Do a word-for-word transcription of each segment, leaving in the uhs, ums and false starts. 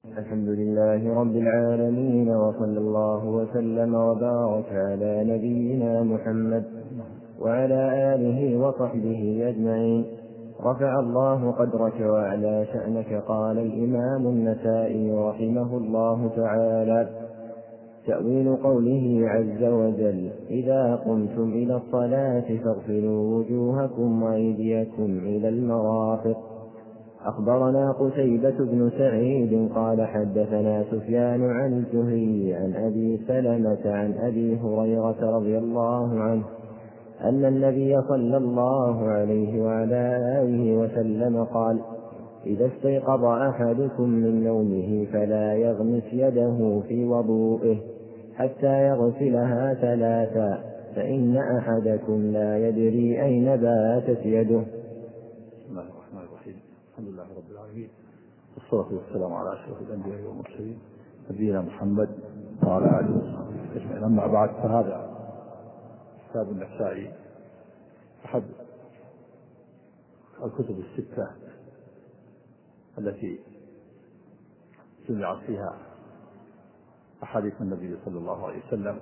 الحمد لله رب العالمين، وصلى الله وسلم وبارك على نبينا محمد وعلى آله وصحبه أجمعين. رفع الله قدرك وأعلى شأنك. قال الإمام النسائي رحمه الله تعالى: تأويل قوله عز وجل: إذا قمتم إلى الصلاة فاغسلوا وجوهكم وأيديكم إلى المرافق. أخبرنا قتيبة بن سعيد قال حدثنا سفيان عن الزهري عن أبي سلمة عن أبي هريرة رضي الله عنه أن النبي صلى الله عليه وعلى آله وسلم قال: إذا استيقظ أحدكم من نومه فلا يغمس يده في وضوئه حتى يغسلها ثلاثا، فإن أحدكم لا يدري أين باتت يده. بسم الله الرحمن الرحيم. الحمد لله رب العالمين، والصلاة والسلام على أشرف الأنبياء والمرسلين نبينا محمد وعلى آله وصحبه أجمعين. أما بعد، فهذا كتاب النسائي أحد الكتب الستة التي جمعت فيها أحاديث النبي صلى الله عليه وسلم.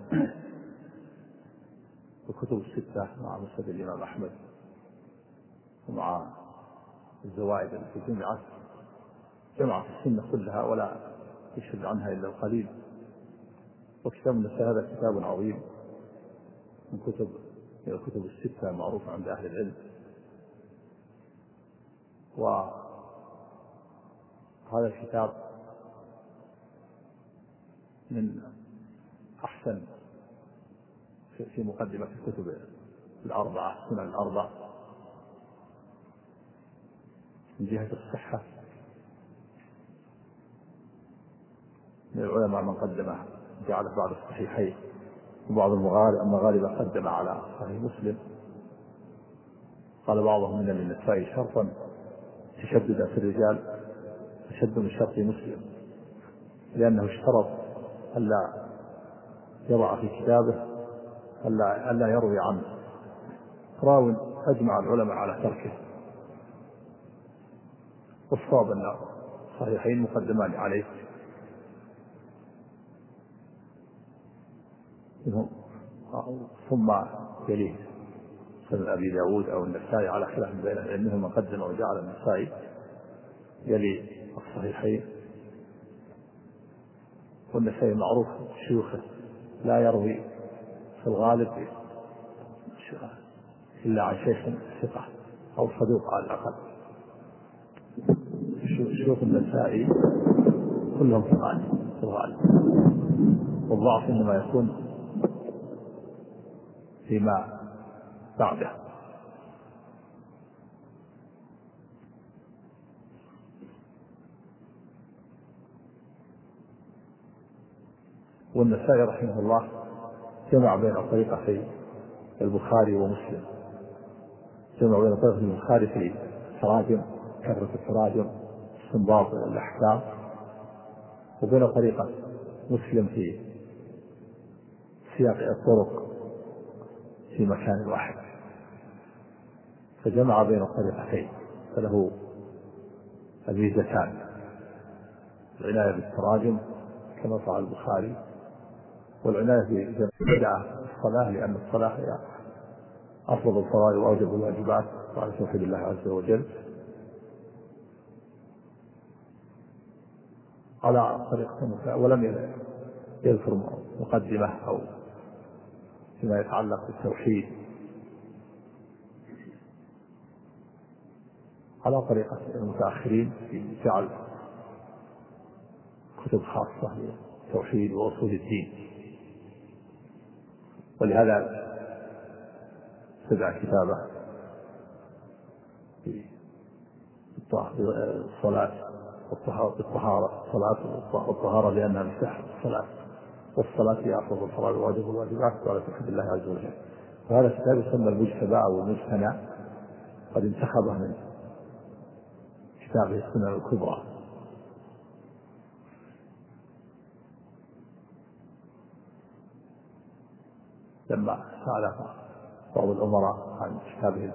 الكتب الستة مع مسند الإمام أحمد ومع الزوائد التي جمعت جمعت السنة كلها ولا يشهد عنها إلا القليل. وكتاب النسائي هذا كتاب عظيم من كتب من الكتب الستة المعروفة عند أهل العلم، وهذا الكتاب من أحسن في مقدمة الكتب الأربعة السنن الأربع من جهة الصحة. من العلماء من قدمه جعله بعد الصحيحين، وبعض المغاربة قدم على صحيح مسلم. قال بعضهم إن للنسائي شرطا تشدد في الرجال أشد من شرط مسلم، لأنه اشترط ألا يضع في كتابه ألا, ألا يروي عنه راو أجمع العلماء على تركه. والصواب أن الصحيحين مقدمان عليه، ثم يليه سنن أبي داود أو النسائي على خلاف بين العلم، من قدم وجعل النسائي يلي الصحيحين. والنسائي معروف شيوخه لا يروي في الغالب إلا عن شيخ ثقة أو صدوق على الأقل. شيوخ النسائي كلهم ثقات في الغالب، والضعف إنما يكون فيما بعده. والنسائي رحمه الله جمع بين طريقتي البخاري ومسلم، جمع بين طريقة البخاري في التراجم، كثرة التراجم، استنباط الأحكام، وبين طريقة مسلم في سياق الطرق في مكان واحد، فجمع بين الطريقتين، فله الميزتان: العناية بالتراجم كما فعل البخاري، والعناية بجمع الصلاة لأن الصلاة هي أفضل الفرائض وأوجب الواجبات بعد توحيد الله عز وجل، على طريقة. ولم يذكر مقدمة أو فيما يتعلق بالتوحيد على طريقة المتأخرين في جعل كتب خاصة للتوحيد وأصول الدين. ولهذا تدعى كتابه بالصلاة والطهارة، الصلاة والطهارة لأنها مفتاح الصلاة، والصلاة هي أفضل الفرائض وواجب الواجبات وعلى توحيد الله عز وجل. وهذا الكتاب يسمى المجتبى أو المجتنى، قد انتخبه من كتابه السنن الكبرى. لما سأل بعض الأمراء عن كتابه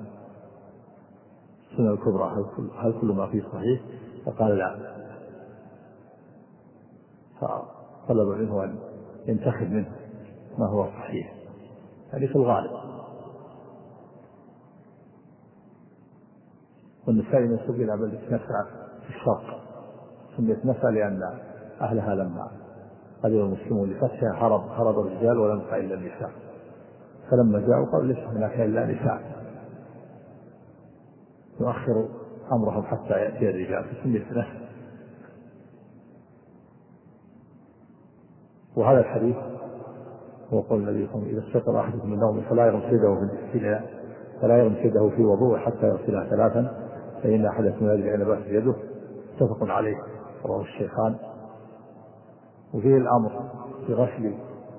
السنن الكبرى هل كل ما فيه صحيح، فقال لا، فطلب منه أن ينتخب منه ما هو صحيح، يعني في الغالب. والنساء من سبيل بلدة نسع في الشرق، سميت نسع لأن أهلها لما قدم المسلمون لفتحها هرب هرب الرجال ولم يبق إلا النساء، فلما جاءوا قالوا ليس هناك إلا نساء، يؤخر أمرهم حتى يأتي الرجال، فسميت نسع. وهذا الحديث هو قول النبي صلى الله عليه وسلم: إذا استيقظ أحدكم من نومه فلا يغسله في فلا يغسله في وضوء حتى يغسلها ثلاثا فإن أحدكم لا يدري أين بات يده، متفق عليه، رواه الشيخان. وفيه الأمر بغسل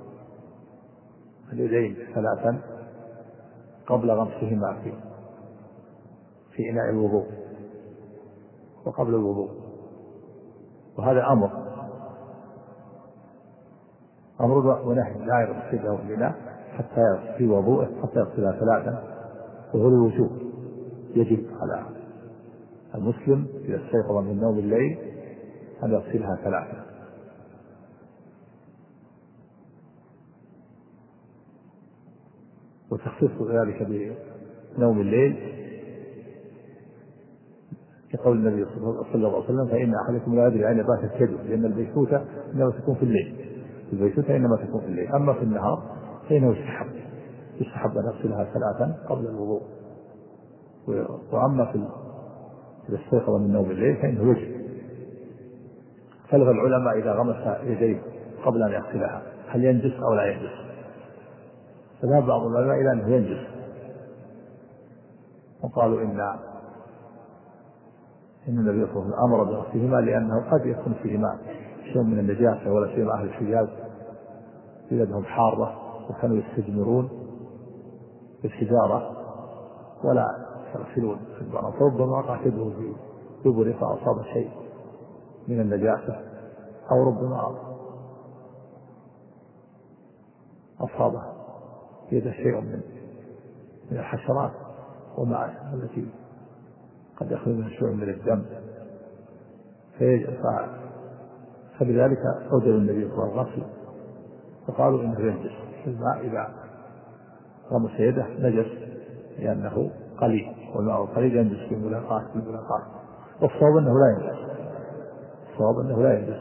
اليدين ثلاثا قبل غمسهما في في إناء الوضوء وقبل الوضوء، وهذا أمر أمر ونهي، لا يغسله في الإناء حتى في وضوءه حتى يغسلها ثلاثا، وهو الوجوب، يجب على المسلم إذا استيقظ من نوم الليل أن يغسلها ثلاثا. وتخصيص ذلك بنوم الليل كقول النبي صلى الله عليه وسلم: فإن أحدكم لا يدري أين باتت يده، لأن البيتوتة إنما تكون في الليل، البيتوتة إنما تكون في الليل، أما في النهار فإنه يستحب يستحب أن يغسلها ثلاثا قبل الوضوء. وأما في إذا استيقظ من نوم الليل فإنه يجب. فلغ العلماء إذا غمس يديه قبل أن يغسلها هل ينجس أو لا ينجس؟ فذهب بعض العلماء إلى أنه ينجس، وقالوا إن إن النبي صلى الله عليه وسلم أمر بغسلهما لأنه قد يكون فيهما شيء من النجاسة، ولا سيما أهل الحجاز بلادهم حارة وكانوا يستجمرون بالحجارة ولا يغسلون في البرد، فربما وقع يده في دبره فأصاب شيء من النجاسة، أو ربما أصابه يده شيء من من الحشرات ومع التي قد يخرج منها شيء من الدم، فبذلك أوجب النبي صلى الله عليه وسلم الغسل، فقالوا إنه ينجس الماء إذا غمس يده نجس لأنه قليل، والماء القليل ينجس في ملاقاة في الملاقاة. والصواب أنه لا ينجس، الصواب أنه لا ينجس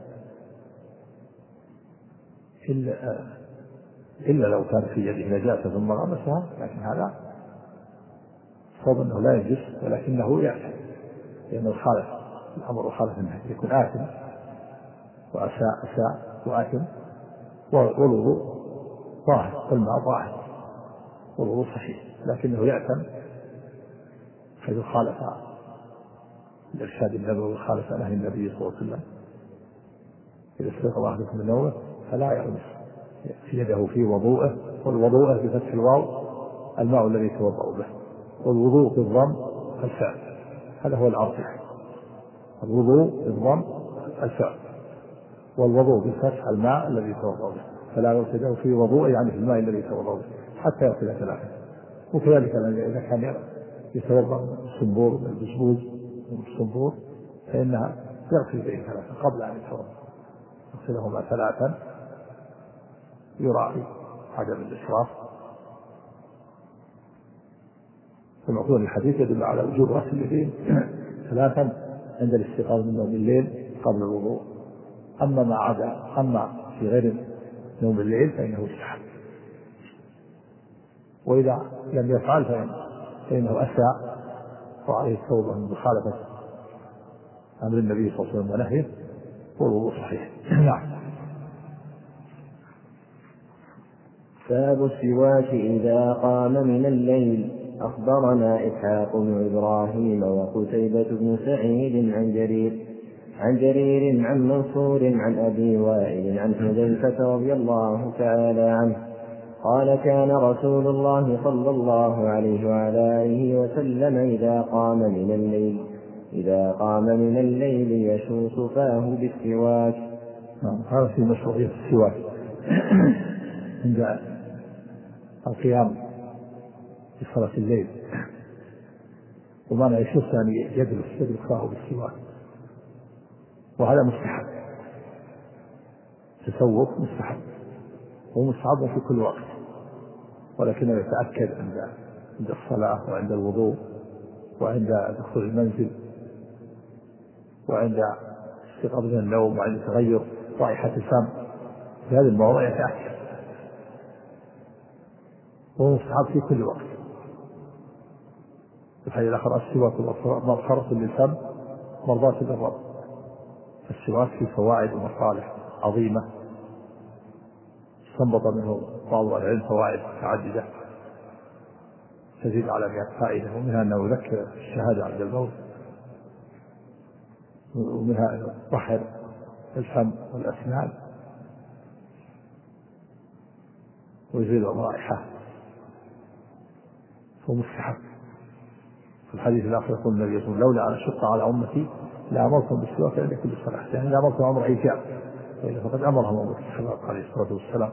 إلا إلا لو كان في يده نجاسة ثم غمسها، لكن هذا الصواب أنه لا ينجس ولكنه يأثم، لأنه خالف الأمر وخالف النهي، يكون آثم وأساء أساء وآثم. والوضوء ظاهر والماء ظاهر والوضوء صحيح، لكنه يأثم حيث خالف الإرشاد النبوي وخالف نهي النبي صلى الله عليه وسلم. إذا استيقظ أحدكم من نومه فلا يغمس في يده في وضوءه، والوضوء بفتح الواو الماء الذي يتوضأ به، والوضوء بالضم الفعل، هذا هو الأرجح، الوضوء بالضم الفعل، والوضوء بالفتح الماء الذي يتوضأ به، فلا يغسله في وضوء يعني في الماء الذي يتوضأ به حتى يغسل ثلاثة. وكذلك إذا كان يتوضأ من الصنبور من البشبوز من الصنبور فإنها يغسل به ثلاثة قبل أن يتوضأ، يغسلهما ثلاثا يراعي عدم الإسراف. فمعقول الحديث يدل على وجوب غسل اليدين ثلاثا عند الاستيقاظ من نوم الليل قبل الوضوء، أما ما عدا أما في غير نوم الليل فإنه يستحب، وإذا لم يفعل فإنه أساء وعليه التوبة من مخالفة أمر النبي صلى الله عليه وسلم ونهيه، والوضوء صحيح. نعم. باب السواك إذا قام من الليل. أخبرنا إسحاق بن إبراهيم وقتيبة بن سعيد عن جرير عن جرير عن منصور عن أبي وائل عن حذيفة رضي الله تعالى عنه قال كان رسول الله صلى الله عليه وعلى آله وسلم إذا قام من الليل إذا قام من الليل يشوص فاه بالسواك. هذا في مشروعية السواك عند القيام في صلاة الليل، ومعنى يشوص يعني يدلس يدلس فاه بالسواك، وهذا مستحب التسوق مستحب، هو مستحب في كل وقت، ولكنه يتأكد عند عند الصلاة وعند الوضوء وعند دخول المنزل وعند استيقاظ من النوم وعند تغير رائحة الفم. في هذه المواضع يتأكد، وهو مستحب في كل وقت. الحديث الآخر السواك مطهرة للفم مرضاة للرب. السواك فيه فوائد ومصالح عظيمة استنبط منه بعض العلم فوائد متعددة تزيد على مئة فائدة، ومنها أنه يذكر الشهادة عند الموت، ومنها طهر الفم والأسنان ويزيل الرائحة، هو مستحب. في الحديث الآخر يقول النبي صلى الله عليه وسلم لولا أن أشق على أمتي لأمرتهم بالسواك عند كل صلاة، يعني لأمرتهم أمر إيجاب، وإلا فقد أمرهم أمر السواك عليه الصلاة والسلام.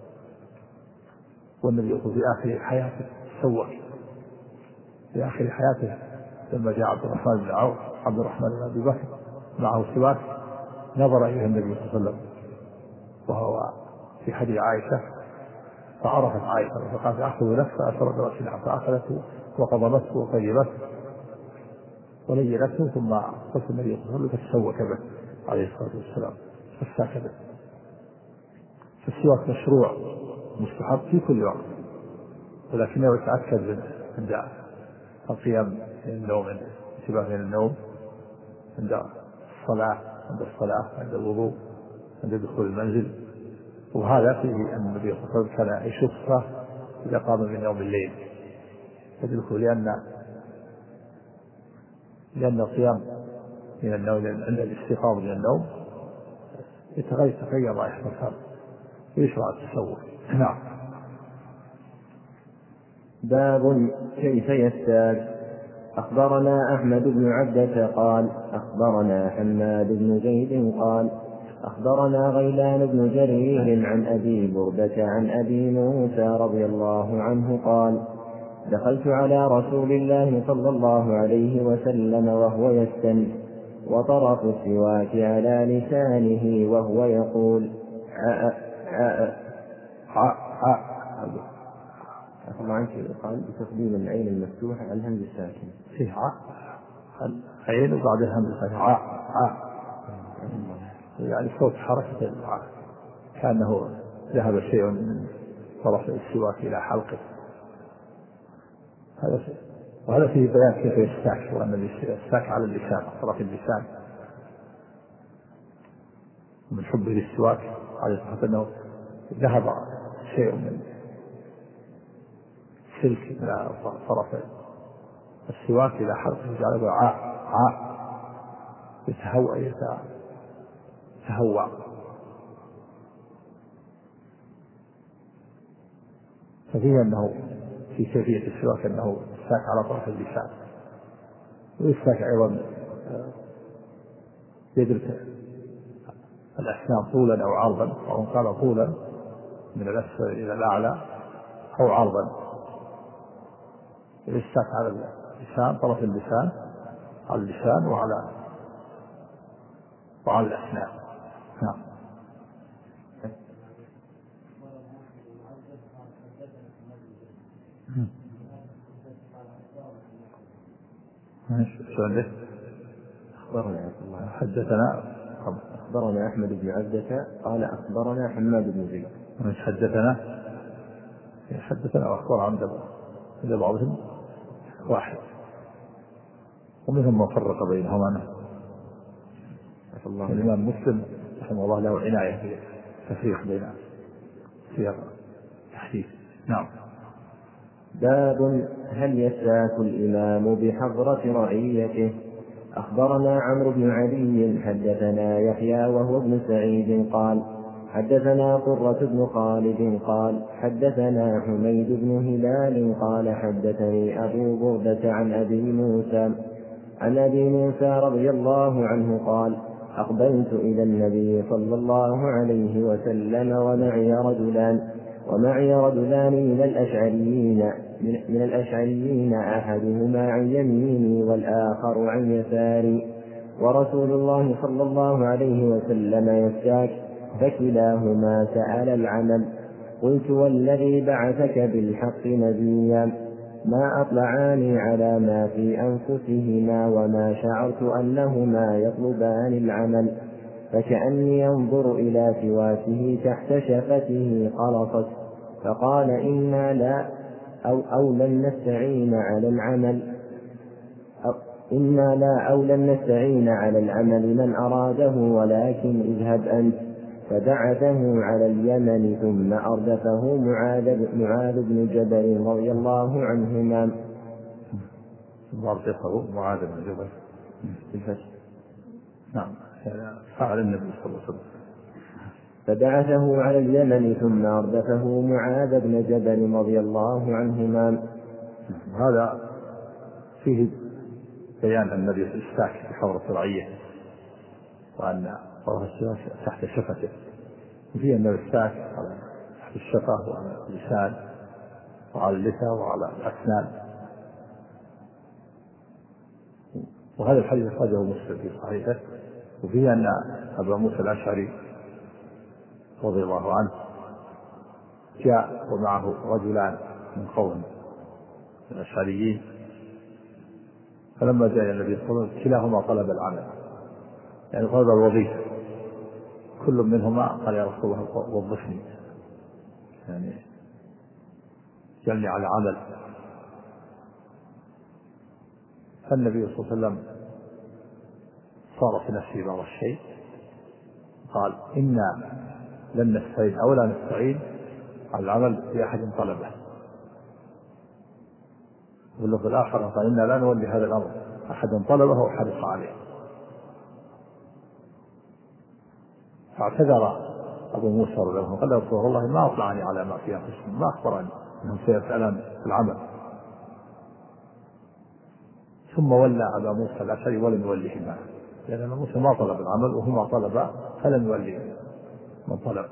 والنبي يقول في آخر حياته تسوق، في آخر حياته لما جاء عبد الرحمن بن عوف عبد الرحمن بن أبي بكر معه سواك نظر إليه النبي صلى الله عليه وسلم وهو في حديث عائشة، فعرفت عائشة فقالت أخذ نفسه فأشرت رأسها فأخذته وقضمته وطيبته ولينته، ثم قلت النبي صلى الله عليه وسلم فسوك به عليه الصلاة والسلام فساك به. فالسواك مشروع مستحب في كل وقت، ولكنه يتأكد عند القيام من النوم، عند الانتباه من النوم، عند الصلاة عند الصلاة عند الوضوء عند دخول المنزل. وهذا فيه أن النبي صلى الله عليه وسلم كان يشوفه إذا قام من يوم الليل يدركه، لأن لأن القيام من النوم عند الاستيقاظ من النوم يتغير تغير رائحة الفم ويشرع التسوق. نعم. باب كيف يستاك. أخبرنا أحمد بن عبدة قال أخبرنا حماد بن زيد قال أخبرنا غيلان بن جرير عن أبي بردة عن أبي موسى رضي الله عنه قال دخلت على رسول الله صلى الله عليه وسلم وهو يستن وطرف السواك على لسانه وهو يقول عاء عاء عاء عاء. طبعا قال بتقديم العين المفتوحة على الهمز الساكن فيه عاء العين وبعد الهمز الساكن عاء عاء، يعني صوت حركة العاء كأنه ذهب شيء من طرف السواك إلى حلقه. هذا وهذا فيه بيان كيف يستاك، وأن الساك على اللسان طرف اللسان من حبه للسواك على أساس أنه ذهب شيء من سلك إلى طرف السواك إلى حلقه جعله عاء عاء يتهوى يتهوى. ففيه أنه في كيفية السواك أنه الساك على طرف اللسان، والساك أيضا يدرك الأسنان طولا أو عرضا، أو قال طولا من الأسفل إلى الأعلى أو عرضا. الساك على اللسان طرف اللسان على اللسان وعلى وعلى الأسنان. نعم. أخبرنا حدثنا أخبرنا أحمد بن عبدة قال أخبرنا حماد بن زيد. حدثنا حدثنا وأخبر عند بعضهم واحد، ومنهم من فرق بينهما. الإمام مسلم رحمه الله له عناية في التفريق بين سياق الحديث. نعم. باب هل يستاك الإمام بحضرة رعيته. أخبرنا عمرو بن علي حدثنا يحيى وهو ابن سعيد قال حدثنا قرة بن خالد قال حدثنا حميد بن هلال قال حدثني أبو بردة عن أبي موسى عن أبي موسى رضي الله عنه قال أقبلت إلى النبي صلى الله عليه وسلم ومعي رجلان ومعي رجلان من الأشعريين من الأشعريين أحدهما عن يميني والآخر عن يساري، ورسول الله صلى الله عليه وسلم يستاك فكلاهما سأل العمل. قلت والذي بعثك بالحق نبيا ما أطلعاني على ما في أنفسهما وما شعرت أنهما يطلبان العمل، فكأني ينظر إلى سواته تحت شفته قرصت، فقال إنا لا أو, أو لن نستعين على العمل أو إنا لا أو لن نستعين على العمل من أراده ولكن اذهب أنت. فبعثه على اليمن ثم أردفه معاذ, معاذ بن جبل رضي الله عنهما. أردفه معاذ بن جبل بالفتح. نعم فعل النبي صلى الله عليه وسلم. فبعثه على اليمن ثم أردفه معاذ بن جبل رضي الله عنهما. هذا فيه بيان أن النبي استاك في حورة رعية وأن حورة السواك تحت شفته، وفيه أن الاستاك على تحت الشفة وعلى اللسان وعلى اللثة وعلى الأسنان. وهذا الحديث أخرجه مسلم في صحيحه. وفيه أن أبا موسى الأشعري رضي الله عنه جاء ومعه رجلان من قوم الأشعريين، فلما جاء النبي صلى الله عليه وسلم كلاهما طلب العمل، يعني طلب الوظيفة. كل منهما قال يا رسول الله وظفني، يعني جلني على عمل. فالنبي صلى الله عليه وسلم صار في نفسه بعض الشيء، قال إنا لن نستعين أو لا نستعين على العمل بأحد طلبه. واللفظ الآخر قال إنا لا نولي هذا الأمر أحد طلبه وحرص عليه. فاعتذر أبو موسى رضي الله عنه قال يا رسول الله ما أطلعني على ما في أنفسهم، ما أخبرني أنهم سيسألون في العمل. ثم ولى أبا موسى الأشعري ولم يوليه معه، لأن أبا موسى ما طلب العمل وهما طلبا فلم يولي من طلب.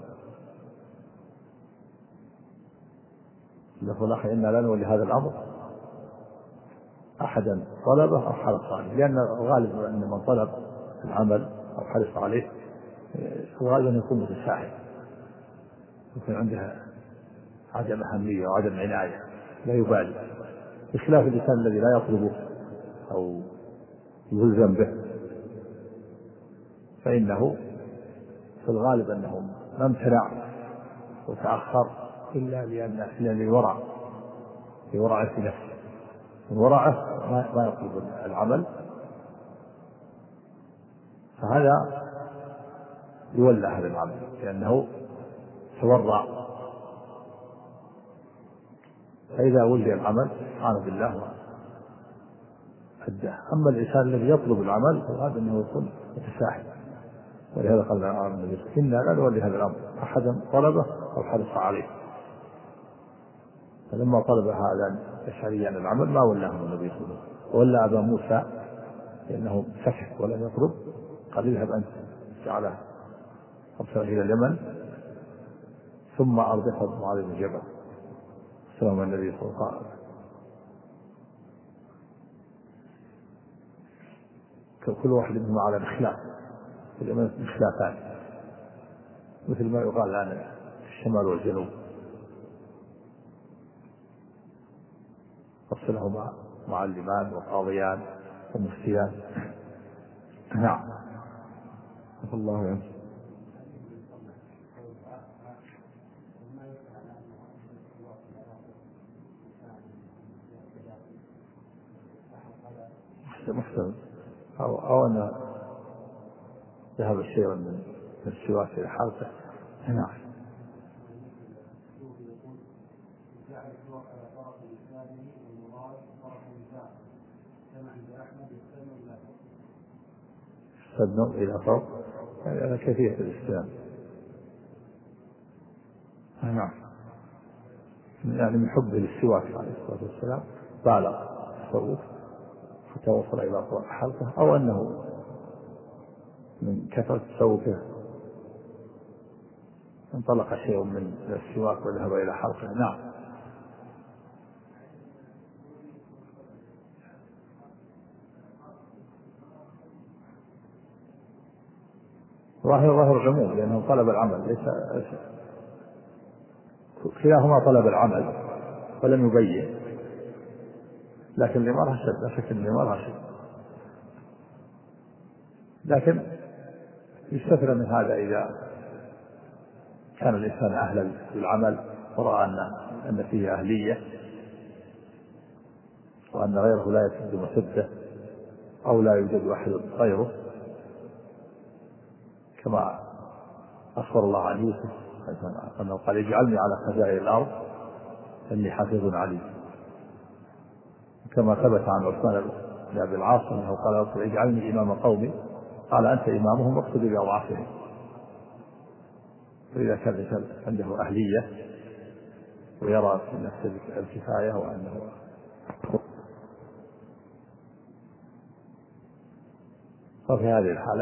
اللفظ الآخر إنا لا نولي هذا الأمر أحدا طلبه أو حرص عليه، لأن الغالب أن من طلب العمل أو حرص عليه الغالب أن يكون متساهل، يكون عنده عدم أهمية وعدم عناية، لا يبالي، بخلاف الإنسان الذي لا يطلبه أو يلزم به، فإنه في الغالب أنه ما امتنع وتأخر إلا لأن لورع لورعه في نفسه، ورعه ما يطلب العمل، فهذا يولى هذا العمل لأنه تورع. فإذا ولي العمل سبحانه بالله أداه. أما الإنسان الذي يطلب العمل فهذا أنه يكون متساهل، ولهذا قال النبي إنا لا نولي هذا الأمر أحدا طلبه أو حرص عليه. فلما طلب هذا الأشعري العمل ما ولاه النبي صلى الله عليه وسلم، وولى أبا موسى لأنه سكت ولم يطلب، قال اذهب أنت، جعله أرسل إلى اليمن ثم أردفه معاذ بن جبل سلام النبي صلى الله عليه وسلم. كل واحد منهم على الخلاف، في اليمن خلافات، مثل ما يقال الآن في الشمال والجنوب، فصلهما معلمان وقاضيان ومفتيان. نعم الله عنه. محسن أو أو أن ذهب الشيء من السواك إلى حالته. نعم. استدنوا إلى فوق يعني كيفية الاستلام. نعم. يعني من حبه للسواك عليه الصلاة والسلام بالغ الصوت حتى وصل إلى فوق حلقه، أو أنه من كثرة صوته انطلق شيء من السواك وذهب إلى حلقه. نعم. ظاهر ظاهر العموم لأنه طلب العمل، ليس كلاهما طلب العمل ولم يبين، لكن الإمارة أشد، لا شك أن الإمارة أشد. لكن يستثنى من هذا إذا كان الإنسان أهلا للعمل ورأى أن أن فيه أهلية وأن غيره لا يسد مسده أو لا يوجد أحد غيره، كما أخبر الله عن يوسف أنه قال اجعلني على خزائن الأرض إني حفيظ عليم، كما ثبت عن عثمان بن أبي العاص أنه قال اجعلني إمام قومي قال أنت إمامهم واقصد بأضعافهم. فإذا كان عنده أهلية ويرى في نفسه الكفاية وأنه ففي هذه الحالة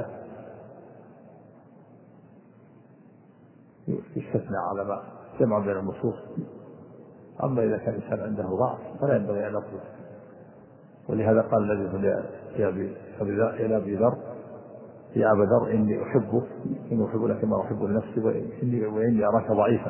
يستثنى على ما جمع بين النصوص. أما إذا كان الإنسان عنده ضعف فلا ينبغي أن يطلب، ولهذا قال الذي إلى أبي ذر يا أبا ذر إني أحبه إني أحب لك ما أحب لنفسي وإني, وإني أراك ضعيفا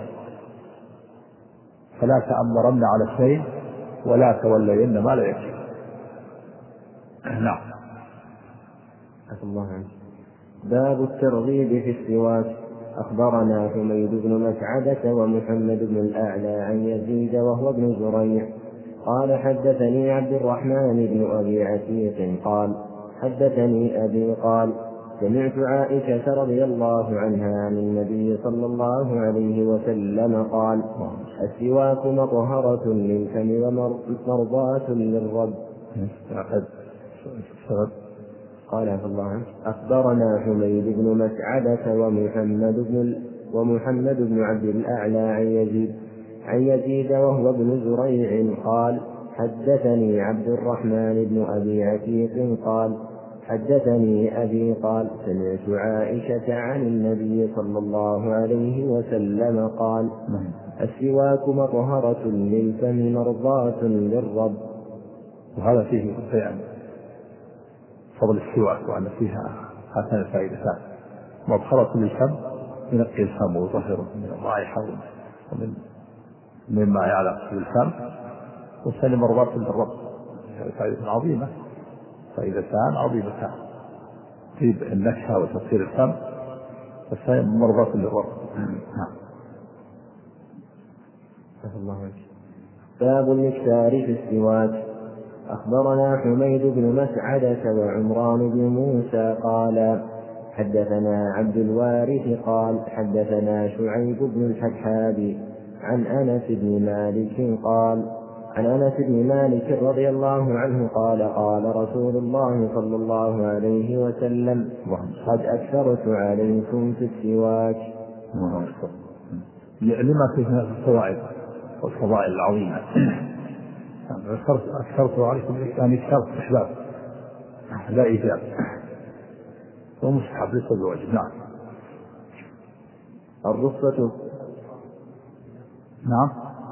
فلا تأمرن على اثنين ولا تولين ما لا يكفي. نعم. الله عنه. باب الترغيب في السواك. أخبرنا حميد بن مسعدة ومحمد بن الأعلى عن يزيد وهو ابن زريع قال حدثني عبد الرحمن بن أبي عتيق قال حدثني أبي قال سمعت عائشة رضي الله عنها عن النبي صلى الله عليه وسلم قال السواك مطهرة للفم ومرضاة للرب. قال عبد الله عنه أخبرنا حميد بن مسعدة ومحمد بن ومحمد بن عبد الأعلى عن يزيد عن يزيد وهو ابن زريع قال حدثني عبد الرحمن بن أبي عتيق قال حدثني أبي قال سمعت عائشة عن النبي صلى الله عليه وسلم قال السواك مطهرة للفم مرضاة للرب. وهذا فيه بيان فضل السواك وأن فيها هاتان الفائدتان: مطهرة للفم ينقي الفم ويطهره من الرائحة ومن مما يعلق بالفم، والثاني مرضاة للرب. هذه فائدة عظيمة، فائدتان عظيمتان: طيب النكهة وتطهير الفم، والثاني مرضاة للرب. باب المكثار في السواك. أخبرنا حميد بن مسعدة وعمران بن موسى قال حدثنا عبد الوارث قال حدثنا شعيب بن الحبحاب عن أنس بن مالك قال عن أنس بن مالك رضي الله عنه قال قال رسول الله صلى الله عليه وسلم قد أكثرت عليكم في السواك. لما فيه الفوائد والفضائل العظيمة. أكثرت عليكم يعني كثرت استحباب لا إيجاب، ومستحب ليس بواجب. نعم. الرخصة. نعم.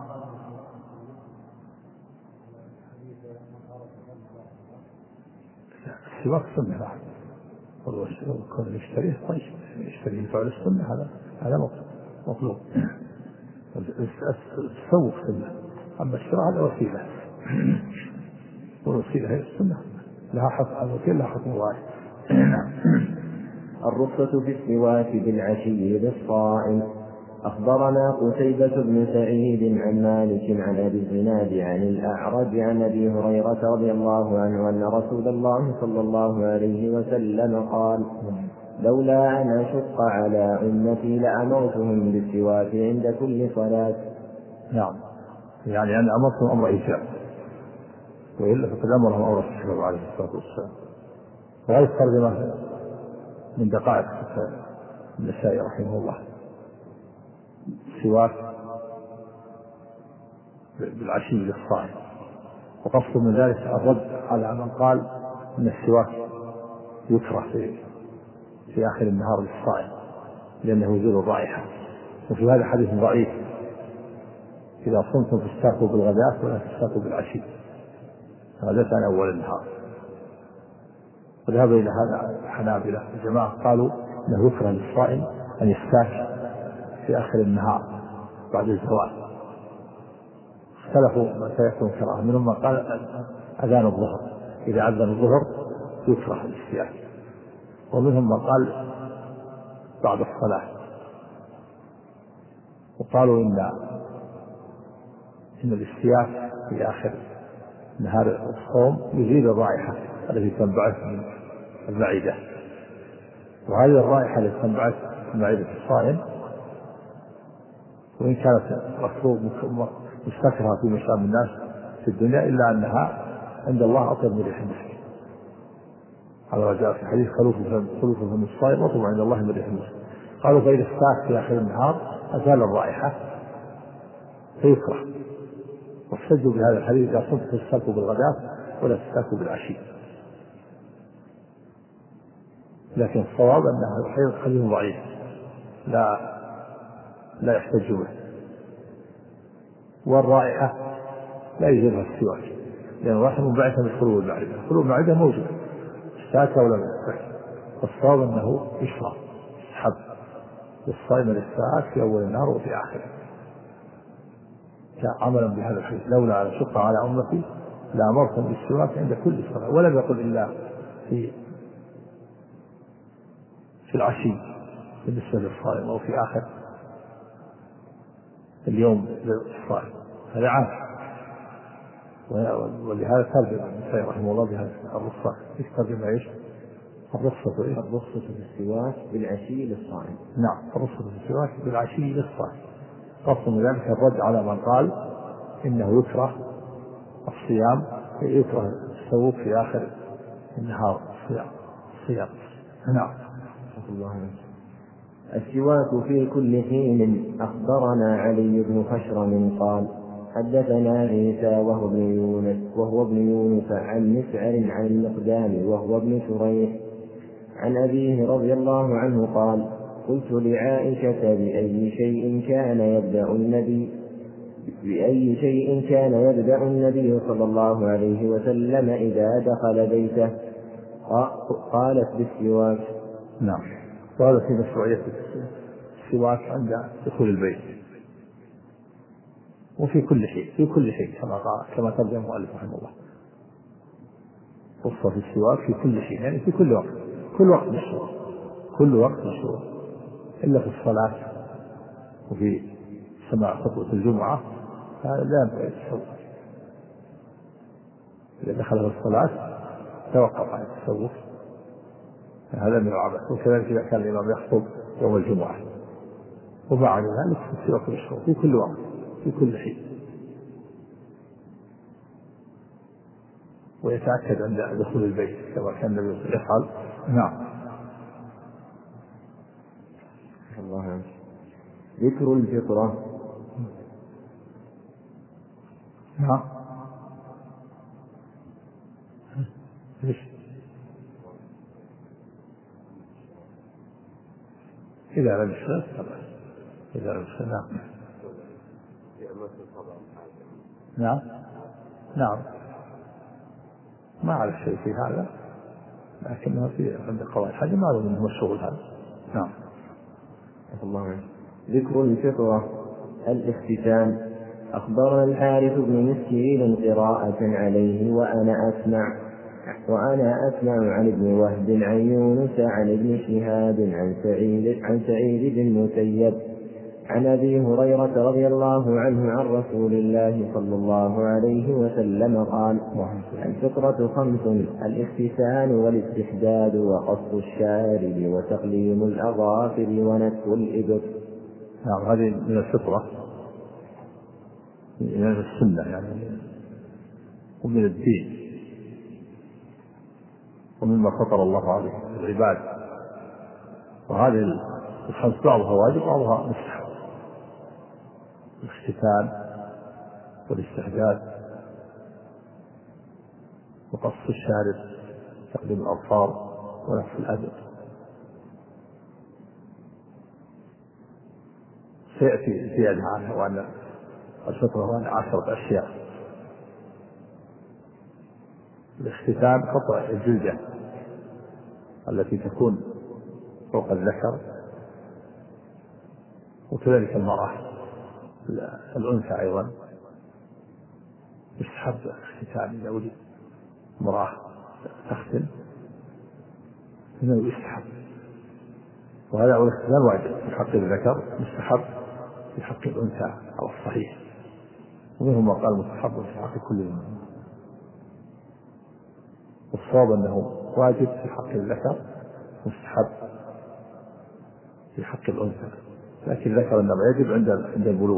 السواك سنة. نعم. كل يشتريه طيب يشتريه فعل السنة، هذا هذا مطلوب. التسوق سنة، أما الشراء هذا وسيلة، والوسيلة هي السنة لها حكم، الوسيلة لها حكم واحد. الرخصة في السواك بالعشي للصائم. أخبرنا قتيبة بن سعيد عن مالك عن أبي الزناد عن الأعرج عن أبي هريرة رضي الله عنه أن رسول الله صلى الله عليه وسلم قال لولا أن أشق على أمتي لأمرتهم بالسواك عند كل صلاة. نعم، يعني أنا أمرتهم أمر إيجاب، وإلا فقد أمرهم أمر الشباب عليه الصلاة والسلام. وهذه الترجمة من دقائق النسائي رحمه الله: السواك بالعشي للصائم. وقصد من ذلك الرد على من قال أن السواك يكره في في آخر النهار للصائم لأنه يزيل الرائحة. وفي هذا حديث ضعيف: إذا صمتم فاستاكوا بالغداة ولا تستاكوا بالعشي، غداة عن أول النهار. وذهب إلى هذا الحنابلة الجماعة قالوا أنه يكره للصائم أن يستاك في آخر النهار بعد الزوال. اختلفوا ما سيكون كراهة، منهم من قال أذان الظهر، إذا أذن الظهر يكره الاستياك، ومنهم من قال بعد الصلاة. وقالوا إن إن الاستياك في آخر نهار الصوم يزيل الرائحة التي تنبعث من المعدة، وهذه الرائحة التي تنبعث من معدة الصائم وإن كانت مستكرهة في مشام الناس في الدنيا إلا أنها عند الله أطيب من ريح المسك. هذا جاء في حديث خلوف خلوف فم الصائم أطيب عند الله من ريح المسك. قالوا فإذا استاك في آخر النهار أزال الرائحة فيكره، واحتجوا بهذا الحديث إذا صمت تستاكوا بالغداة ولا تستاكوا بالعشي، لكن الصواب أنه حديث ضعيف لا لا يحتج به. والرائحة لا يجوزها السواك، لأن الرائحة منبعثة من خلو المعدة، خلو المعدة موجود استاك ولا لا يستاك. الصواب أنه يشرع يسحب للصائم الاستاك في أول النهار وفي آخره، عملا بهذا الحديث لولا على شق على أمتي لأمرتم بالسواك عند كل صلاة، ولم يقل إلا في في العشي بالنسبة للصائم أو في آخر اليوم للصائم، هذا عام. ولهذا ترجم النسائي رحمه الله بهذا الرخصة. ايش ترجم ايش؟ الرخصة ايش؟ الرخصة في السواك بالعشي للصائم. نعم، الرخصة في السواك بالعشي للصائم. قصد من ذلك الرد على من قال إنه يكره الصيام، يكره السوق في آخر النهار الصيام الصيام. نعم. الله. السواك في كل حين. أخبرنا علي بن خشرم قال حدثنا عيسى وهو ابن يونس وهو ابن يونس عن مسعر عن المقدام وهو ابن شريح عن أبيه رضي الله عنه قال قلت لعائشة بأي شيء كان يبدأ النبي بأي شيء كان يبدأ النبي صلى الله عليه وسلم إذا دخل بيته؟ قالت بالسواك. نعم. وهذا في مشروعية السواك عند دخول البيت وفي كل شيء في كل شيء كما قال كما ترجم المؤلف رحمه الله. خصوصا في السواك في كل شيء، يعني في كل وقت، كل وقت مشروع، كل وقت مشروع إلا في الصلاة وفي سماع خطبة الجمعة هذا لا ينبغي التسوق. إذا دخل في الصلاة توقف عن التسوق، هذا من العبث. وكذلك إذا كان الإمام يخطب يوم الجمعة وبعد ذلك السواك مشروع في كل وقت في كل حين، ويتأكد عند دخول البيت كما كان النبي صلى الله عليه وسلم يفعل. نعم. الله عنه. ذكر الفطرة. نعم. إذا لم يشرب إذا لم يشرب. نعم. نعم. نعم. ما أعرف شيء في هذا، لكنه في عند قواعد الحج ما أظن أنه الشغل هذا. نعم. الله عنه. ذكر الفطرة. الاختتام. أخبرنا الحارث بن مسكين قراءة عليه وأنا أسمع وأنا أسمع عن ابن وهب عن يونس عن ابن شهاب عن سعيد عن سعيد بن المسيب عن أبي هريرة رضي الله عنه عن رسول الله صلى الله عليه وسلم قال الفطرة خمس: الاختتان والاستحداد وقص الشارب وتقليم الأظافر ونتف الإبط. نعم، هذه من الفطرة، من السنة يعني، ومن الدين، ومما فطر الله عليه العباد. وهذه الخمس بعضها واجب بعضها مستحب: الاختتان والاستحداد وقص الشارب تقليم الأظفار ونتف الإبط. سيأتي زيادة عنها وأن الفطرة وأن عشرة أشياء: الاختتان قطع الجلدة التي تكون فوق الذكر، وكذلك المرأة الأنثى أيضا يستحب الختان إذا وجد امرأة تختن إنه يستحب، وهذا هو الاختيار واجب في حق الذكر، مستحب في حق الأنثى على الصحيح، ومنهم ما قال مستحب في حق كل منهم. والصواب أنه واجب في حق الذكر، مستحب في حق الأنثى، لكن الذكر إنما يجب عند عند البلوغ،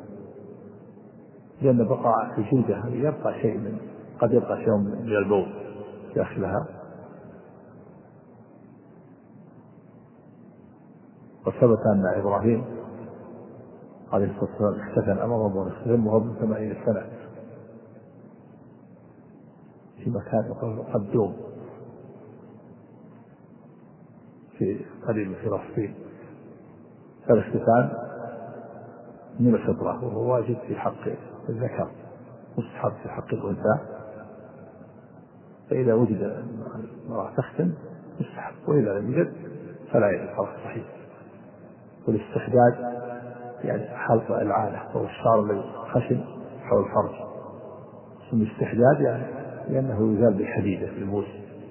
لأن بقاء في جلدها يبقى شيء من قد يبقى شيء من البول داخلها. وثبت أن إبراهيم عليه الصلاة والسلام اختتن أمر أبو مسلم وهو ابن ثمانين سنة في مكان يقال قدوم في قريب في فلسطين. فالاختتان من الفطرة وهو واجب في حق الذكر، مستحب في حق الأنثى، فإذا وجد امرأة تختن مستحب، وإذا لم يوجد فلا يجب على الصحيح. والاستحداد يعني حلق العانة وهو الشعر الذي خشن حول الفرج، ثم الاستحداد يعني لأنه يزال بالحديدة في الموس،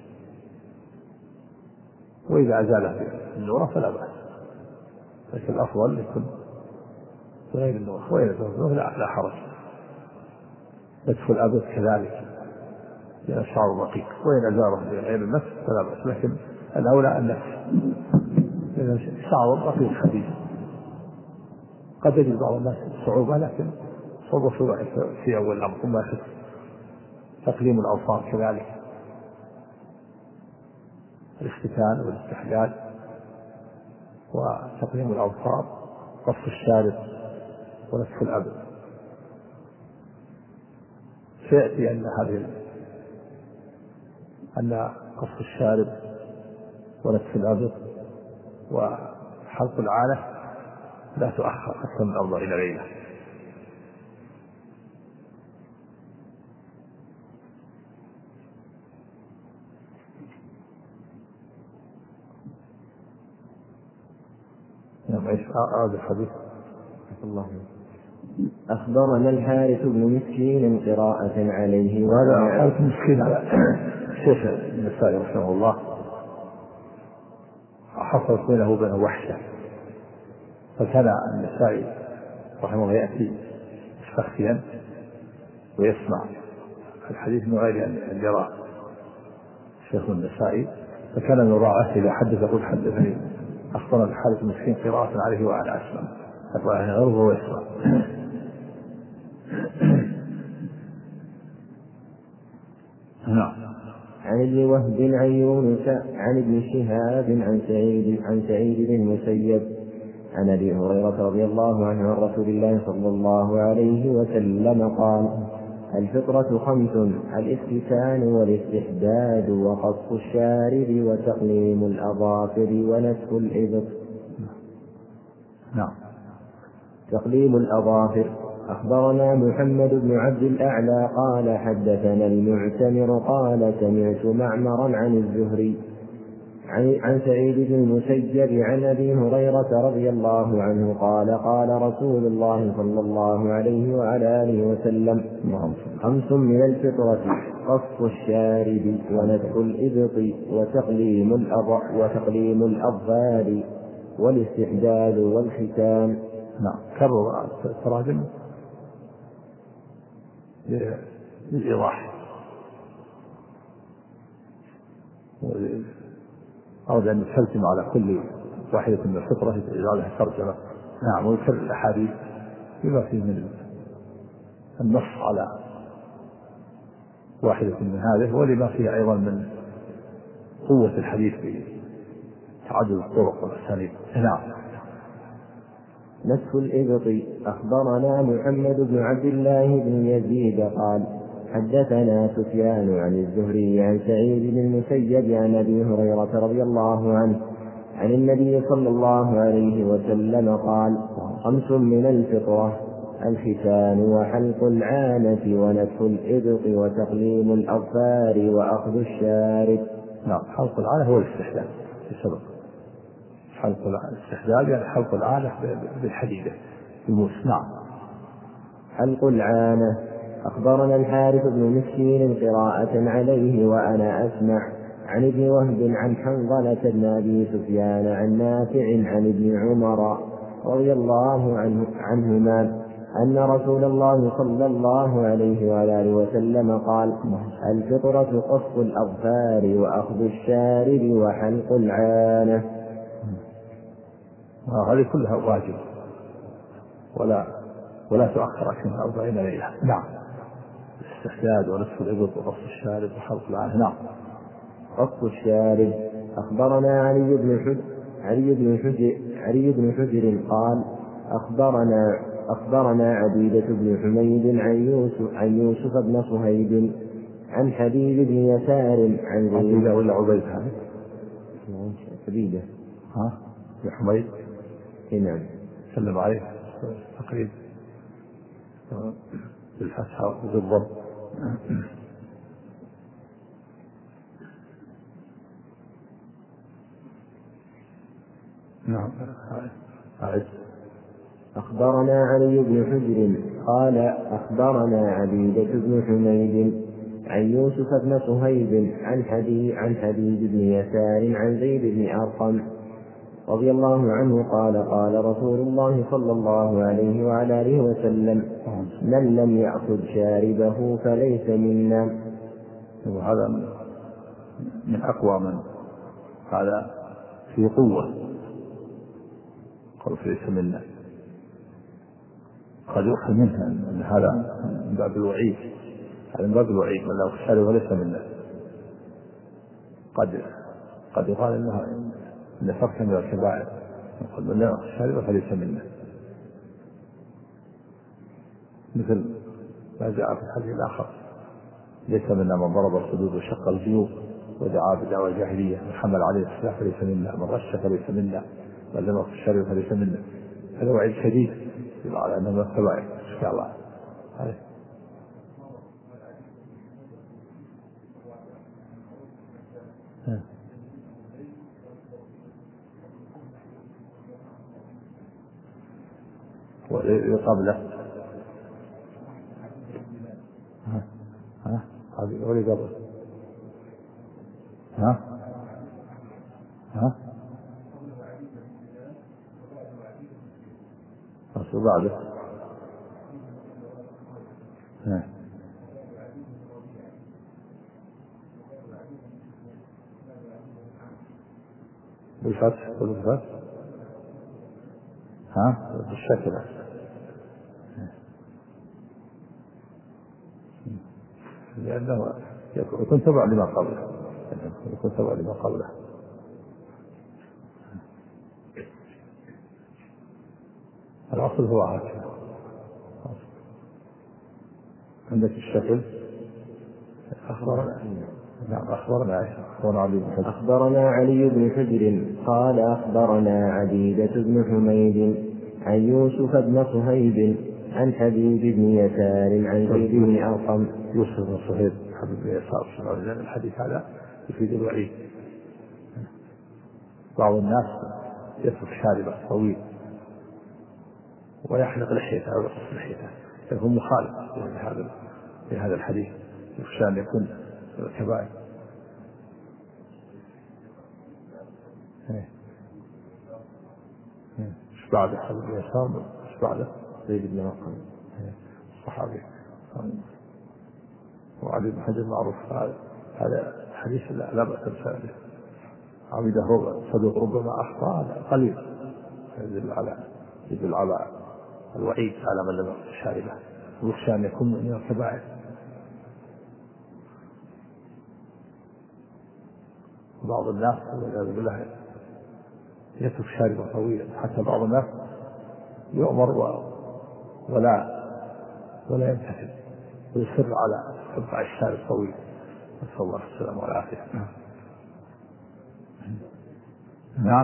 وإذا أزاله بالنورة فلا بأس، لكن الأفضل يكون بغير النورة، وإذا أزاله لا, لا حرج. نتف الأبد كذلك لأن الشعر رقيق، وإن أزاله بغير النفس فلا بأس، لكن الأولى النفس لأن الشعر رقيق خفيف. قد يجد بعض الناس صعوبة، لكن صعوبة في أول الأمر، ثم يخف. تقليم الأظفار كذلك، الاختتان والاستحداد وتقليم الأظفار، قص الشارب ونتف الأبد. سيأتي أن هذه أن قص الشارب ونتف الأبد وحلق العانة لا تؤخر حتى من أربع إلى ليلة. نعم. ايش هذا الحديث؟ الله أخبرنا الحارث بن مسكين قراءة عليه. وهذا الحارث مسكين على الشيخ النسائي رحمه الله، حصل بينه وبينه وحشة، فكان النسائي رحمه الله يأتي مستخفيا ويسمع الحديث من غير أن يرى الشيخ النسائي، فكان من راعته إذا حدث يقول حدثني أخبرنا الحارث مسكين قراءة عليه وأنا أسمع، الراعي غيره وهو يسمع. نعم. عن ابن وهب عن يونس عن ابن شهاب عن سعيد عن سعيد بن المسيب عن ابي هريره رضي الله عنه عن رسول الله صلى الله عليه وسلم قال: الفطرة خمس: الاختتان والاستحداد وقص الشارب وتقليم الأظافر ونتف الإبط. نعم. تقليم الأظافر. أخبرنا محمد بن عبد الأعلى قال حدثنا المعتمر قال سمعت معمرا عن الزهري عن سعيد بن المسيب عن أبي هريرة رضي الله عنه قال: قال رسول الله صلى الله عليه وعلى آله وسلم: خمس من الفطرة: قص الشارب ونتف الإبط وتقليم وتقليم الأظفار والاستحداد والختان. نعم. كرر التراجم للإيضاح، أراد أن يترجم على كل واحدة من الفطرة إذا لها ترجمة. نعم. ويكرر الأحاديث بما فيه من النص على واحدة من هذه، ولما فيه أيضا من قوة الحديث في تعدد الطرق والأسانيد. نعم. نتف الإبط. أخبرنا محمد بن عبد الله بن يزيد قال حدثنا سفيان عن الزهري عن سعيد بن المسيب عن أبي هريرة رضي الله عنه عن النبي صلى الله عليه وسلم قال: خمس من الفطرة: الختان وحلق العانة ونتف الإبط وتقليم الأظفار وأخذ الشارب. نعم. حلق العانة هو الاستحلال بسبب حلق الاستحداد يعني حلق العانة بالحديدة بالموس. نعم. حلق العانة. أخبرنا الحارث بن مسكين قراءة عليه وأنا أسمع عن ابن وهب عن حنظلة بن أبي سفيان عن نافع عن ابن عمر رضي الله عنه عنهما أن رسول الله صلى الله عليه وآله وسلم قال: الفطرة قص الأظفار وأخذ الشارب وحلق العانة. هذه كلها واجب ولا ولا تؤخر عشرين أربعين ليلة. نعم. الاستحداد ونصف الإبط وقص الشارب وحلق العانة. نعم. قص الشارب. أخبرنا علي بن حجر علي بن حجر علي بن حجر قال: أخبرنا أخبرنا عبيدة بن حميد عن يوسف عن يوسف بن صهيب عن حبيب بن يسار عن عبيدة ولا عبيد هذا؟ عبيدة. ها؟ بن حميد. نعم. سلم عليه تقريبا بالفتحة وبالضم. نعم. عايز. أخبرنا علي بن حجر قال: أخبرنا عبيدة بن حميد عن يوسف بن صهيب عن حبيب عن حبيب بن يسار عن زيد بن أرقم رضي الله عنه قال: قال رسول الله صلى الله عليه وعلى آله وسلم: من لم يأخذ شاربه فليس منا. وهذا من أقوى من هذا في قوة قال فليس منا. قد يؤخذ منها أن هذا من باب الوعيد. هذا من باب الوعيد. من لو شاربه فليس منا. قد قد يقال انها ان فرق من الكبائر. يقول من لا شارب فليس منا. مثل ما جاء في الحديث الاخر: ليس منا من ضرب الصدور وشق الجيوب ودعا بدعوى الجاهليه وحمل عليه السلاح فليس منا، من رش فليس منا، من لم يأخذ الشارب فليس منا. هذا وعيد شديد يدل على انه من الكبائر. ان شاء الله. وقبله ها ها هذه ولي قبل ها ها بس بعده ها بالفتح بالفتح ها بالشكل لأنه يكون تبع لما قبله يكون تبع لما قبله. الأصل هو هكذا. عندك الشكل. أخبرنا نعم أخبرنا علي بن حجر أخبرنا علي بن حجر قال: أخبرنا عبيدة بن حميد عن يوسف بن صهيب عن حبيب بن يسار عن زيد بن أرقم. يوسف بن صهيب حبيب بن يسار. الحديث هذا يفيد الوعيد. بعض الناس يترك شاربه طويل ويحلق لحيته أو يقص لحيته، فهو مخالف لهذا لهذا الحديث. يخشى أن يكون كبائر. ايش بعده حبيب بن يسار؟ ايش بعده؟ زيد بن أرقم الصحابي. وعلي بن حجر معروف هذا حديث لا بأس بسببه. عبيده صدوق ربما أخطأ، هذا قليل يدل على يدل على الوعيد على من لم يأخذ شاربه ويخشى أن يكون من الكبائر. بعض الناس والعياذ بالله يترك شاربه طويلا، حتى بعض الناس يؤمر ولا ولا يمتثل ويصر على ابقاء الشارب الطويل. نسأل الله السلامة والعافية. نعم.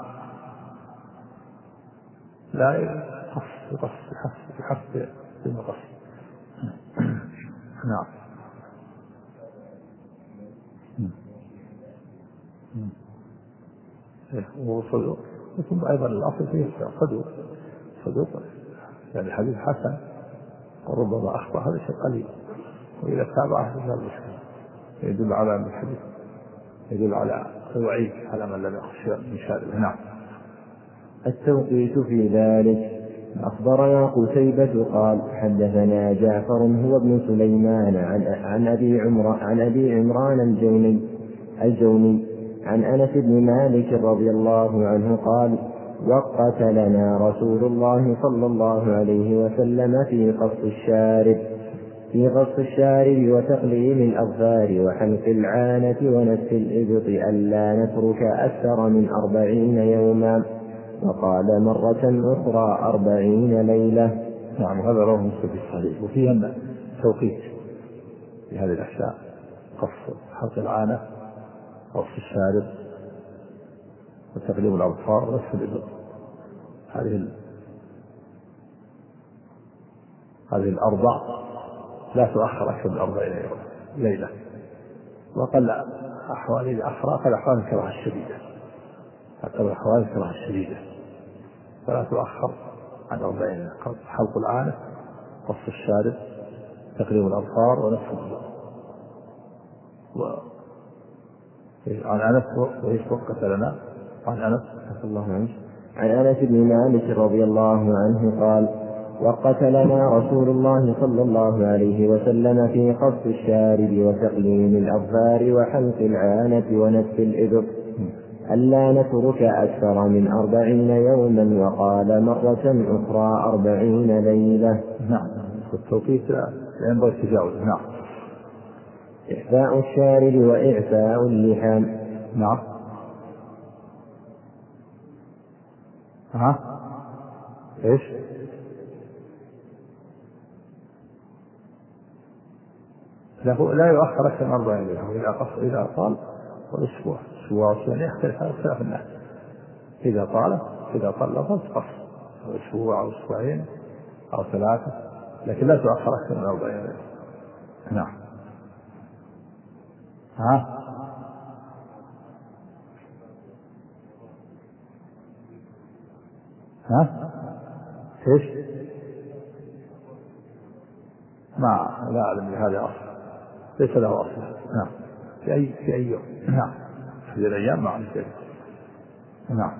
لا يقص يقص يحس يحس بالمقص. نعم. وصلوا ثم أيضا الأصل فيه صدوق صدوق يعني الحديث حسن وربما أخطأ هذا شيء قليل، وإذا تابعه فهذا المشكلة يدل على أن الحديث يدل على الوعيد على من لم يخشى من شاربه. نعم. التوقيت في ذلك. أخبرنا قتيبة قال حدثنا جعفر هو ابن سليمان عن عن أبي عمران عن أبي عمران الجوني الجوني عن أنس بن مالك رضي الله عنه قال وقت لنا رسول الله صلى الله عليه وسلم في قص الشارب في قص الشارب وتقليم الأظفار وحلق العانة ونتف الإبط ألا نترك أكثر من أربعين يوما، وقال مرة أخرى أربعين ليلة. نعم. هذا رواه مسلم في الصحيح. وفيه أن توقيت في هذه الأشياء قص حلق العانة قص الشارب وتقليم الأظفار ونتف الإبط. هذه هذه الأربع لا تؤخر أكثر من أربعين ليلة، وقل أحوال أخرى قد أحوال الكراهة الشديدة قد أحوال الكراهة الشديدة فلا تؤخر عن أربعين. حلق العانة قص الشارب تقليم الأظفار ونفس الإبط. عن أنس وإيش وقت لنا عن أنس الله عنه عن أنس بن مالك رضي الله عنه قال وقت لنا رسول الله صلى الله عليه وسلم في قص الشارب وتقليم الأظفار وحلق العانة ونتف الإبط ألا نترك أكثر من أربعين يوما، وقال مرة أخرى أربعين ليلة. نعم. التوقيت ينبغي التجاوز. نعم. إحفاء الشارب وإعفاء اللحام. نعم. ها إيش له لا يؤخر أكثر من أربعين ليلة. إذا قص إذا طال والأسبوع أسبوع وأسبوعين يختلف على اختلاف الناس. إذا طال إذا طال لفظ قص أسبوع أو أسبوعين أو ثلاثة، لكن لا تؤخر أكثر من أربعين ليلة. نعم. ها ها إيش ما لا أعلم بهذا أصل ليس له أصل. نعم. في أي في أي يوم. نعم. في الأيام ما عن شيء. نعم.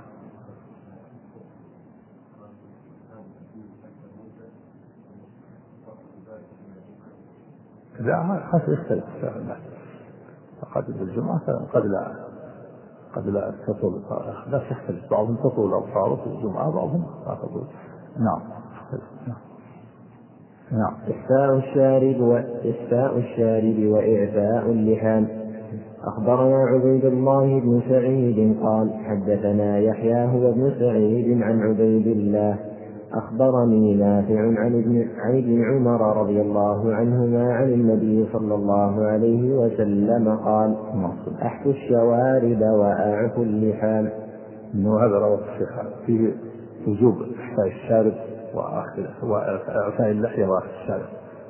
لا حسب يختلف الناس. قد الجمعة قد لا قد لا تطول لا تختلف. بعضهم تطول أظفاره في الجمعة بعضهم لا تطول. نعم. نعم. نعم. إحفاء الشارب وإحفاء الشارب وإعفاء اللحام. أخبرنا عبيد الله بن سعيد قال حدثنا يحيى هو ابن سعيد عن عبيد الله أخبرني نافع عن ابن ابن عمر رضي الله عنهما عن النبي صلى الله عليه وسلم قال أحفوا الشوارب وأعفوا اللحام. إنه هذا رواه الشيخ فيه وجوب إحفاء الشارب وإعفاء اللحية وأعفاء الشارب.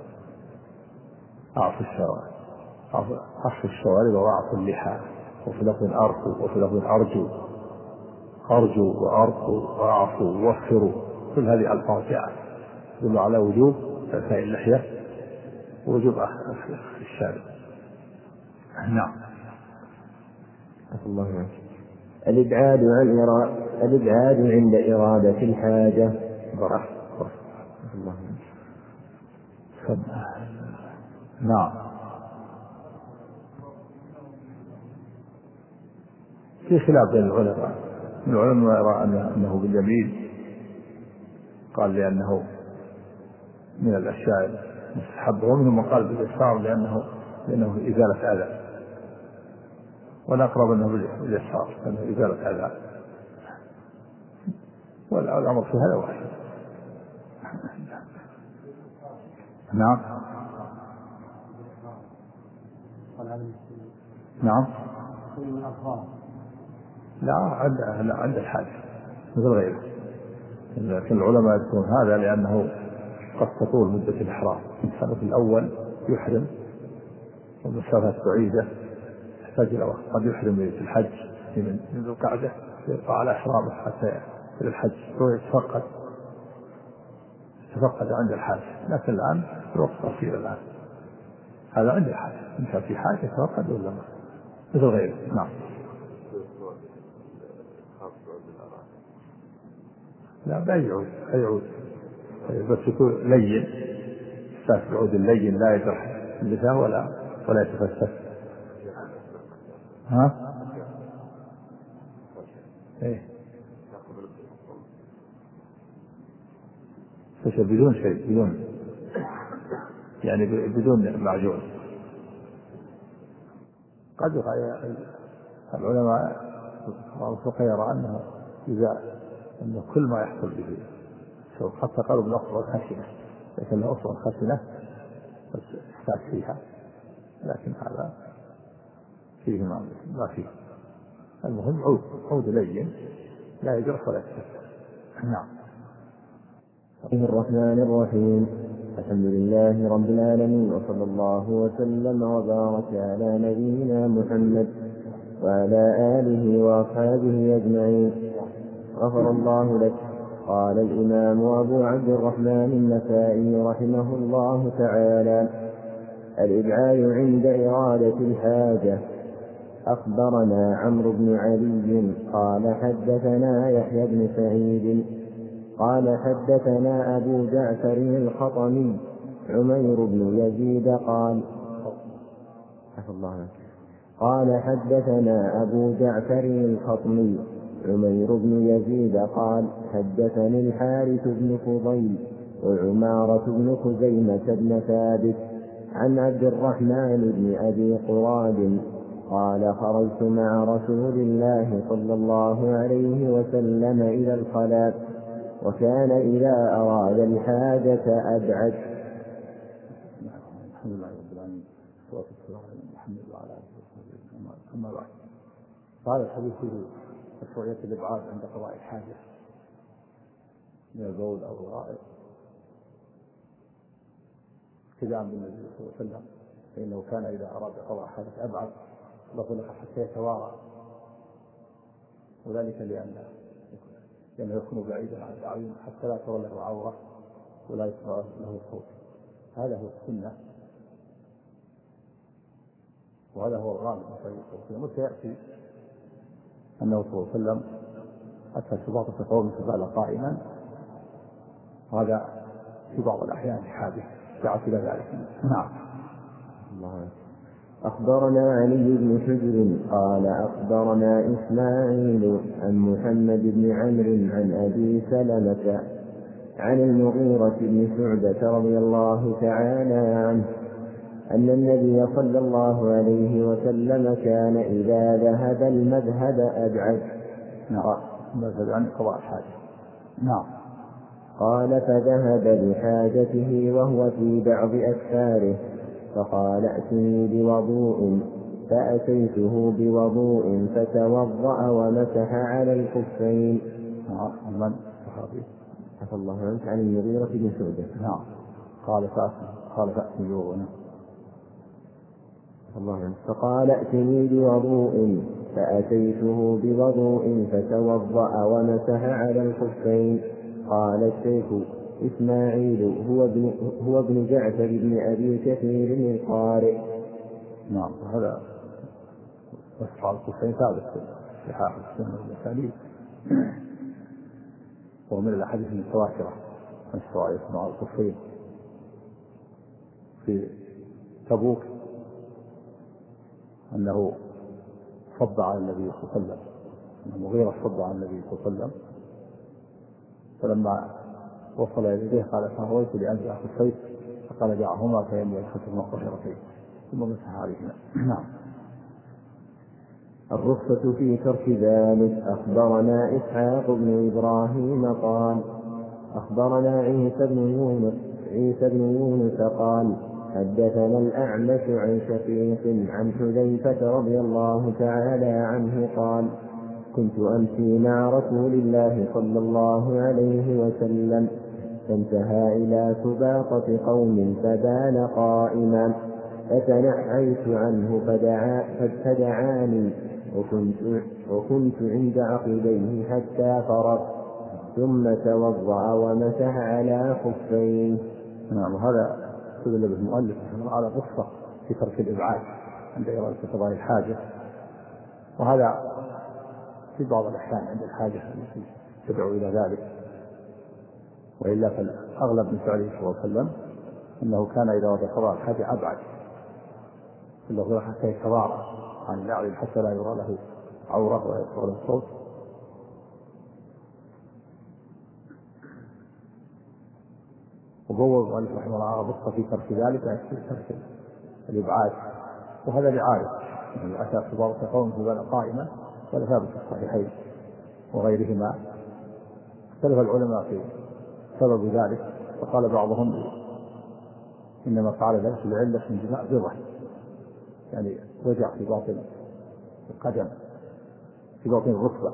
أعفوا الشوارب أحفوا الشوارب وأعفوا اللحى، وفي لفظ أرفوا وفي لفظ أرجو أرجو وأرفوا وأعفوا ووفروا. كل هذه ألفاظ جاءت تدل على وجوب إعفاء اللحية ووجوب الشارب. نعم. الله عنه. الإبعاد عن إرادة الإبعاد عند إرادة الحاجة. برح الله عنه. نعم. في خلاف بين العلماء. من العلماء يرى أنه باليمين قال لأنه من الأشياء المستحبة، ومنهم من قال باليسار لأنه لأنه إزالة أذى، والأقرب أنه باليسار لأنه إزالة أذى، والأمر في هذا واحد. نعم. نعم. لا عند لا عند الحاجة مثل غيره. لكن العلماء يذكرون هذا لأنه قد تطول مدة الإحرام. السنة الأول يحرم والمسافة بعيدة يحتاج إلى وقت. قد يحرم في الحج من ذي القعدة يبقى على إحرامه حتى في الحج ويتفقد يتفقد عند الحاج، لكن الآن الوقت قصير الآن، هذا عند الحاج إن كان في حاجة يتفقد ولا ما مثل غيره. نعم. لا لا يعود لا يعود بس يكون لين، ساس العود اللين لا يجرح اللسان ولا ولا يتفسد. ها؟ ايه بدون شيء، بدون يعني بدون معجون. قد العلماء الفقهاء يرى أنه إذا أنه كل ما يحصل به حتى قالوا بالأصل الخشنة، لكن الأصل الخشنة بس يحتاج فيها، لكن هذا فيه ما ما فيه. المهم عود عود لين لا يجرح ولا يتكسر. نعم. بسم الله الرحمن الرحيم. الحمد لله رب العالمين، وصلى الله وسلم وبارك على نبينا محمد وعلى آله وأصحابه أجمعين. غفر الله لك. قال الإمام أبو عبد الرحمن النسائي رحمه الله تعالى: الإبعاد عند إرادة الحاجة. أخبرنا عمرو بن علي قال حدثنا يحيى بن سعيد قال حدثنا أبو جعفر الخطمي عمير بن يزيد قال قال حدثنا أبو جعفر الخطمي عمير بن يزيد قال حدثني الحارث بن فضيل وعمارة بن خزيمة بن ثابت عن عبد الرحمن بن أبي قراد قال خرجت مع رسول الله صلى الله عليه وسلم إلى الخلاء، وكان إذا أراد الحاجة أبعد. الحمد لله رب العالمين والصلاة والسلام على محمد وعلى آله وصحبه. أما بعد، قال الحديث في مشروعية الإبعاد عند قضاء الحاجة من البول أو الغائط ابتداء بالنبي صلى الله عليه وسلم، فإنه كان إذا أراد قضاء حاجة أبعد لطلق حتى يتوارى، وذلك لأن لأنه يكون بعيدا عن الأعين حتى لا ترى له عورة ولا يسمع له صوت. هذا هو السنة وهذا هو الغالب من طريق الصوت. وسيأتي أنه صلى الله عليه وسلم حتى سباطة قوم فبال قائما، هذا في بعض الأحيان حادث دعت إلى ذلك. نعم. الله. أخبرنا علي بن حجر قال أخبرنا إسماعيل عن محمد بن عمرو عن أبي سلمة عن المغيرة بن شعبة رضي الله تعالى عنه أن النبي صلى الله عليه وسلم كان إذا ذهب المذهب أبعد. نعم. المذهب عن قضاء الحاجة. نعم. قال فذهب لحاجته وهو في بعض أسفاره فقال ائتني بوضوء، فأتيته بوضوء فتوضأ ومسح على الخفين. من صحابي؟ عفى الله عنك. عن المغيرة بن شعبة. نعم. قال قال فأتني بوضوء. الله عنك. فقال ائتني بوضوء، فأتيته بوضوء فتوضأ ومسح على الخفين. قال الشيخ إسماعيل هو ابن, هو ابن جعفر بن أبي كثير القارئ. نعم. هذا مسح على الخفين ثابت في حافظ السنة والمساليب، ومن الأحاديث المتواترة مسح على الخفين. في تبوك أنه صب على النبي صلى الله عليه وسلم، المغيرة صب على النبي صلى الله عليه وسلم، فلما وصل يديه قال فهويت لأنزع الخفين، فقال دعهما فإني أدخلتهما طاهرتين، ثم مسح عليهما. نعم. الرخصة في ترك ذلك. أخبرنا إسحاق بن إبراهيم قال أخبرنا عيسى بن يونس عيسى بن يونس قال حدثنا الأعمش عن شقيق عن حذيفة رضي الله تعالى عنه قال كنت أمشي مع رسول الله صلى الله عليه وسلم فانتهى إلى سباطة قوم فبال قائما، فتنحيت عنه فدعا فدعاني وكنت, وكنت عند عقبيه حتى فرغ ثم توضأ ومسح على خفيه. نعم. وهذا استدل به المؤلف على الرخصة في ترك الإبعاد عند إرادة قضاء الحاجة، وهذا في بعض الأحيان عند الحاجة التي تدعو إلى ذلك، وإلا فالأغلب من فعله صلى الله عليه وسلم أنه كان إذا أراد قضاء الحاجة أبعد إلا حتى يتضارع عن الأعين حتى لا يرى له عورة ويصغر له الصوت. وقوى المؤلف رحمه الله رخصة في ترك ذلك يعني في ترك الإبعاد، وهذا لعادة يعني أتى صبارة قوم في بلد قائمة ولا ثابت في الصحيحين وغيرهما. اختلف العلماء في سبب ذلك، وقال بعضهم إنما فعل ذلك لعلة انجماع بضع، يعني وجع في باطن القدم في باطن الركبة،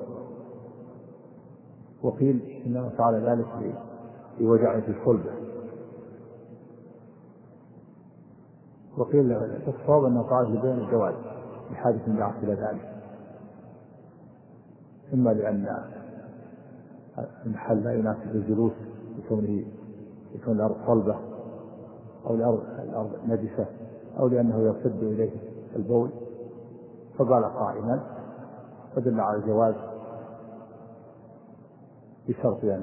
وقيل إنما فعل ذلك لوجع في الصلبة، وقيل الصواب أنه فعل لبيان الجواز بحاجة دعت إلى ذلك، إما لأن المحل لا يناسب الجلوس بكونه يكون الأرض صلبة أو الأرض, الأرض نجسة أو لأنه يرتد إليه البول فقال قائما، فدل على الجواز بشرط أن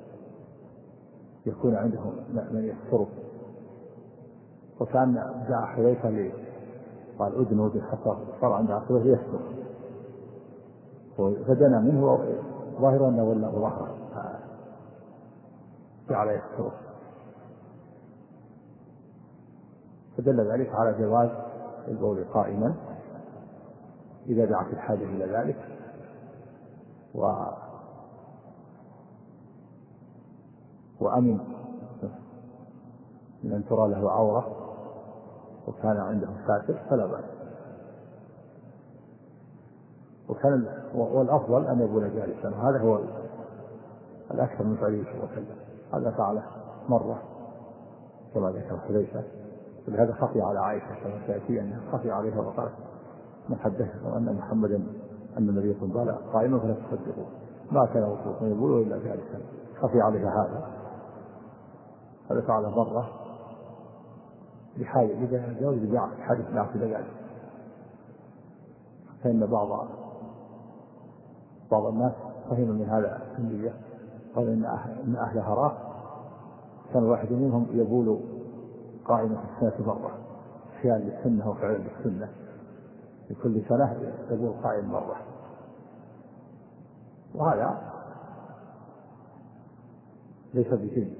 يكون عندهم من يستره. وكان جاء حذيفة لي قال أذن وذن حتى صار عند عقبه يستر، فدنا منه ظاهرا أنه ولا ظهره جعل يستره، فدل ذلك على جواز البول قائما إذا دعت الحاجة إلى ذلك، و وأمن من أن ترى له عورة وكان عنده ساتر فلا بأس. وكان والأفضل أن يبول جالسا، هذا هو الأكثر من فعله صلى الله عليه وسلم. هذا فعله مرة كما ذكر حذيفة، ولهذا خفي على عائشة كما تأتي أنها خفي عليها وقالت من حدثه أن محمدا أن النبي صلى الله عليه وسلم قائما فلا تصدقوا ما كان وصوفا يقول إلا جالسا، خفي عليها هذا. هذا فعله مرة بحاجة إذا الجواز بحاجة نعم إلى ذلك، فإن بعض بعض الناس فهم من هذا النية، قال إن أهل, إن أهل هراء كان واحد منهم يبول قائما في السنة مرة، أحيانا للسنة وفعلا للسنة، في كل سنة يبول قائم مرة، وهذا ليس بشيء.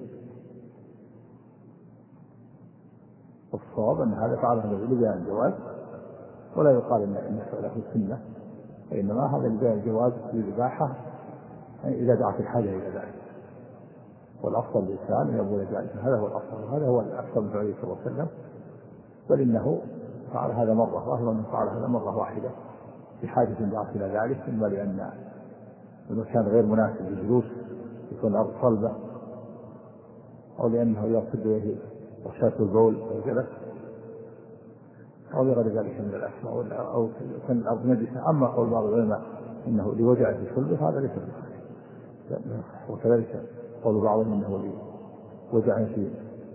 والصواب أن هذا فعله لبيان الجواز، ولا يقال إن فعله السنة، وإنما هذا لبيان الجواز للإباحة إذا دعت الحاجة إلى ذلك. والأفضل للإنسان أن يبول جالسا، هذا هو الأفضل، وهذا هو الأكثر من فعله صلى الله عليه وسلم، بل إنه فعل هذا مرة، ظاهر أنه فعل هذا مرة واحدة بحاجة دعت إلى ذلك، إما لأن المكان غير مناسب للجلوس يكون الأرض صلبة، أو لأنه يرتد إليه رشاة البول أو جلس، أو لغير ذلك من الأسماء، أو كان الأرض نجسة. أما قول بعض العلماء إنه لوجع في الصلب هذا ليس بصحيح، وكذلك قول بعضهم إنه لوجع في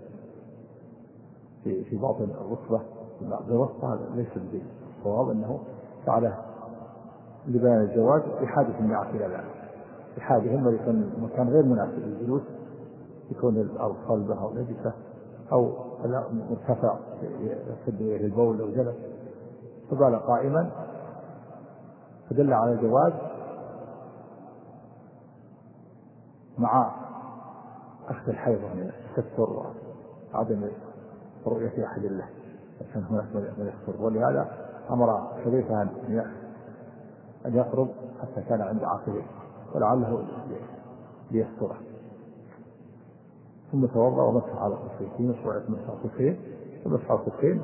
في في باطن الركبة بالركبة، هذا ليس بدليل. الصواب أنه فعله لبيان الجواز بحاجة الناس إلى ذلك، بحاجة إما يكون مكان غير مناسب للجلوس، يكون الأرض صلبة أو نجسة أو مرتفع يرتد إليه البول أو جلس، فبال قائما، فدل على الجواز مع أخذ الحيض من التستر وعدم رؤية أحد له عشان هناك من يستر. ولهذا أمر حذيفة أن يقرب حتى كان عند عاقبه ولعله ليستره، ثم توضأ ومسح على الخفين. في مشروعية مسح الخفين ومسح الخفين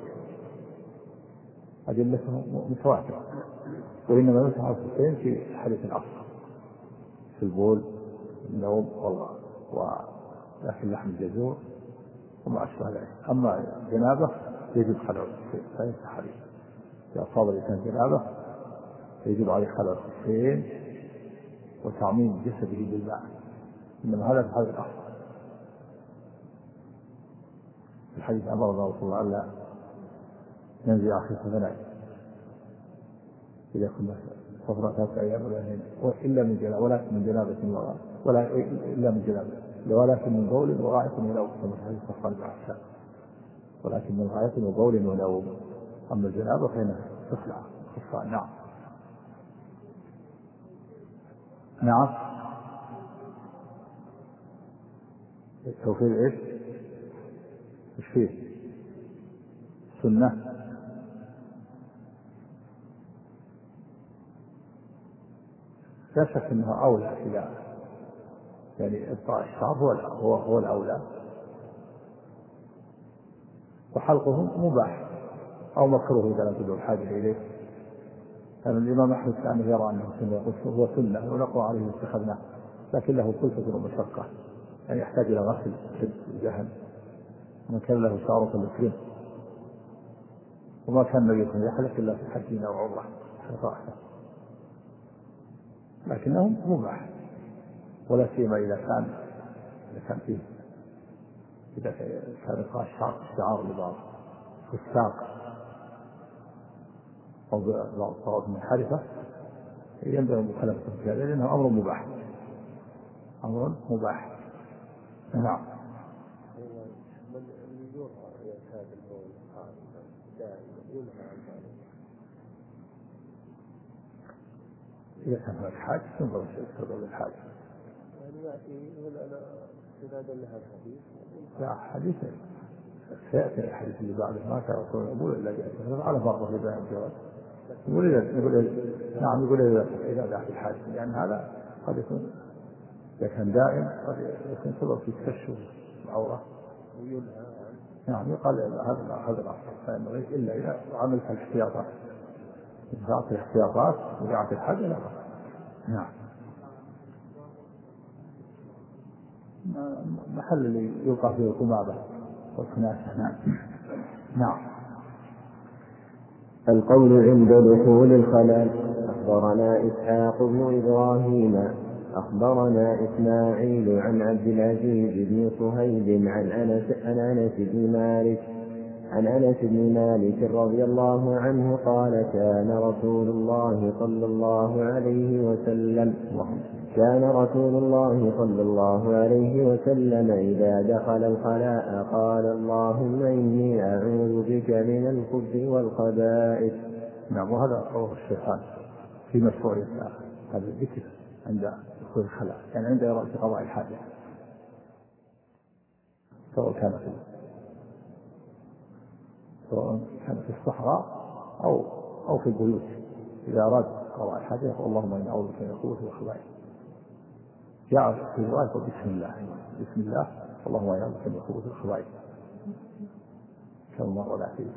أدلته متواترة، وإنما مسح الخفين في حديث العصر في البول النوم وأكل لحم الجزور وما أشبه ذلك. أما جنابة يجب خلع الخفين، فليس حديث إذا أصاب الإنسان جنابة يجب عليه خلع الخفين وتعميم جسده بالماء، إنما هذا في هذا الأفضل. في الحديث أمر الله صلى الله عليه وسلم ألا ننزع خفافنا إذا كنا صفرة ثلاثة أيام ولا إلا من جنابة، ولكن من جنابة ولا إلا من جنابة، ولكن من بول وغائط ونوم، كما في حديث صفوان بن عفان، ولكن من غائط وبول ونوم. أما الجنابة فإنها تخلع الخفان. نعم. نعم. توفير إيش؟ إيش فيه؟ سنة. لا شك أنها أولى إلى يعني إبقاء الشعر هو هو هو الأولى، وحلقه مباح أو مكروه إذا لم تدعو الحاجة إليه. كان الإمام أحمد كان يرى أنه سنة، يقول هو سنة ونقوى عليه اتخذناه، لكن له كلفة ومشقة، يعني يحتاج إلى غسل الجهل، ومن كان له شعر فليكرمه، وما كان النبي يكون يحلق إلا في حج أو عمرة رأسه، لكنه مباح، ولا سيما إذا كان إذا كان فيه إذا كان إلقاء الشعر استعار لبعض فساق أو بعض الطوائف المنحرفة ينبغي مخالفة في هذا، لأنه أمر مباح، أمر مباح. نعم. إذا كان هناك حاجة ينظر استخدام الحاجة. لا حديث سيأتي الحديث اللي بعده ما كان رسول يقول إلا جاء على فرضه لبيان الجواز. يقول إذا يقول نعم يقول إذا إذا دعت الحاجة، لأن يعني هذا قد يكون إذا كان دائم قد يكون سبب في تكشف العورة. نعم يقال هذا هذا الأصل، فإنه إلا إذا عملت الاحتياطات، إذا فعلت الاحتياطات ودعت الحاجة لا بأس. نعم. محل اللي يلقى فيه القمامة والكناسة. نعم. نعم. القول عند دخول الخلاء. أخبرنا إسحاق بن إبراهيم أخبرنا إسماعيل عن عبد العزيز بن صهيب عن أنس عن أنس بن مالك عن أنس بن مالك رضي الله عنه قال كان رسول الله صلى الله عليه وسلم كان رسول الله صلى الله عليه وسلم إذا دخل الخلاء قال اللهم إني أعوذ بك من الخبث والخبائث. نعم. وهذا رواه الشيخان في مشروعية هذا الذكر عند دخول الخلاء، يعني عند إرادة قضاء الحاجة، سواء كان في سواء كان في الصحراء أو أو في البيوت، إذا أراد قضاء الحاجة يقول اللهم إني أعوذ بك من الخبث والخبائث. جاء في رواية بسم الله بسم الله اللهم إني أعوذ بك من الخبث والخبائث، كما مر له في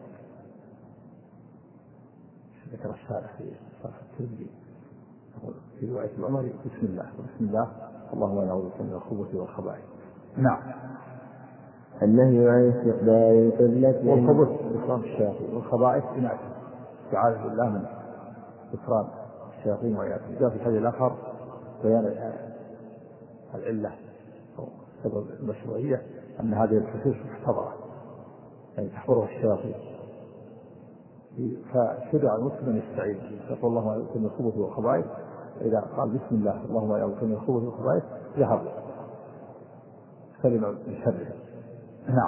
ذكر الشارع في صحيح الترمذي في رواية العمري بسم الله بسم الله اللهم إني أعوذ بك من الخبث والخبائث. نعم. النهي عن استقبال القبلة. والخبث إكرام الشياطين، والخبائث إناث استعاذة بالله من إكرام الشياطين وإياكم. جاء في الحديث الآخر بيان العلة أو سبب المشروعية أن هذه الحشوش محتضرة يعني تحضرها الشياطين، فشرع المسلم أن يستعيذ يقول اللهم أعوذ بك من الخبث والخبائث، إذا قال بسم الله اللهم أعوذ بك من الخبث والخبائث ذهب سلم من شره. نعم.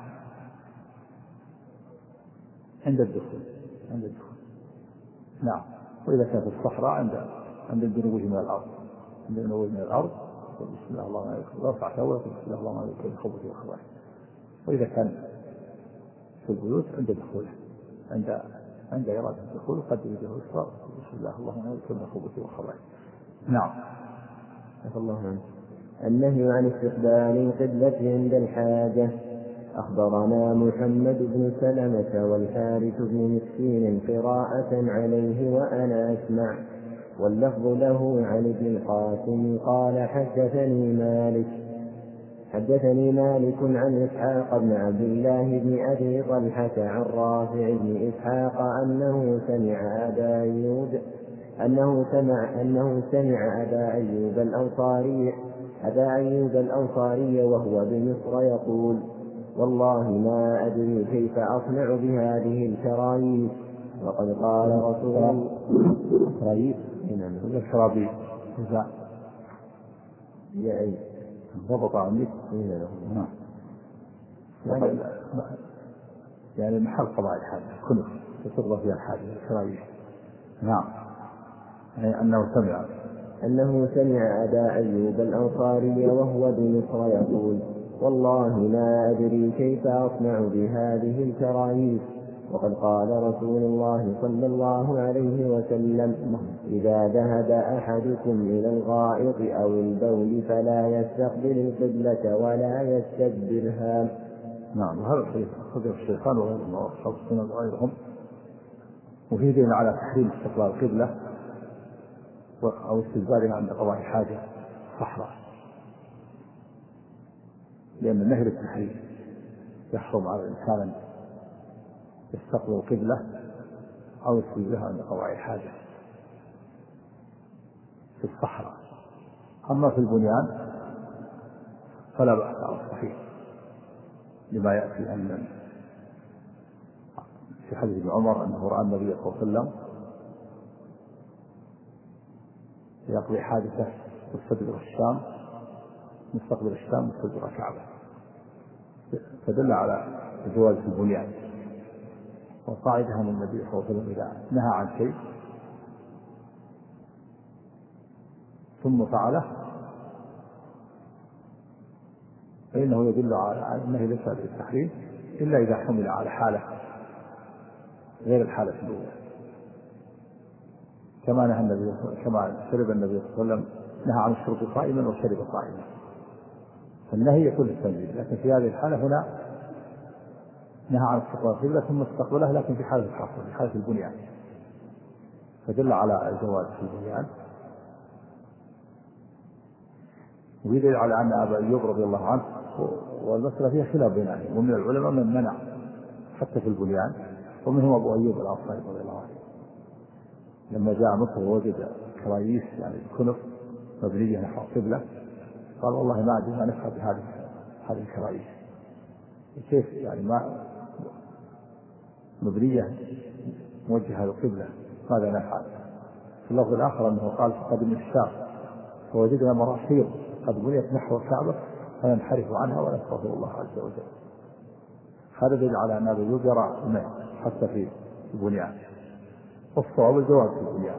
عند الدخول عند الدخول. نعم. وإذا كان في الصحراء عند عند الدنوب من الأرض عند الدنوب من الأرض بسم الله اللهم أعوذ بك وارفع ثوبك بسم الله اللهم أعوذ بك من الخبث والخبائث. وإذا كان في البيوت عند دخوله عند عند إرادة الدخول قد يده اليسرى بسم الله اللهم أعوذ بك من الخبث والخبائث. نعم. الله عنه. النهي عن استقبال القبلة عند الحاجة. أخبرنا محمد بن سلمة والحارث بن مسكين قراءة عليه وأنا أسمع، واللفظ له عن ابن القاسم قال حدثني مالك حدثني مالك عن إسحاق بن عبد الله بن أبي طلحة عن رافع بن إسحاق أنه سمع أبا أيوب أنه سمع أنه سمع أبا أيوب الأنصاري أبا أيوب الأنصاري وهو بمصر يقول: والله ما أدري كيف أصنع بهذه الكرايس، وقد قال رسول الله كرايس الكرابيس يعني ضبط عندك يعني يعني محل قضاء الحاجة كنف تقضى فيها الحاجة الكرايس. نعم يعني أنه سمع أنه سمع أبا أيوب الأنصاري وهو بمصر يقول: والله ما أدري كيف أصنع بهذه الكرايس، وقد قال رسول الله صلى الله عليه وسلم: إذا ذهب أحدكم إلى الغائط أو البول فلا يستقبل القبلة ولا يستدبرها. نعم وهذا خذ الشيطان وغيرهم وأصحاب السنة وغيرهم، وفيه دين على تحريم استقبال القبلة أو استدبارها عند قضاء الحاجة صحراء، لأن النهي للتحريم يحرم على الإنسان أن يستقبل القبلة أو يستدبرها عند قضاء الحاجة في الصحراء. أما في البنيان فلا بأس على الصحيح، لما يأتي أن في حديث ابن عمر أنه رأى النبي صلى الله عليه وسلم يقضي حادثة مستدبر الشام مستقبل الشام مستدبر الكعبة، فدل على جواز البنيان. وقاعدة من النبي صلى الله عليه وسلم إذا نهى عن شيء ثم فعله فإنه يدل على أنه ليس للتحريم إلا إذا حمل على حالة غير الحالة الأولى، كما نهى النبي كما شرب النبي صلى الله عليه وسلم نهى عن الشرب صائما وشرب صائما، فالنهي يكون للتنزيل. لكن في هذه الحالة هنا نهى عن استقبال القبلة ثم استقبلها، لكن في حالة الحصر في حالة البنيان، فدل على الجواز في البنيان. ويدل على أن أبا أيوب رضي الله عنه، والمسألة فيها خلاف بين أهل، ومن العلماء من منع حتى في البنيان، ومنهم أبو أيوب الأنصاري رضي الله عنه لما جاء مصر ووجد كرايس يعني الكنف مبنية نحو القبلة قال: والله ما أدري ما نفعل بهذه هذه الكرايس، كيف يعني ما مبنية موجهة للقبلة ماذا نفعل؟ في اللفظ الآخر أنه قال: قدم الشام فوجدنا مراحيض قد بنيت نحو الكعبة فننحرف عنها ونستغفر الله عز وجل. هذا دليل على أن أبا أيوب يرى حتى في البنيان، والصواب الجواز في البنيان،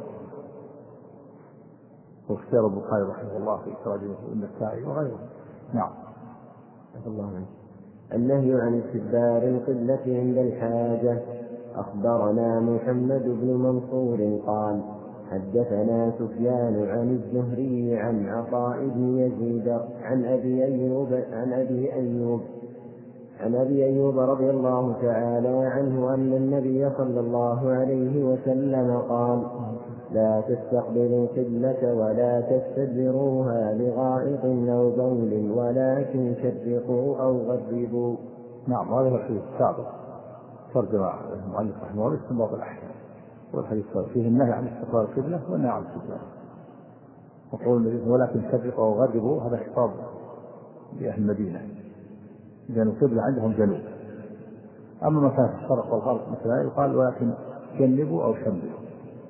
واختيار البخاري رحمه الله في إخراجه النسائي وغيره. نعم. الله عنه. النهي عن استدبار القبلة عند الحاجة. أخبرنا محمد بن منصور قال: حدثنا سفيان عن الزهري عن عطاء بن يزيد عن أبي أيوب عن أبي أيوب عن أبي أيوب رضي الله تعالى عنه أن النبي صلى الله عليه وسلم قال: لا تستقبلوا القبلة ولا تستدبروها لغائط أو بول ولكن شرقوا أو غربوا. نعم هذا الحديث السابق ترجم المؤلف رحمه الله استنباط الأحكام، والحديث فيه النهي عن استقبال القبلة والنهي عن الاستدبار، وقول ولكن شرقوا أو غربوا هذا خطاب لأهل المدينة لأن القبلة عندهم جنوب. أما مثلا في الشرق والغرب مثلا يقال ولكن جنبوا أو شملوا.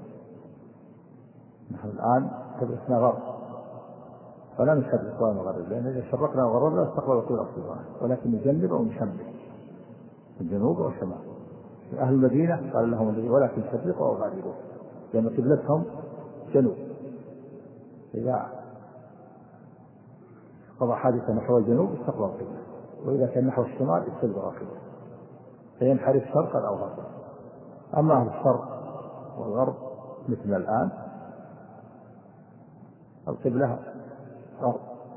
نحن الآن قبلتنا غرب فلا نشرق ولا نغرب، لأن إذا شرقنا وغربنا استقبل القبلة أصلا، ولكن نجنب أو نشمل الجنوب أو الشمال. أهل المدينة قال لهم ولكن شرقوا أو غربوا لأن قبلتهم جنوب، إذا قضى حادثة نحو الجنوب استقبل القبلة، وإذا كان نحو الشمال استدبر القبلة، فينحرف شرقا أو غربا. أما أهل الشرق والغرب مثل الآن القبلة غرب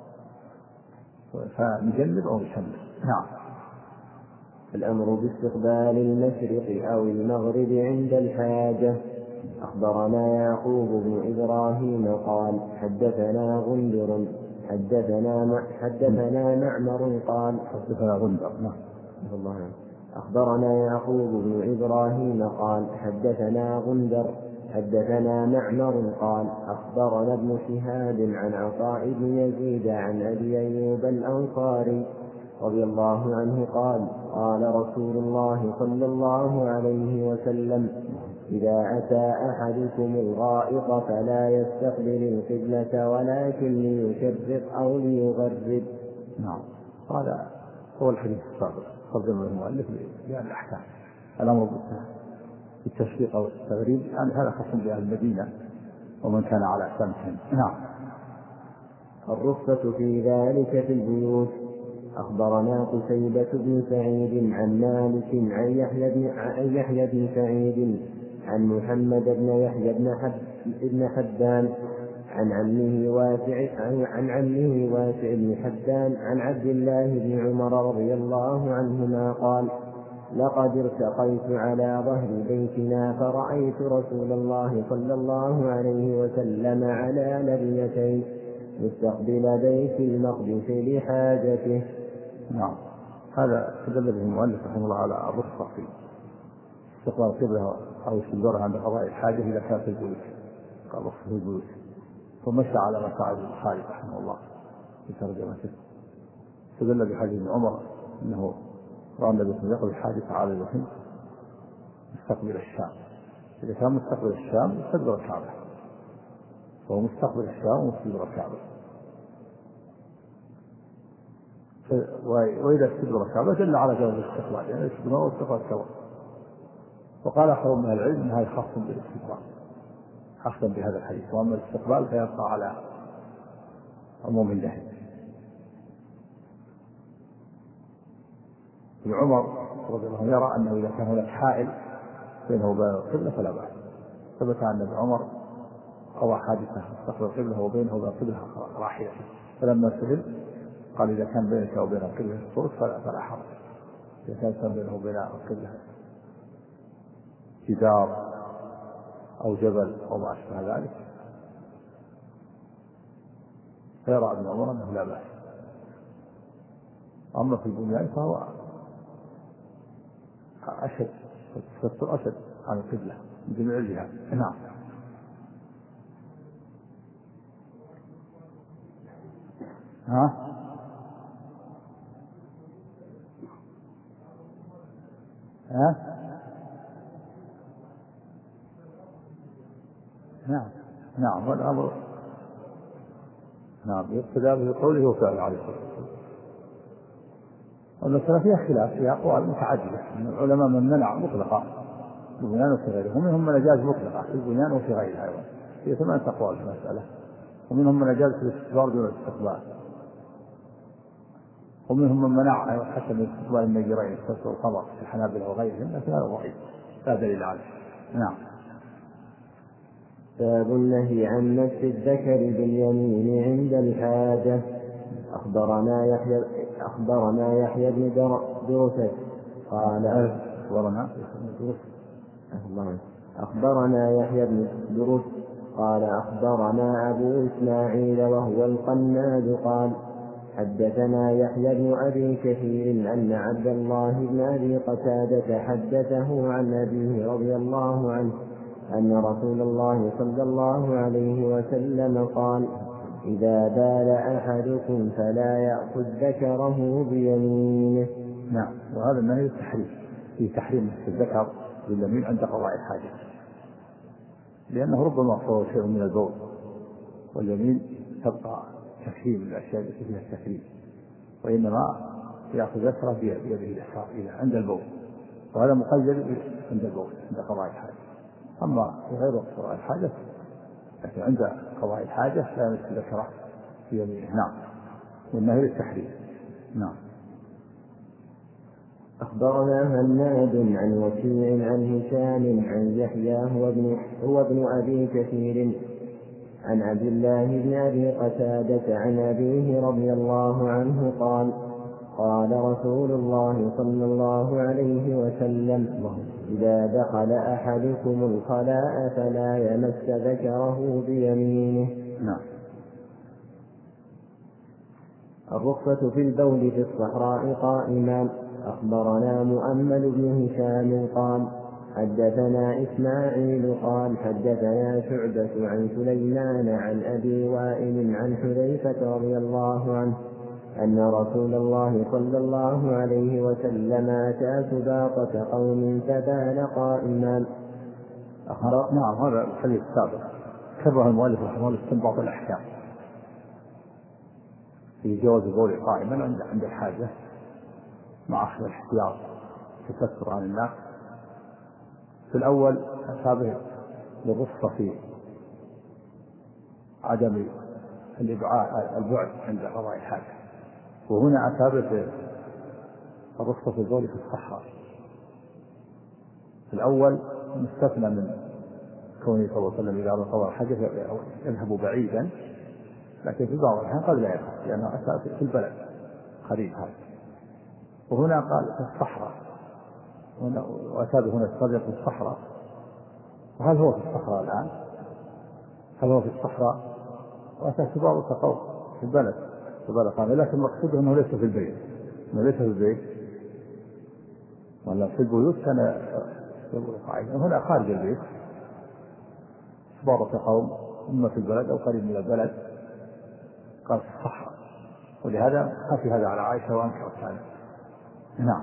فنجنب أو نشمل. نعم. الأمر باستقبال المشرق أو المغرب عند الحاجة. أخبرنا يعقوب بن إبراهيم قال: حدثنا غندر حدثنا حدثنا معمر قال: حدثنا غندر. نعم. أخبرنا يعقوب بن إبراهيم قال: حدثنا غندر حدثنا معمر قال أخبرنا ابن شهاب عن عطاء بن يزيد عن أبي أيوب الأنصاري رضي الله عنه قال قال رسول الله صلى الله عليه وسلم إذا أتى أحدكم الغائط فلا يستقبل القبلة ولكن ليشرق أو ليغرب. نعم. هذا هو الحديث السابق ترجمه المؤلف لأن الأحكام الأمر بالتشريق أو التغريب يعني هذا خاص بأهل المدينة ومن كان على سمح. نعم. الرخصة في ذلك في البيوت. أخبرنا قتيبة بن سعيد عن مالك عن يحيى بن عن يحيى بن سعيد عن محمد بن يحيى بن حب بن حبان عن عمه واسع عن, عن عمه واسع بن حبان عن عبد الله بن عمر رضي الله عنهما قال لقد ارتقيت على ظهر بيتنا فرأيت رسول الله صلى الله عليه وسلم على لبيتين مستقبل بيت المقدس لحاجته. نعم. هذا تدل به المؤلف رحمه الله على الرخصة في استقبال القبلة أو استدبارها عند قضاء الحاجة إذا كانت في البيوت. قال الرخصة في البيوت. ومشى على مصاعد البخاري رحمه الله في ترجمته. تدل بحديث ابن عمر أنه رأى النبي صلى الله عليه وسلم يقضي حاجة على الوحيد مستقبل الشام. إذا كان مستقبل الشام يستدبر الكعبة، فهو مستقبل الشام ومستدبر الكعبة. وإذا استدبر الكعبة دل على جواز الاستقبال، يعني الاستدبار واستقبال سواء. وقال آخر من أهل العلم أن هذا خاص بالاستدبار خاصا بهذا الحديث، وأما الاستقبال فيبقى على عموم النهي. ابن عمر رضي الله عنه يرى أنه إذا كان هناك حائل بينه وبين القبلة فلا بأس. ثبت أن ابن عمر قضى حادثة استقبل القبلة وبينه وبين القبلة راحلة، فلما سئل قال إذا كان بينك وبين القبلة الطرق فلا فلا حرج. إذا كان بينه وبين القبلة جدار أو جبل أو ما أشبه ذلك فيرى ابن عمر أنه لا بأس. أما في البنيان فهو أشد التستر أشد عن القبلة من جميع الجهات. نعم. ها ها نعم نعم. والأمر نعم يقتدى بقوله وفعله عليه الصلاة والسلام. والمسألة فيها خلاف، فيها أقوال متعددة من العلماء من منع مطلقا في البنيان وفي غيره، ومنهم من أجاز مطلقا في البنيان وفي غيرها أيضا، هي ثمانية أقوال في المسألة. ومنهم من أجاز في الاستدبار دون الاستقبال، ومنهم من منع حتى من استقبال النجرين الشمس والقمر في الحنابلة وغيرهم، لكن هذا ضعيف لا دليل عليه. نعم. باب النهي عن مس الذكر باليمين عند الحاجة. أخبرنا يحيى أخبرنا يحيى بن درست قال أخبرنا أخبرنا يحيى بن درست قال أخبرنا أبو إسماعيل وهو القناد قال حدثنا يحيى بن أبي كثير أن عبد الله بن أبي قتادة حدثه عن أبيه رضي الله عنه أن رسول الله صلى الله عليه وسلم قال إذا بال أحدكم فلا يأخذ ذكره بيمينه. نعم. وهذا النهي التحريم في تحريم الذكر باليمين عند قضاء الحاجة، لأنه ربما صار شيء من البول، واليمين تبقى تكريم الأشياء التي فيها التكريم، وإنما يأخذ ذكره بيده اليسار عند البول، وهذا مقيد عند البول عند قضاء الحاجة. أما في غير وقت قضاء الحاجة لكن عند قضاء الحاجة لا يمس ذكره في يمينه. نعم. والنهي للتحريم. نعم. أخبرنا هناد عن وكيع عن هشام عن يحيى هو ابن, هو ابن أبي كثير عن عبد الله بن أبي قتادة عن أبيه رضي الله عنه قال قال رسول الله صلى الله عليه وسلم إذا دخل أحدكم الخلاء فلا يمس ذكره بيمينه. نعم. الرخصة في البول في الصحراء قائما. أخبرنا مؤمل بن هشام قال حدثنا إسماعيل قال حدثنا شعبة عن سليمان عن أبي وائل عن حذيفة رضي الله عنه أن رسول الله صلى الله عليه وسلم أتى سباطة قوم فبال قائما. نعم، هذا الحديث السابق كره المؤلف رحمه الله استنباط الأحكام في جواز البول قائما عند عند الحاجة مع أخذ الاحتياط تكثر عن الناس. في الأول أتابه للرخصة في عدم الإبعاد البعد عند قضاء الحاجة، وهنا أتابه الرخصة في البول في الصحراء. في الأول مستثنى من كونه صلى الله عليه وسلم إذا أراد قضاء الحاجة يذهب بعيدا، لكن في بعض الأحيان قد لا يذهب لأنه أتى في البلد قريب هذا. وهنا قال في الصحراء، وأتابه هنا الصديق في الصحراء. وهل هو في الصحراء الآن؟ هل هو في الصحراء؟ وأتى سباطة قوم في البلد في البلد قال، لكن مقصوده أنه ليس في البيت، أنه ليس في البيت ولا في البيوت كان يقول قاعدة. هنا خارج البيت سباطة قوم إما في البلد أو قريب من البلد، قال في الصحراء، ولهذا خفي هذا على عائشة وأنكرت هذا. نعم.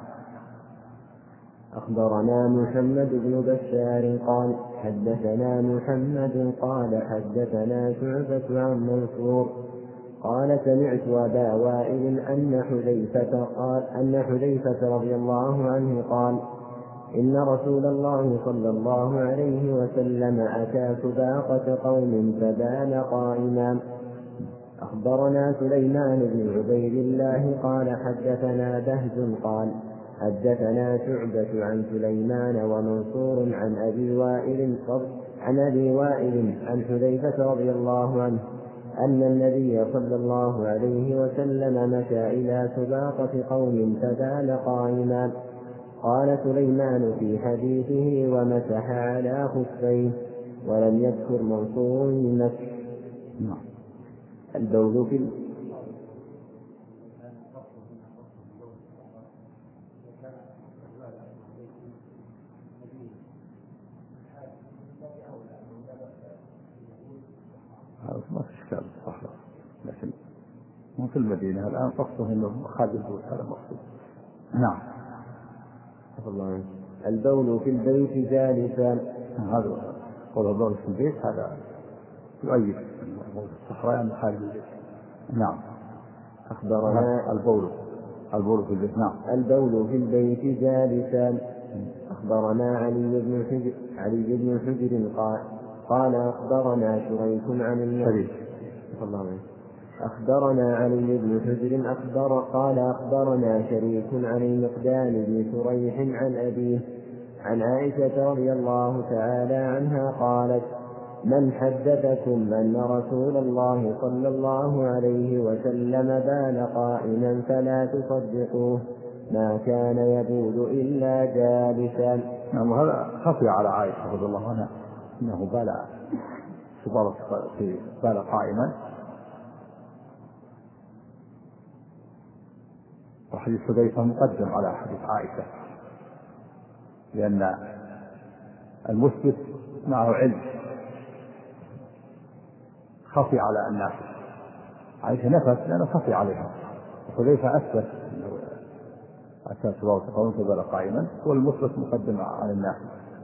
أخبرنا محمد بن بشار قال حدثنا محمد قال حدثنا شعبة عن منصور قال سمعت أبا وائل أن حذيفة قال أن حذيفة رضي الله عنه قال إن رسول الله صلى الله عليه وسلم أتى سباقة قوم فبال قائما. أخبرنا سليمان بن عبيد الله قال حدثنا بهز قال حدثنا شعبة عن سليمان ومنصور عن أبي وائل عن أبي وائل عن حذيفة رضي الله عنه أن النبي صلى الله عليه وسلم مشى إلى سباقة قوم فبال قائما. قال سليمان في حديثه ومسح على خفيه، ولم يذكر منصور المسح. البول في ما في إشكال الصحراء، لكن مو في المدينة الآن قصده أنه خارج البيت، هذا مقصود. نعم. الله. البول في البيت جالسا، هذا قول البول في البيت هذا يؤيد الصحراء يعني خارج البيت. نعم. أخبرنا البول البول في البيت. نعم. البول في البيت جالسا. أخبرنا علي بن حجر علي بن حجر قال قال أخبرنا شريك عن النبي صلى الله عليه وسلم. أخبرنا علي بن حجر أخبر قال أخبرنا شريك عن المقدام بن شريح عن أبيه عن عائشة رضي الله تعالى عنها قالت من حدثكم أن رسول الله صلى الله عليه وسلم بال قائما فلا تصدقوه، ما كان يبول إلا جالسا. نعم. وهذا خفي على عائشة رضي الله عنها أنه بال في بال قائما. وحديث حذيفة مقدم على حديث عائشة، لأن المثبت معه علم خفي على الناس. عائشة نفت لأنه خفي عليها، وحذيفة أثبت أنه أتى سباقة قوم فبال قائما، والمثبت مقدم على الناس.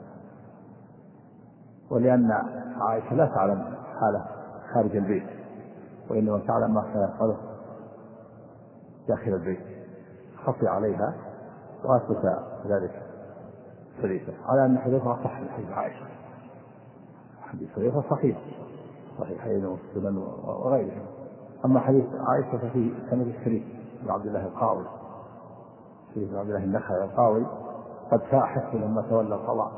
ولأن عائشة لا تعلم حاله خارج البيت، وإنما تعلم ما كان يفعله داخل البيت، خفي عليها وأثبت ذلك حذيفة، على أن حذيفة صح من حديث عائشة. حديث حذيفة صحيح صحيحين والسنن وغيرهم. أما حديث عائشة ففيه سند الشريف بن عبد الله القاوي، شريف بن عبد الله النخعي القاوي قد ساء حسه لما تولى القضاء.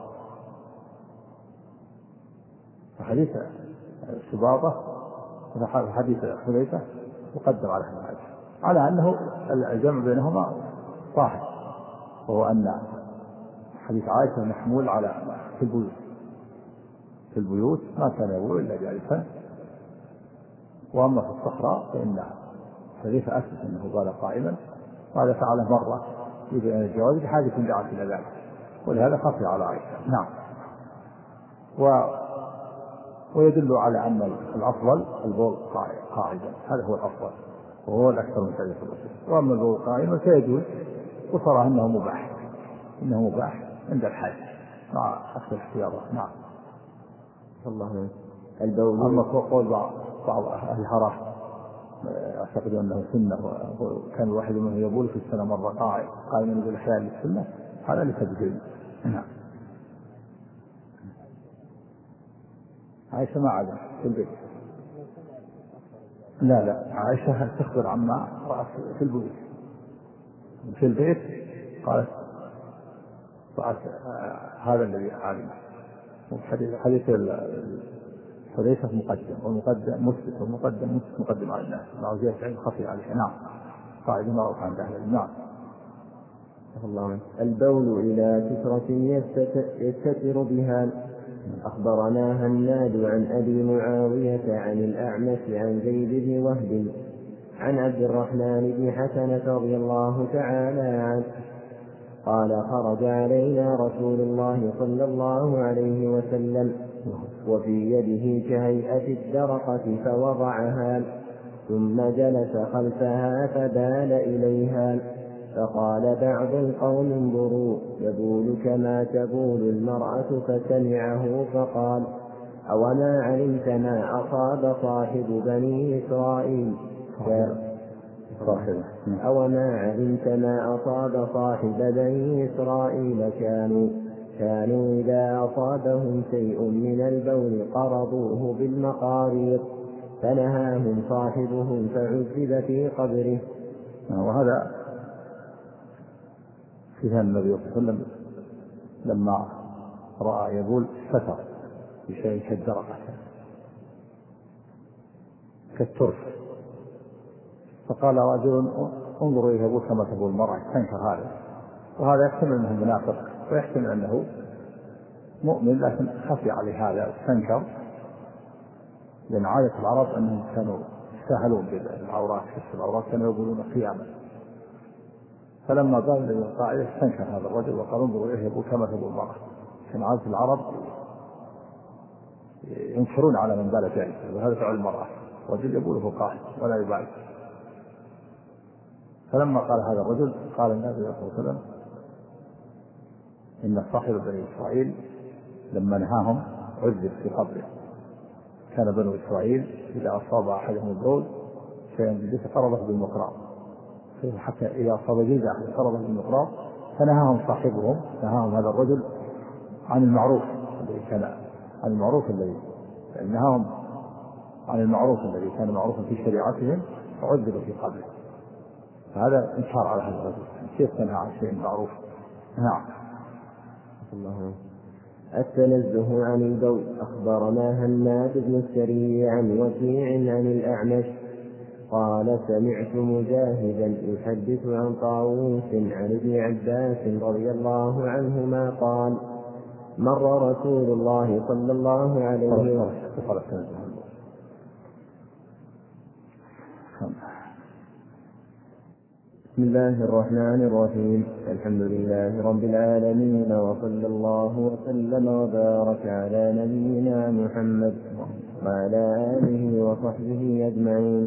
فحديث السباطة وحديث حذيفة مقدم على حديث عائشة، على أنه الجمع بينهما صاحب، وهو أن حديث عائشة محمول على في البيوت في البيوت ما كان يقول إلا جالسا. وأما في الصحراء فإن حذيفة أثبت أنه قال قائما، وهذا فعله مرة يبين الجواز بحاجة دعت إلى ذلك، ولهذا خفي على عائشة. نعم. و... ويدل على أن الأفضل البول قاعدا، هذا هو الأفضل وهو الأكثر من حديث الرسول. وأما البول قائما فيجوز، وصار أنه مباح، إنه مباح عند الحاج مع أخذ الاحتياطات. نعم. الله البول. أما قول بعض أهل الحرام أعتقد أنه سنة، وكان الواحد منهم يبول في السنة مرة قائم قائما من الأحياء للسنة، هذا ليس بجيد. نعم. عائشة ما عادت في البيت. لا لا عائشة تخبر عما رأت في البيت. في البيت قالت رأت هذا الذي علم. حديث حديث حديث مقدم والمقدم مثبت والمقدم مثبت مقدم على الناس مع زيادة علم خفي عليه. نعم. قاعدة معروف عند أهل العلم. نعم. الله البول إلى سترة يستتر بها. أخبرنا هناد عن أبي معاوية عن الأعمش عن زيد بن وهب عن عبد الرحمن بن حسنة رضي الله تعالى عنه قال خرج علينا رسول الله صلى الله عليه وسلم وفي يده كهيئة الدرقة فوضعها ثم جلس خلفها فبال إليها فقال بعض القوم انظروا يبول كما تبول المرأة فسمعه فقال أوما علمت ما أصاب صاحب بني إسرائيل أوما علمت ما أصاب صاحب بني إسرائيل كانوا كانوا إذا أصابهم شيء من البول قرضوه بالمقاريض فنهاهم صاحبهم فعذب في قبره. وهذا فيها النبي صلى الله عليه وسلم لما رأى يبول ستر بشيء كالدرقة كالترف، فقال رجل انظروا يبول كما تبول المرأة، استنكر هذا، وهذا يحتمل أنه منافق ويحتمل أنه مؤمن، لكن خفي عليه هذا استنكر، لأن عادة العرب أنهم كانوا يستاهلون بالعورات، كشف العورات كانوا يقولون قياما. فلما قال القائل استنكر هذا الرجل وقال انظروا إليه يبول كما تبول المرأة. كان عادة العرب ينكرون على من بال ذلك، وهذا فعل المرأة، رجل يبوله قائل ولا يبالي. فلما قال هذا الرجل قال النبي صلى الله عليه وسلم إن صاحب بني إسرائيل لما نهاهم عذب في قبره. كان بنو إسرائيل إذا أصاب أحدهم البول شيئا جديد قرضه بالمقراض، حتى إذا أصاب جلد أحد قرضه بالمقراض، فنهاهم صاحبهم نهاهم هذا الرجل عن المعروف الذي كان عن المعروف الذي نهاهم عن المعروف الذي كان معروفا في شريعتهم فعذب في قبره. فهذا انكار على هذا الرجل، كيف تنهى عن شيء معروف؟ نعم. الله التنزه عن البول. أخبرنا هناد بن السري عن وكيع عن الأعمش قال سمعت مجاهدا يحدث عن طاووس عن ابن عباس رضي الله عنهما قال مر رسول الله صلى الله عليه وسلم. بسم الله الرحمن الرحيم. الحمد لله رب العالمين، وصلى الله وسلم وبارك على نبينا محمد وعلى آله وصحبه أجمعين.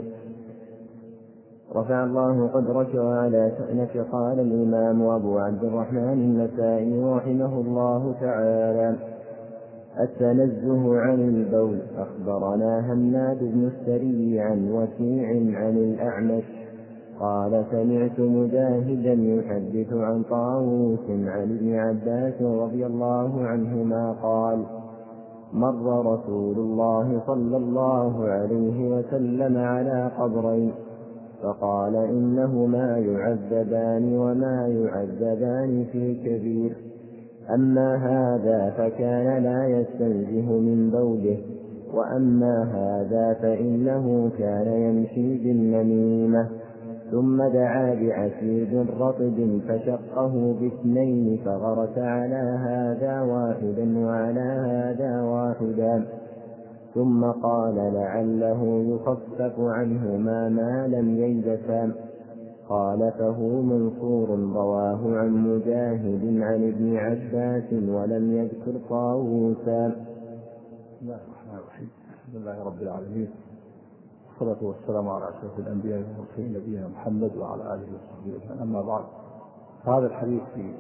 رفع الله قدرك وعلى شأنك. قال الإمام أبو عبد الرحمن النسائي رحمه الله تعالى التنزه عن البول. أخبرنا هناد بن السري عن وكيع عن الأعمش قال سمعت مجاهدا يحدث عن طاووس عن ابن عباس رضي الله عنهما قال مر رسول الله صلى الله عليه وسلم على قبرين فقال إنهما يعذبان وما يعذبان في كبير، أما هذا فكان لا يستنزه من بوله، وأما هذا فإنه كان يمشي بالنميمة. ثم دعا بعسير رطب فشقه باثنين فغرس على هذا واحدا وعلى هذا واحدا، ثم قال لعله يخفف عنهما ما لم ييبسا. خالفه منصور رواه عن مجاهد عن ابن عباس ولم يذكر طاووسا. بسم الله الرحمن الرحيم. الحمد لله رب العالمين، والصلاة والسلام على أشرف الأنبياء والمرسلين نبينا محمد وعلى آله وصحبه أجمعين. أما بعد، هذا الحديث في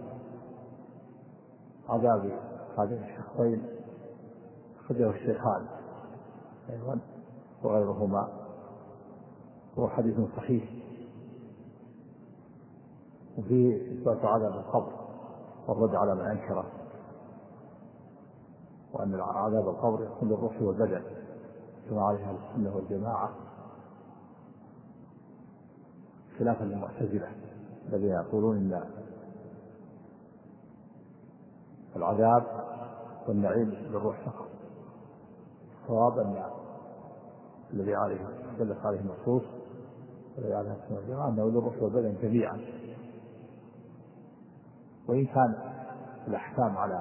عذاب هذين الشخصين أخرجه الشيخان أيضا وغيرهما، هو حديث صحيح، وفيه إثبات عذاب القبر والرد على من أنكره، وأن عذاب القبر يكون للروح والبدن كما عليه أهل السنة والجماعة، خلافا للمعتزلة الذين يقولون إن العذاب والنعيم للروح فقط. الصواب أن الذي عليه دلت عليه النصوص والذي عليه السنة والجماعة أنه للروح والبدن جميعا، وإن كان الأحكام على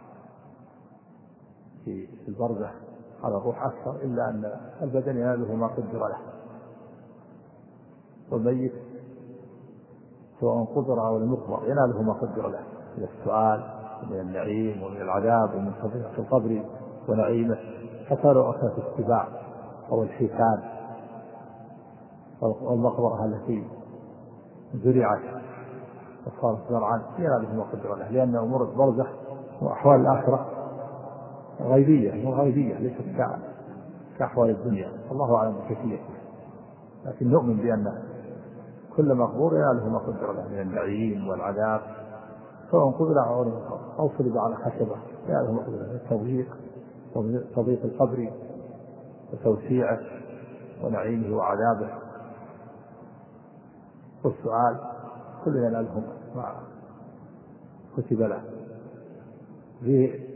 في البرزخ على الروح أكثر، إلا أن البدن يناله ما قدر له، والميت سواء قدر أو لم يقدر يناله ما قدر له من السؤال ومن النعيم ومن العذاب ومن فضيحة القبر ونعيمه، حتى لو أتى في السباع أو الحيتان والمقبرة التي زرعت وصارت زرعا يناله ما قدر له، لأن أمور البرزخ وأحوال الآخرة غيبية وغيبية ليست كأحوال الدنيا، الله أعلم بكيفيتها، لكن نؤمن بأن كل مقبور يناله ما قدر له من النعيم والعذاب، سواء قبل أو صلب على خشبة يناله ما قدر له، التضييق وتضييق القبر وتوسيعه ونعيمه وعذابه والسؤال، كل ينالهم ما كتب له. فيه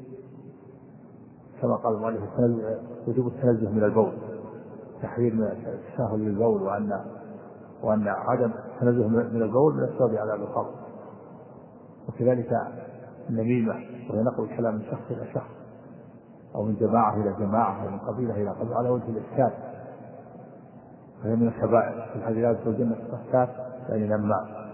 كما قال المؤلف وجوب التنزه من البول، تحرير من التساهل للبول، وأن وأن عدم التنزه من البول من أسباب عذاب القبر، وكذلك النميمة وهي نقل الكلام من شخص إلى شخص أو من جماعة إلى جماعة أو من قبيلة إلى قبيلة على وجه الإسكات، فهي من الكبائر. في الحديث لا يدخل الجنة السكات يعني نمام.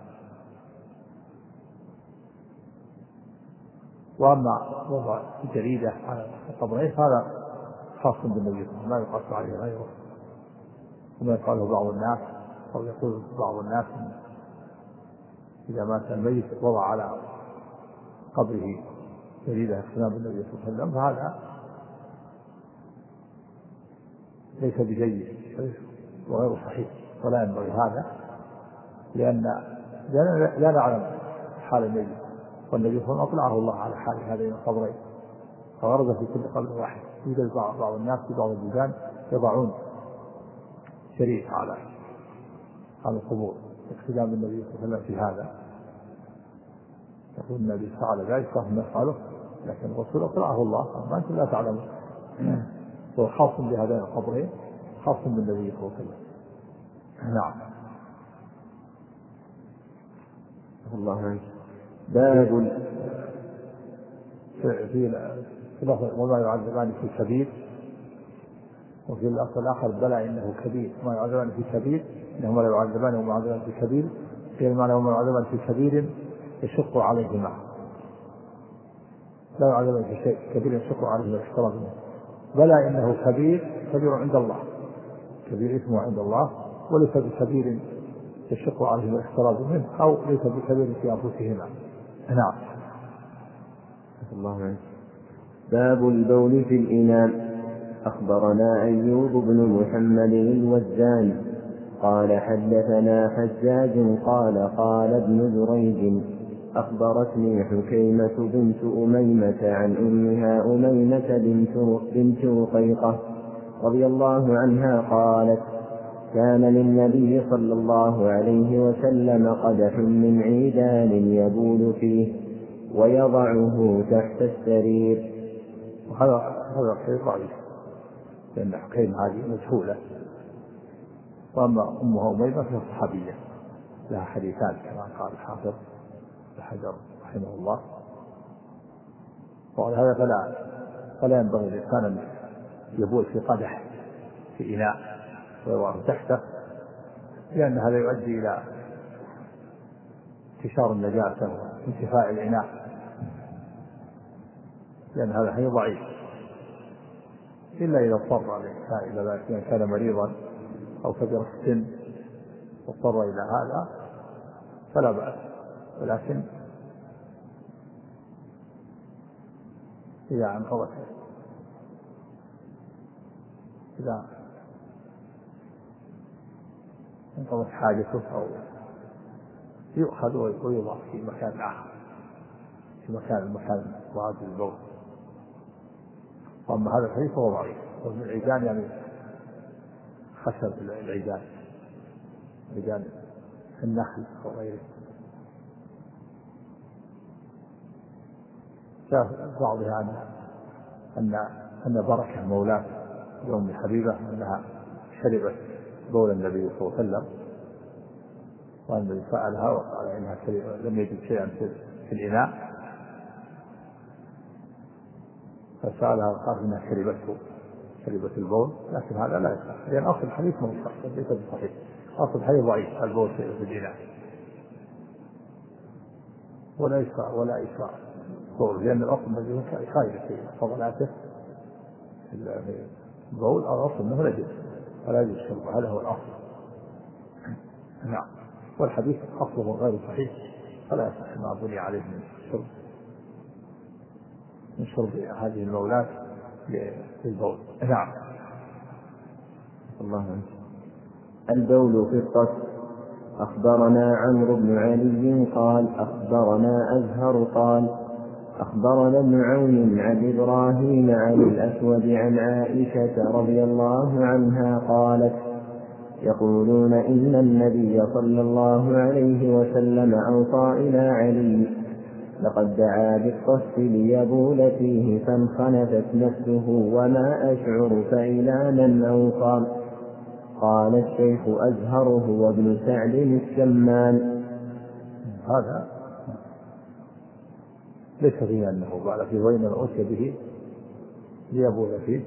وأما وضع الجريدة على القبرين هذا خاص بالنبي ما يقاس عليه غيره، وما يقاله بعض الناس أو يقول بعض الناس إذا مات الميت وضع على قبره جريدة اهتمام بالنبي صلى الله عليه وسلم، فهذا ليس بجيد وغير صحيح ولا ينبغي هذا، لأن لا نعلم حال الميت، والنبي صلى الله عليه وسلم أطلعه الله على حال هذين القبرين، فورد في كل قبر واحد. يوجد بعض الناس في بعض البلدان يضعون شريط على على القبور اقتداء بالنبي صلى الله عليه وسلم في هذا، يقول النبي فعل ذلك فهم يفعله، لكن الرسول أطلعه الله، ما أنتم لا تعلمون. هو خاص بهذين القبرين، خاص بالنبي صلى الله عليه وسلم. نعم. الله عنك. باب في في لفظ وما يعذبان في كبير، وفي الأصل الآخر بلى إنه كبير، ما يعذبان في كبير إنهما لا يعذبان وما يعذبان في كبير، في المعنى وما يعذبان في كبير يشق عليهما، لا يعذبان في شيء كبير يشق عليهما الاحتراز منه. بلى إنه كبير، كبير عند الله، كبير اسمه عند الله، وليس بكبير يشق عليهما الاحتراز منه، أو ليس بكبير في أنفسهما. نعم. الله عنك. باب البول في الإناء. أخبرنا أيوب بن محمد الوزان قال حدثنا حجاج قال قال ابن جريج أخبرتني حكيمة بنت أميمة عن أمها أميمة بنت, بنت رقيقة رضي الله عنها قالت كان للنبي صلى الله عليه وسلم قدح من عيدان يبول فيه ويضعه تحت السرير. وهذا هذا شيء ضعيف، لأن حكيم هذه مجهولة، وأما أمها أميمة فهي صحابية لها حديثان كما قال الحافظ ابن حجر رحمه الله، وعلى هذا فلا فلا ينبغي الإنسان أن يبول في قدح في إناء ويضعه تحته لأن هذا يؤدي إلى انتشار النجاسة وانتفاء الإناء، لأن هذا حي ضعيف، إلا إذا اضطر الإنسان إلى ذلك، إذا كان مريضا أو كبر السن واضطر إلى هذا فلا بأس، ولكن إذا انقضت إذا انقضت حاجته أو يؤخذ ويوضع في مكان آخر، في مكان المكان وعاد البول. أما هذا الحديث فهو ضعيف، ومن العيدان يعني خشب العيدان، عيدان النخل أو غيره. جاء بعضها أن أن أن بركة مولاة أم حبيبة أنها شربت بول النبي صلى الله عليه وسلم، وأن النبي سألها وقال إنها لم يجد شيئا في الإناء، فسألها وقال إنها شربته شربت البول، لكن هذا لا يصح، لأن أصل الحديث ليس بصحيح، أصل الحديث ضعيف، البول في الإناء ولا يسرع ولا يسرع بول، لأن الأصل الذي خارج في فضلاته البول الأصل أنه نجس ولا يجوز شربه، هذا هو الأصل. نعم. والحديث أصله غير صحيح، فلا يصح ما بني عليه من شرب من شرب هذه المولات للبول. نعم. الله عنه. البول في القصر. أخبرنا عمرو بن علي قال أخبرنا أزهر قال أخبرنا ابن عون عن إبراهيم عن الأسود عن عائشة رضي الله عنها قالت يقولون إن النبي صلى الله عليه وسلم أوصى إلى علي لقد دعا بالقص ليبول فيه فانخنفت نفسه وما أشعر فإلى من أوصى. قال الشيخ أزهر هو ابن سعد السمان. هذا ليس فيه أنه قال في وين أوصي به ليبول فيه،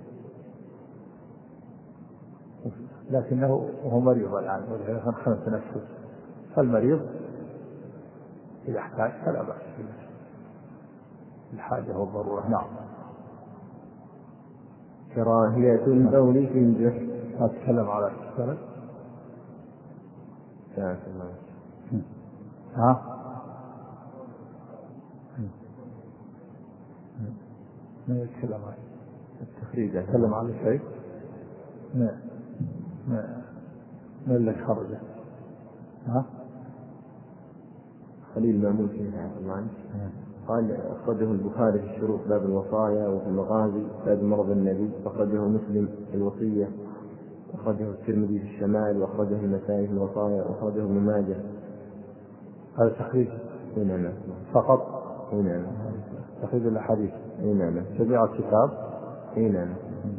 لكنه وهو مريض الآن وانخنفت نفسه، فالمريض إذا احتاج فلا بأس الحاجة والضرورة. نعم. كراهية البول في الجحر. أتكلم على السلف. ها ما يتكلم على التخريج، يتكلم على شيء ما ما ما اللي خرجه. ها خليل معمول فيها طبعا. قال أخرجه البخاري في الشروط باب الوصايا، وفي المغازي باب مرض النبي، أخرجه مسلم في الوصية، أخرجه الترمذي في الشمال، وأخرجه النسائي في الوصايا، وأخرجه ابن ماجه. هذا تخريج نعم فقط. نعم تخريج الأحاديث. نعم جميع الكتاب. نعم.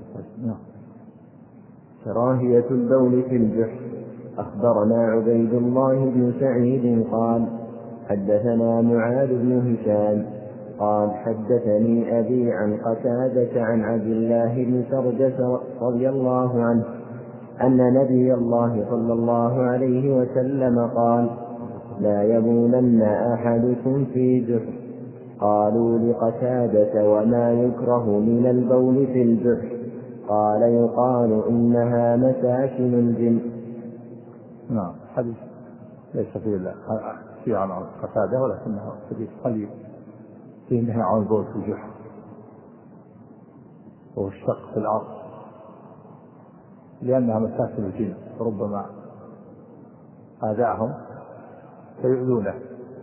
كراهية البول في الجحر. أخبرنا عبيد الله بن سعيد قال حدثنا معاذ بن هشام قال حدثني أبي عن قتادة عن عبد الله بن سرجة رضي الله عنه أن نبي الله صلى الله عليه وسلم قال لا يبولن أحدكم في جحر. قالوا لقتادة وما يكره من البول في الجحر؟ قال يقال إنها مساكن الجن. نعم. حديث ليس فيه فيه عن قتادة، ولكنه حديث قليل فيه نهي عن البول في الجحر وهو الشق في الأرض، لأنها مساكن الجن، ربما آذاهم فيؤذونه،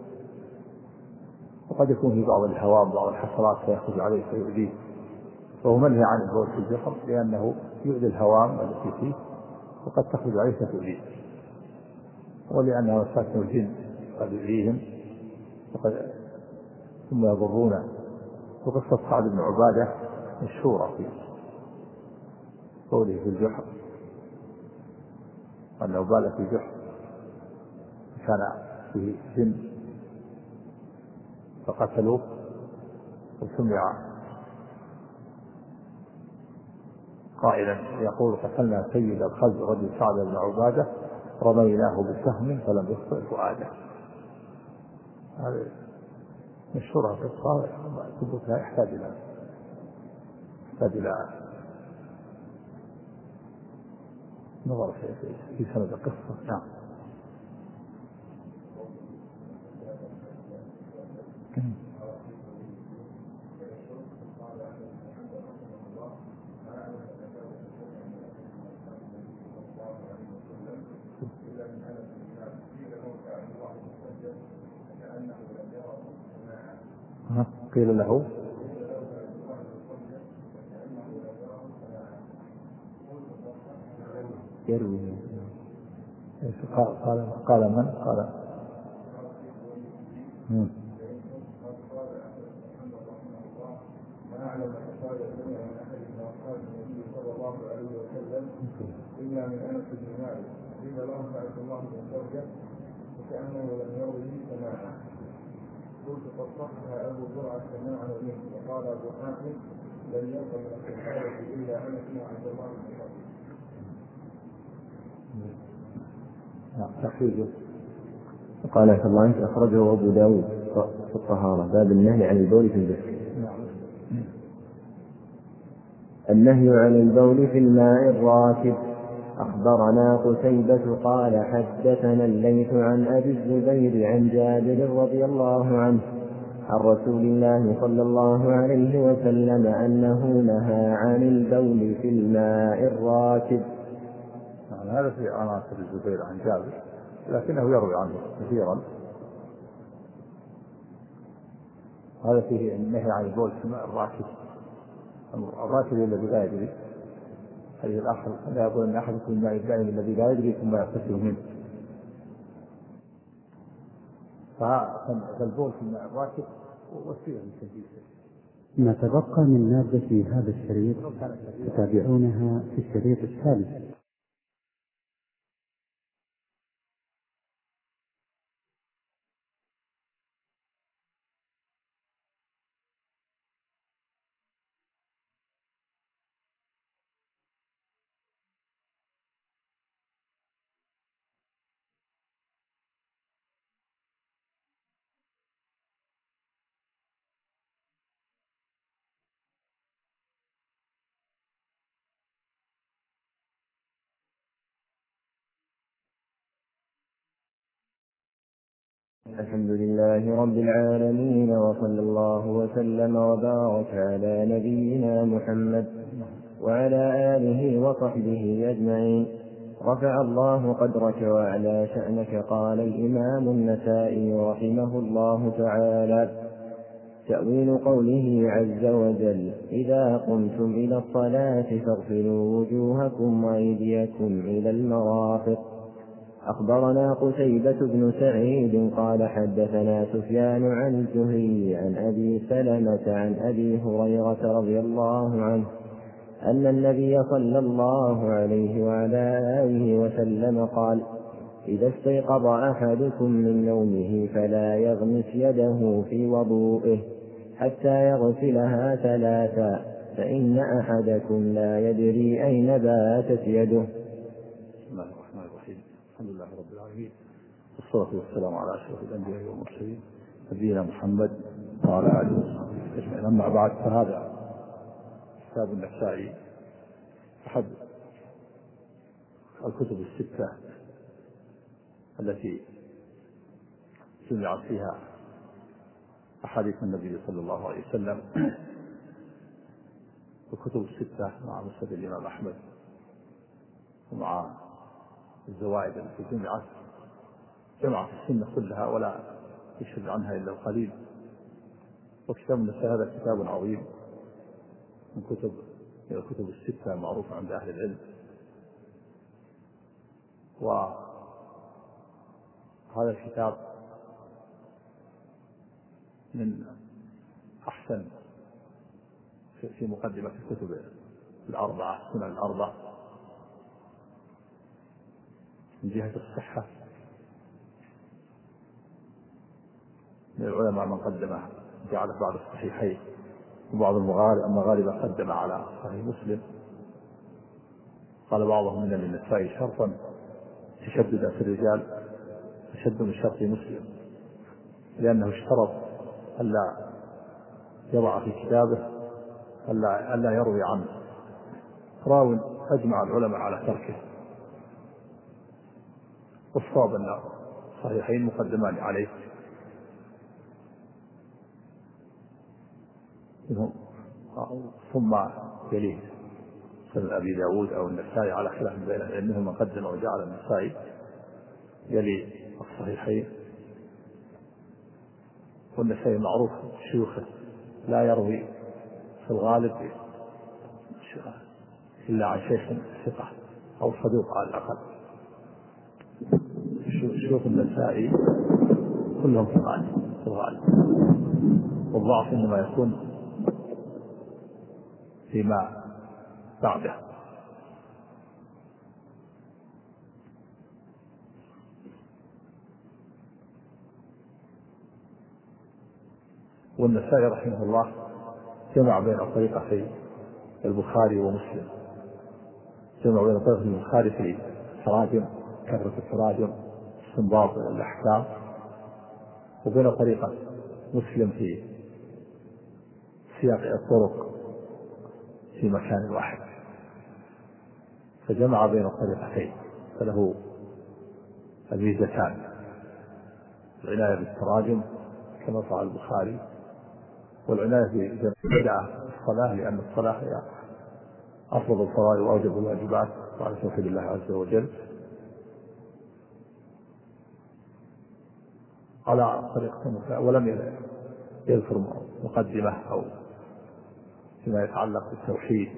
وقد يكون في بعض الهوام بعض الحشرات فيخرج عليه فيؤذيه، فهو منهي عن البول في الجحر لأنه يؤذي الهوام التي فيه وقد تخرج عليه فتؤذيه، ولأنها مساكن الجن قد يؤذيهم وقد ثم يضرونه. وقصة سعد بن عبادة مشهورة في قوله في الجحر أنه بال في الجحر كان فيه جن فقتلوه، وسمع قائلا يقول قتلنا سيد الخلق رجل سعد بن عبادة رميناه بسهم فلم يخطئ فؤاده. هذه مشهورة قصة ثبوتها يحتاج إلى يحتاج إلى نظر في في سند القصة. نعم. قيل له يروي قال قال قال من قال مم. إلا من أنس بن مالك قيل له سألت الله بن زوجة وكأنه لم يروه سماعا قلت قد صحها أبو زرعة سماعا منه وقال أبو حاتم لم يرق من الصحابة إلا أنس وعبد الله بن تخريجه قال عفى الله عنك أخرجه أبو داود في الطهارة باب النهي عن البول في البسك. النهي عن البول في الماء الراكد. أخبرنا قتيبة قال حدثنا الليث عن أبي الزبير عن جابر رضي الله عنه عن رسول الله صلى الله عليه وسلم أنه نهى عن البول في الماء الراكد. هذا في عناصر الزبير عن جابر لكنه يروي عنه كثيرا. هذا فيه النهي عن البول في الماء الراكد. الراكد الذي لا يدري. الحديث الآخر لا يقول أن أحدكم الماء الدائم الذي لا يدري ثم يغتسل منه. فالبول في الماء الراكد وسيلة للتنفيذ. ما تبقى من مادة في هذا الشريط تتابعونها في الشريط التالي. الحمد لله رب العالمين وصلى الله وسلم وبارك على نبينا محمد وعلى آله وصحبه أجمعين. رفع الله قدرك وأعلى شأنك. قال الإمام النسائي رحمه الله تعالى: تأويل قوله عز وجل: إذا قمتم إلى الصلاة فاغسلوا وجوهكم وأيديكم إلى المرافق. أخبرنا قتيبة بن سعيد قال حدثنا سفيان عن الزهري عن أبي سلمة عن أبي هريرة رضي الله عنه أن النبي صلى الله عليه وعلى آله وسلم قال: إذا استيقظ أحدكم من نومه فلا يغمس يده في وضوئه حتى يغسلها ثلاثا فإن أحدكم لا يدري أين باتت يده. بسم الله الرحمن الرحيم. الحمد لله رب العالمين والصلاة والسلام على أشرف الأنبياء والمرسلين نبينا محمد وعلى آله وصحبه أجمعين. أما بعد، فهذا كتاب النسائي أحد الكتب الستة التي جمعت فيها أحاديث النبي صلى الله عليه وسلم. الكتب الستة مع مسند الإمام أحمد ومع الزوائد التي جمعت جمعت السنة كلها ولا يشهد عنها إلا القليل. وكتاب النسائي هذا كتاب عظيم من كتب من الكتب الستة المعروفة عند أهل العلم. وهذا الكتاب من أحسن في مقدمة الكتب الأربعة السنن الأربعة من جهة الصحة. من العلماء من قدمه جعله بعض الصحيحين وبعض المغاربة قدم على صحيح مسلم. قال بعضهم إن للنسائي شرطا تشددا في الرجال أشد من شرط مسلم، لأنه اشترط ألا يضع في كتابه ألا, ألا يروي عنه راو أجمع العلماء على تركه، والصواب أن صحيحين مقدمان عليه. ثم يليه سنن أبي داود أو النسائي على خلاف بين العلم، من قدم وجعل النسائي يلي الصحيحين. والنسائي معروف شيوخه لا يروي في الغالب إلا عن شيخ ثقة أو صدوق على الأقل. شيوخ النسائي كلهم ثقات في الغالب، والضعف إنما يكون فيما بعده. والنسائي رحمه الله جمع بين طريقتي البخاري ومسلم، جمع بين طريقة البخاري في التراجم كثرة التراجم استنباط الأحكام، وبين طريقة مسلم في سياق الطرق في مكان واحد، فجمع بين الطريقتين، فله الميزتان: العناية بالتراجم كما فعل البخاري، والعناية ببدعة الصلاة، لأن الصلاة هي أفضل الفرائض وأوجب الواجبات بعد توحيد الله عز وجل، على طريقة. ولم يذكر مقدمة أو فيما يتعلق بالتوحيد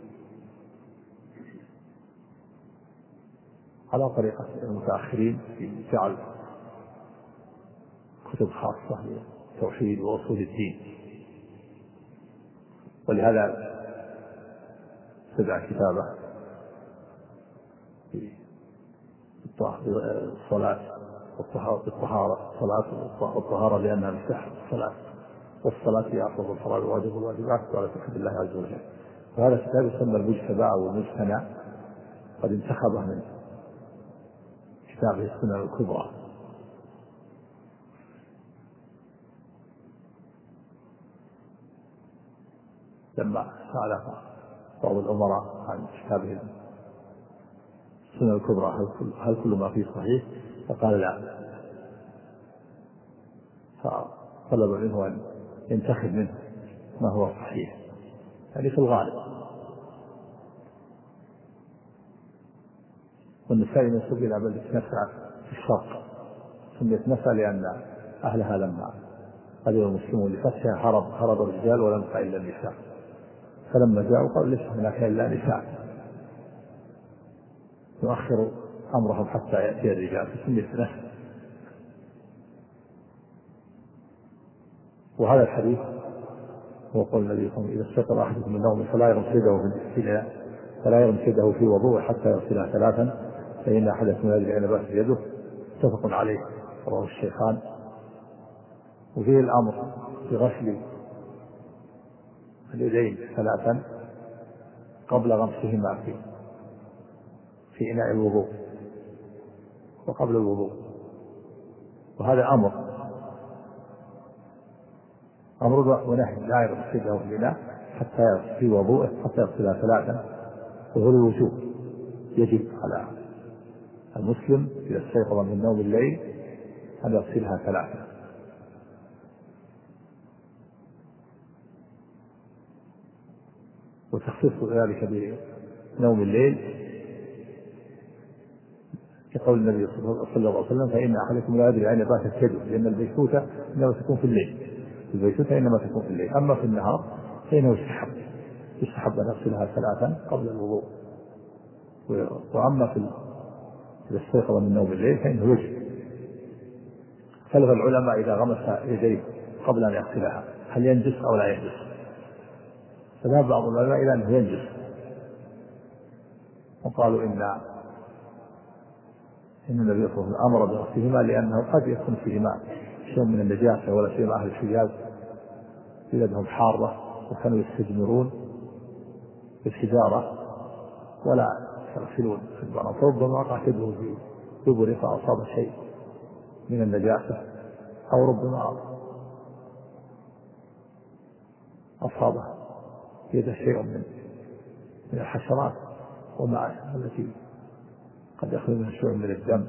على طريقة المتأخرين في جعل كتب خاصة للتوحيد وأصول الدين. ولهذا ابتدع كتابه في الصلاة والطهارة، الصلاة والطهارة لأنها مفتاح الصلاة، والصلاة هي أفضل الفرائض وواجب الواجبات وعلى توحيد الله عز وجل. وهذا الكتاب يسمى المجتبى أو المجتنى، قد انتخبه من كتابه السنن الكبرى. لما سأل بعض الأمراء عن كتابه السنن الكبرى هل كل, هل كل ما فيه صحيح؟ فقال لا، فطلب منه أن ينتخب منه ما هو صحيح، يعني في الغالب. والنسائي منسوب إلى بلدة نسع في الشرق، سميت نسع لأن أهلها لما قدم المسلمون لفتحها هرب هرب الرجال ولم يبق إلا النساء، فلما جاءوا قالوا ليس هناك إلا نساء، يؤخر أمرهم حتى يأتي الرجال، فسميت نسع. وهذا الحديث هو قول النبي صلى الله عليه وسلم: إذا استيقظ أحدكم من نومه فلا يغسله في فلا يغسله في وضوء حتى يغسلها ثلاثا، فإن أحدكم لا يدري أين بات يده. متفق عليه، رواه الشيخان. وفيه الأمر بغسل اليدين ثلاثا قبل غمسهما في في إناء الوضوء وقبل الوضوء، وهذا أمر أمر ونهي، لا يغسله في الإناء حتى في وضوءه حتى يغسلها ثلاثا، وهو الوجوب. يجب على المسلم إذا استيقظ من نوم الليل أن يغسلها ثلاثا. وتخصيص ذلك بنوم الليل كقول النبي صلى الله عليه وسلم: فإن أحدكم لا يدري أين باتت يده، لأن البيتوتة إنما تكون في الليل، البيتوتة إنما تكون في الليل، أما في النهار فإنه يستحب يستحب أن نغسلها ثلاثا قبل الوضوء. وأما في إذا استيقظ من نوم الليل فإنه يجب. اختلف العلماء إذا غمس يديه قبل أن يغسلها هل ينجس أو لا ينجس، فذهب بعض العلماء إلى أنه ينجس، وقالوا إن إن النبي صلى الله عليه وسلم أمر بغسلهما لأنه قد يكون فيهما شيء من النجاسة، ولا سيما أهل الحجاز بلادهم حارة وكانوا يستجمرون بالحجارة ولا يغسلون في البرد، فربما وقعت يده في دبره فأصاب شيء من النجاسة، أو ربما أصابه يده شيء من من الحشرات وما التي قد يخرج منها شيء من الدم،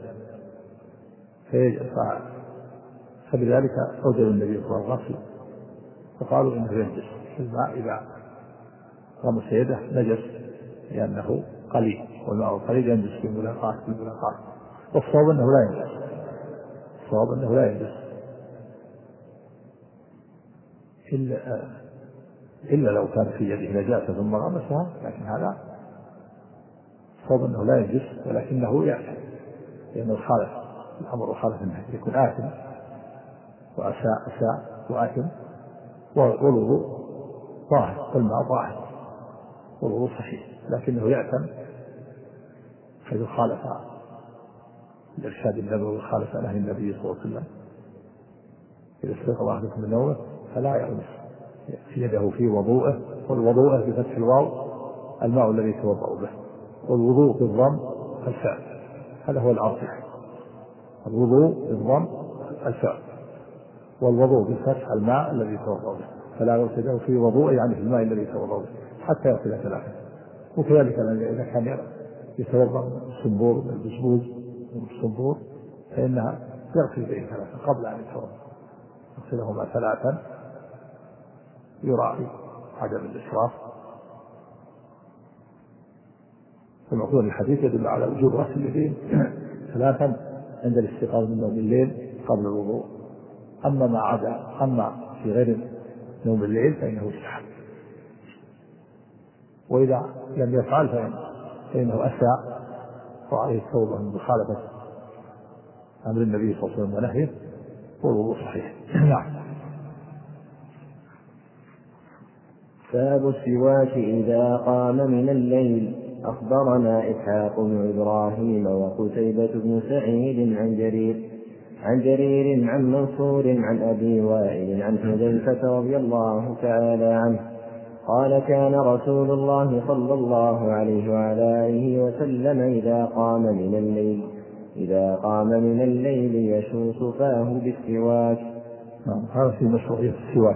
فبذلك أوجب النبي صلى الله عليه وسلم الغسل، فقالوا إنه ينجس الماء إذا غمس يده نجس لأنه قليل، والماء القليل ينجس في الملاقاة في الملاقاة والصواب أنه لا ينجس، الصواب أنه لا ينجس إلا, إلا لو كان في يده نجاسة ثم غمسها، لكن هذا الصواب أنه لا ينجس ولكنه يأثم، لأنه خالف الأمر وخالف النهي، يكون آثم وأساء أساء وآثم، والوضوء ظاهر والماء ظاهر والوضوء صحيح، لكنه يأثم حيث خالف الإرشاد النبوي وخالف نهي النبي صلى الله عليه وسلم. إذا استيقظ أحدكم من نومه فلا يغمس في يده في وضوءه، والوضوء بفتح الواو الماء الذي يتوضأ به، والوضوء بالضم الفعل، هذا هو الأصل، الوضوء بالضم الفعل، والوضوء بالفتح الماء الذي يتوضأ به، فلا يغسله في وضوء يعني في الماء الذي يتوضأ به حتى يغسل ثلاثة. وكذلك إذا كان يتوضأ من الصنبور من البسبوز من الصنبور فإنها يغسل به ثلاثة قبل أن يتوضأ، يغسلهما ثلاثا يراعي عدم الإسراف. المقصود الحديث يدل على وجوب غسل اليدين ثلاثا عند الاستيقاظ من نوم الليل قبل الوضوء، أما ما عدا أما في غير نوم الليل فإنه يستحب، وإذا لم يفعل فإنه أساء وعليه التوبة من مخالفة أمر النبي صلى الله عليه وسلم ونهيه، والوضوء صحيح. نعم. باب السواك إذا قام من الليل. أخبرنا إسحاق بن إبراهيم وقتيبة بن سعيد عن جرير عن جرير عن منصور عن أبي وائل عن حذيفة رضي الله تعالى عنه قال كان رسول الله صلى الله عليه وعلى آله وسلم إذا قام من الليل إذا قام من الليل يشوص فاه بالسواك. هذا في مشروعية السواك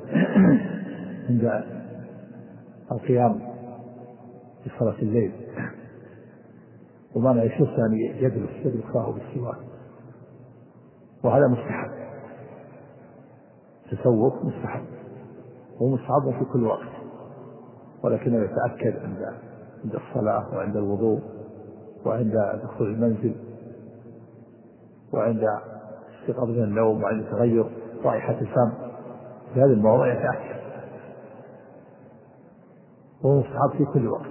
عند القيام في صلاة الليل، ومعنى يشوص يعني يدلس يدلس فاه بالسواك، وهذا مستحب، تسوق مستحب ومستحب في كل وقت، ولكنه يتأكد عند عند الصلاة وعند الوضوء وعند دخول المنزل وعند استيقاظ من النوم وعند تغير رائحة الفم، في هذه المواضع يتأكد، وهو مستحب في كل وقت.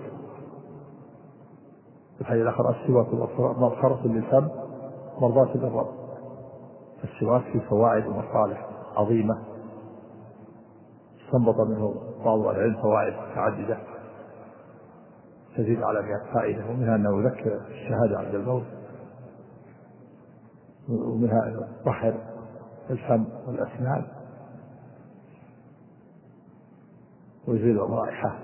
في الحديث الآخر السواك مطهرة للفم مرضاة للرب، السواك في فوائد ومصالح عظيمة استنبط منه بعض العلم فوائد متعددة تزيد على مئة فائدة، ومنها أنه يذكر الشهادة عند الموت، ومنها طهر الفم والأسنان ويزيل الرائحة،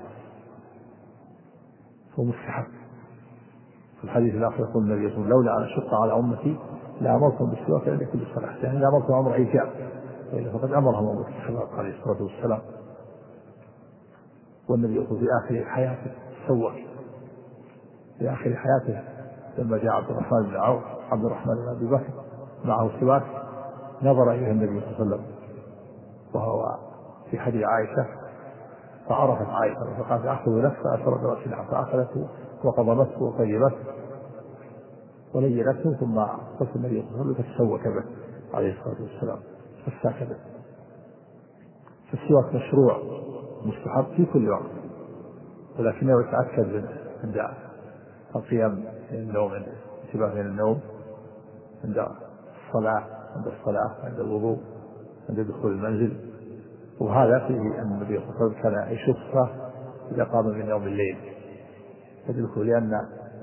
ومستحب. في الحديث الآخر يقول النبي صلى الله عليه وسلم لولا أن أشق على أمتي لأمرتهم بالسواك عند كل صلاة، يعني لأمرتهم أمر إيجاب، وإلا فقد أمرهم أمر الصلاة عليه الصلاة والسلام، والنبي يقول في آخر حياته تسوك، في آخر حياته لما جاء عبد الرحمن بن عوف عبد الرحمن بن أبي بكر معه سواك نظر إليه النبي صلى الله عليه وسلم وهو في حديث عائشة، فعرفت عائشة فقالت أخذ نفسه أشر برأسها فأخذته وقضمته وطيبته ولينته، ثم قلت النبي صلى الله عليه وسلم فتسوك به عليه الصلاة والسلام فاستاك به. فالسواك مشروع مستحب في كل وقت، ولكنه يتأكد عند القيام من النوم، عند الانتباه من النوم، عند الصلاة عند الصلاة عند الوضوء عند دخول المنزل. وهذا فيه أن النبي صلى الله عليه وسلم كان يشوفه إذا قام من يوم الليل يدركه، لأن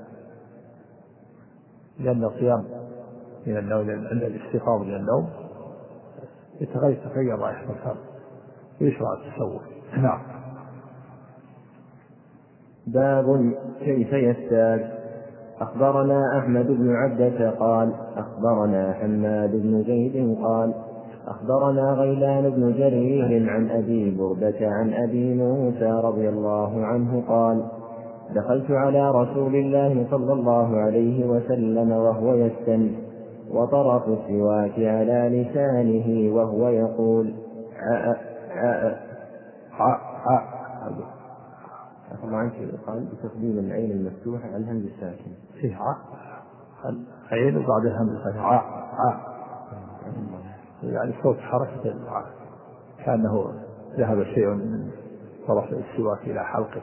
لأن القيام من النوم عند الاستيقاظ من النوم يتغير تغير رائحة الفم ويشرع التسوق. نعم. باب كيف يستاك. أخبرنا أحمد بن عبدة قال أخبرنا حماد بن زيد قال أخبرنا غيلان بن جرير عن أبي بردة عن أبي موسى رضي الله عنه قال دخلت على رسول الله صلى الله عليه وسلم وهو يستن وطرف السواك على لسانه وهو يقول عاء عاء عاء عاء الله عنك قال بتقديم العين المفتوحة على الهمز الساكن فيه عاء العين وبعدها الهمز الساكن عاء عاء يعني صوت حركة العاء كأنه ذهب شيء من طرف السواك إلى حلقه.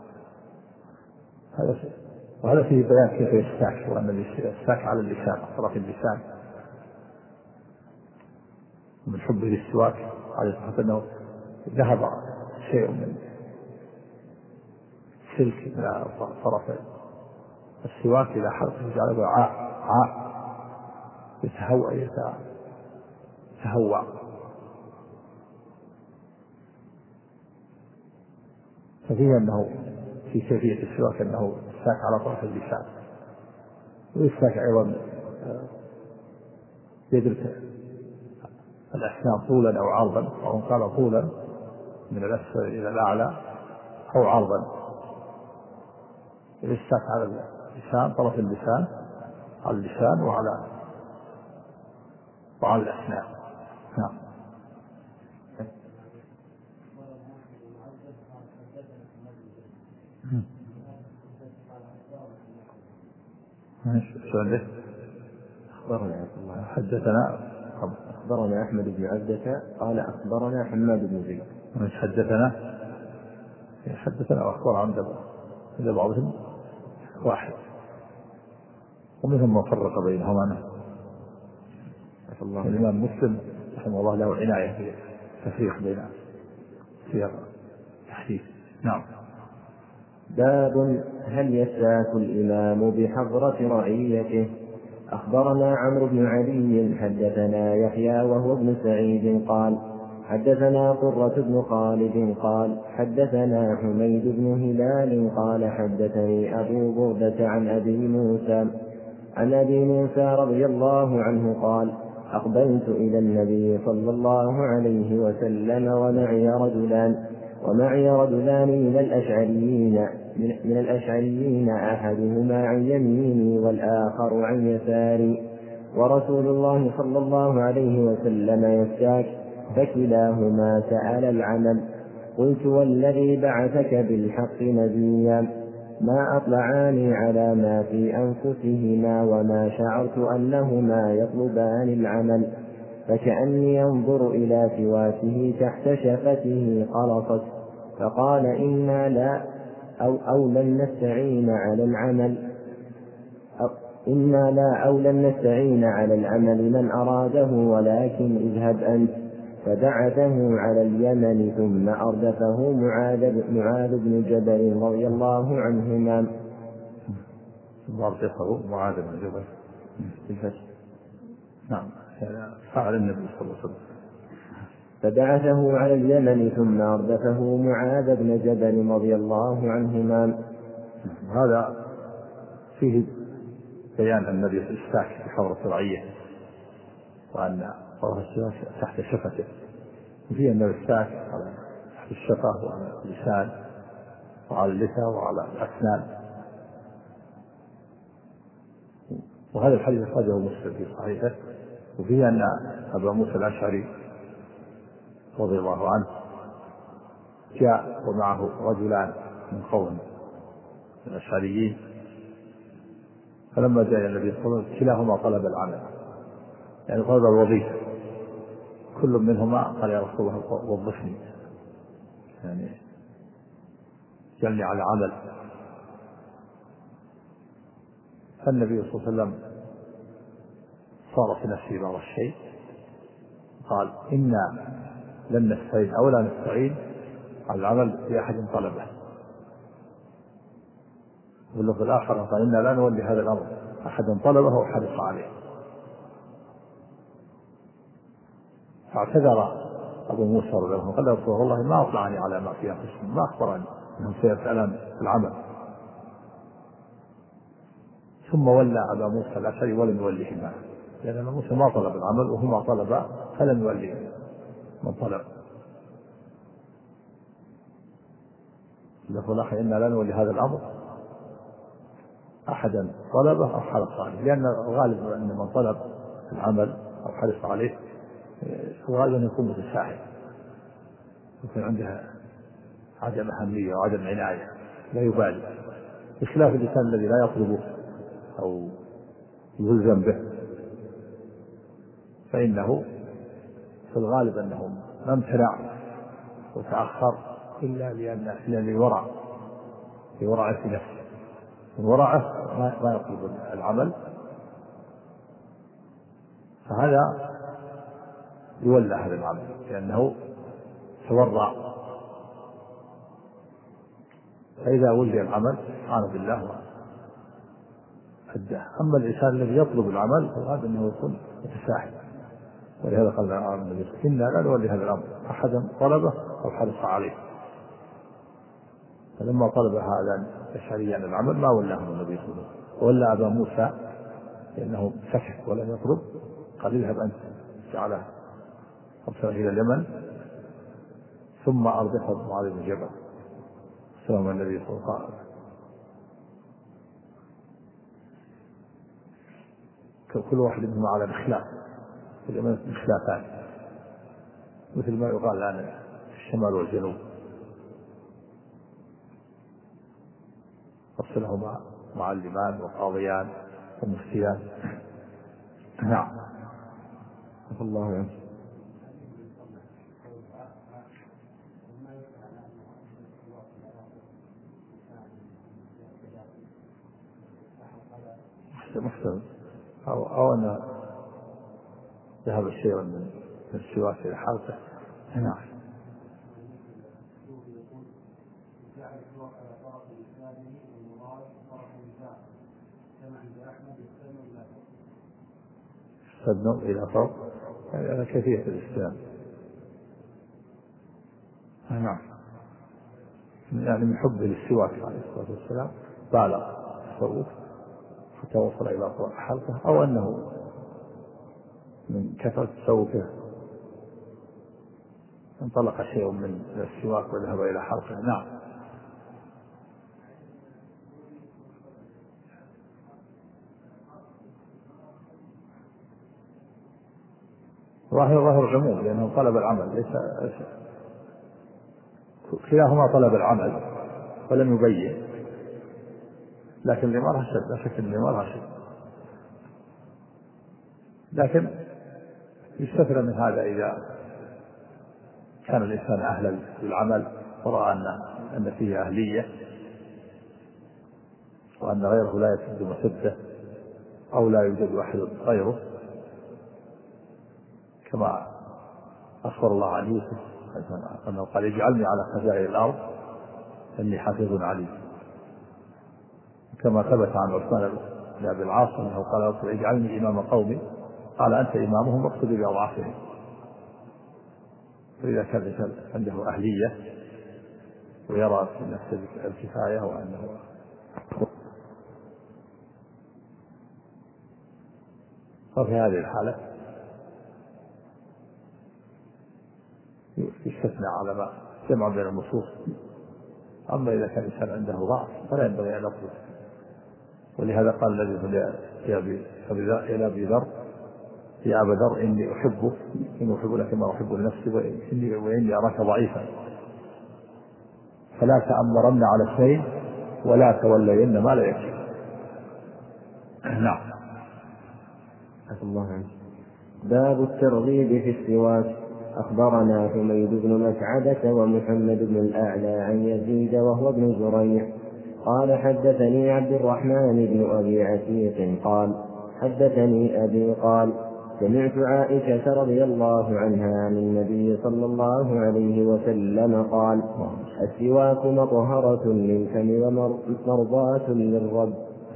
هذا وهذا فيه بيان كيف يستاك وأن الساك على اللسان طرف اللسان ومن حبه للسواك على حتى أنه ذهب شيء من سلك إلى طرف السواك إلى حلقه جعله عاء عاء يتهوى يتهوى. ففيه أنه في كيفية السواك أنه الساك على طرف اللسان والساك أيضا يدرك الأسنان طولا أو عرضا أو قال طولا من الأسفل إلى الأعلى أو عرضا. الساك على اللسان طرف اللسان على اللسان وعلى وعلى الأسنان. نعم. أخبرنا حدثنا أخبرنا أحمد بن عبدة قال أخبرنا حماد بن زيد. حدثنا حدثنا وأخبر عند بعضهم واحد ومنهم من فرق بينهما. الإمام مسلم رحمه الله له عناية في التفريق بين سياق الحديث. نعم. باب هل يساك الإمام بحضرة رعيته. أخبرنا عمرو بن علي حدثنا يحيى وهو ابن سعيد قال حدثنا قرة بن خالد قال حدثنا حميد بن هلال قال حدثني أبو بردة عن أبي موسى عن أبي موسى رضي الله عنه قال أقبلت إلى النبي صلى الله عليه وسلم ومعي رجلان ومعي رجلان من الأشعريين من الأشعريين أحدهما عن يميني والآخر عن يساري ورسول الله صلى الله عليه وسلم يستاك فكلاهما سأل العمل. قلت والذي بعثك بالحق نبيا ما أطلعاني على ما في أنفسهما وما شعرت أنهما يطلبان العمل فكأني ينظر إلى سواته تحت شفته قلصت فقال إنا لا أو, أو لن نستعين على العمل أو إنا لا أو لن نستعين على العمل من أراده ولكن اذهب أنت. فبعثه على اليمن ثم أردفه معاذ, معاذ بن جبل رضي الله عنهما. أردفه معاذ بن جبل بالفتح. نعم. فعل النبي صلى الله عليه وسلم. فبعثه على اليمن ثم أردفه معاذ بن جبل رضي الله عنهما. هذا فيه بيان النبي الإستاك بحضرة رعية وأن حضرة السواك تحت شفته وفيه أن الإستاك على تحت الشفة وعلى اللسان وعلى اللثة وعلى الأسنان. وهذا الحديث أخرجه مسلم في صحيحه. وفيه أن أبا موسى الأشعري رضي الله عنه جاء ومعه رجلان من قوم الأشعريين فلما جاء النبي صلى الله عليه وسلم كلاهما طلب العمل يعني طلب الوظيفة. كل منهما قال يا رسول الله وظفني يعني جلني على عمل. فالنبي صلى الله عليه وسلم صار في نفسه بعض الشيء قال إنا لن نستعين أو لا نستعين على العمل بأحد طلبه. واللفظ الآخر قال إنا لا نولي هذا الأمر أحد طلبه وحرص عليه. فاعتذر أبو موسى رضي الله عنه قال يا رسول الله ما أطلعني على ما في أنفسهم ما أخبرني أنهم سيسألون العمل. ثم ولى أبا موسى الأشعري ولم يوليه معه، لأن أبا موسى ما طلب العمل وهما طلبا فلم يوليه من طلب. يقول أخي إنا لا نولي هذا الأمر أحدا طلبه أو حرص عليه، لأن الغالب أن من طلب العمل أو حرص عليه الغالب أن يكون متساهل، يكون عنده عدم أهمية وعدم عناية لا يبالي، بخلاف الإنسان الذي لا يطلبه أو يلزم به فإنه في الغالب أنه ما امتنع وتأخر إلا لأن لورع لورعة نفسه، ورعه ما يطلب العمل، فهذا يولى هذا العمل لأنه تورع. فإذا ولي العمل استعان بالله وأداه. أما الإنسان الذي يطلب العمل فهذا أنه يكون متساهل، ولهذا قال النبي إنا لا نولي هذا الأمر أحدا طلبه أو حرص عليه. فلما طلب هذا الأشعري عن العمل ما ولاه النبي صلى الله عليه وسلم، وولى أبا موسى لأنه سكت ولم يطلب، قال اذهب أنت جعله أرسل إلى اليمن ثم أرضخ معاذ بن جبل سلام النبي صلى الله عليه وسلم. كل واحد منهما على الإخلاف، في اليمن إخلافان مثل ما يقال الآن في الشمال والجنوب، أرسلهما معلمان وقاضيان ومفتيان. نعم. الله عنه. محسن أو أو أن ذهب الشيء من السواك إلى حلقه. نعم. استدنوا إلى فوق يعني كيفية الاستلام. نعم. يعني من حب للسواك عليه الصلاة والسلام بالغ التصوف حتى وصل إلى فوق حلقه، أو أنه من كثرة تصوفه انطلق شيء من السواك وذهب إلى حلقه. نعم. ظاهر ظاهر العموم لأنه طلب العمل، ليس كلاهما طلب العمل ولم يبين، لكن الإمارة شد، لا شك أن الإمارة شد، لكن يستثنى من هذا إذا كان الإنسان أهلا للعمل ورأى أن أن فيه أهلية وأن غيره لا يسد مسده أو لا يوجد أحد غيره، كما أخبر الله عن يوسف أنه قال اجعلني على خزائن الأرض إني حفيظ عليم، كما ثبت عن عثمان بن أبي العاص أنه قال اجعلني إمام قومي قال أنت إمامهم واقصد بأضعافهم. فإذا كان عنده أهلية ويرى في نفسه الكفاية وأنه ففي هذه الحالة يستثنى على ما جمع بين النصوص. أما إذا كان الإنسان عنده ضعف فلا ينبغي أن يطلب، ولهذا قال الذي إلى أبي ذر يا أبا ذر إني أحبك إني أحب لك ما أحب لنفسي وإني, وإني أراك ضعيفا فلا تأمرن على شيء ولا تولين ما لا يكفي. نعم. الله عنه. باب الترغيب في السواك. أخبرنا حميد بن مسعدة ومحمد بن الأعلى عن يزيد وهو ابن زريع قال حدثني عبد الرحمن بن أبي عتيق قال حدثني أبي قال سمعت عائشة رضي الله عنها عن النبي صلى الله عليه وسلم قال السواك مطهرة للفم ومرضاة للرب.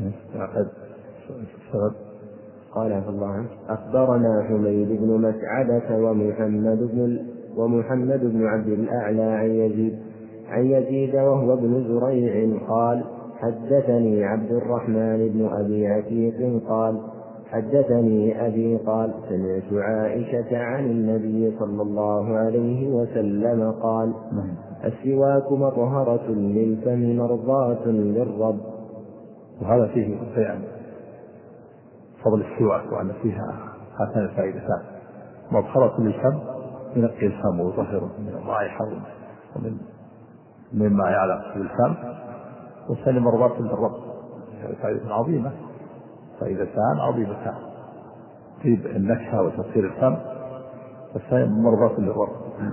قال الله عنه. أخبرنا حميد بن مسعدة ومحمد بن ومحمد بن عبد الأعلى عن يزيد عن يزيد وهو ابن زريع قال حدثني عبد الرحمن بن أبي عتيق قال حدثني أبي قال سمعت عائشة عن النبي صلى الله عليه وسلم قال السواك مطهرة للفم مرضاة للرب. وهذا فيه بيان فضل السواك وأن فيها هاتان الفائدتان: مطهرة للفم ينقي الفم ويطهره من الرائحة ومن مما يعلق بالفم، والثاني مرضاة للرب. فائدة عظيمة، فائدتان عظيمتان: طيب النكهة وتطهير الفم، والثاني مرضاة للرب.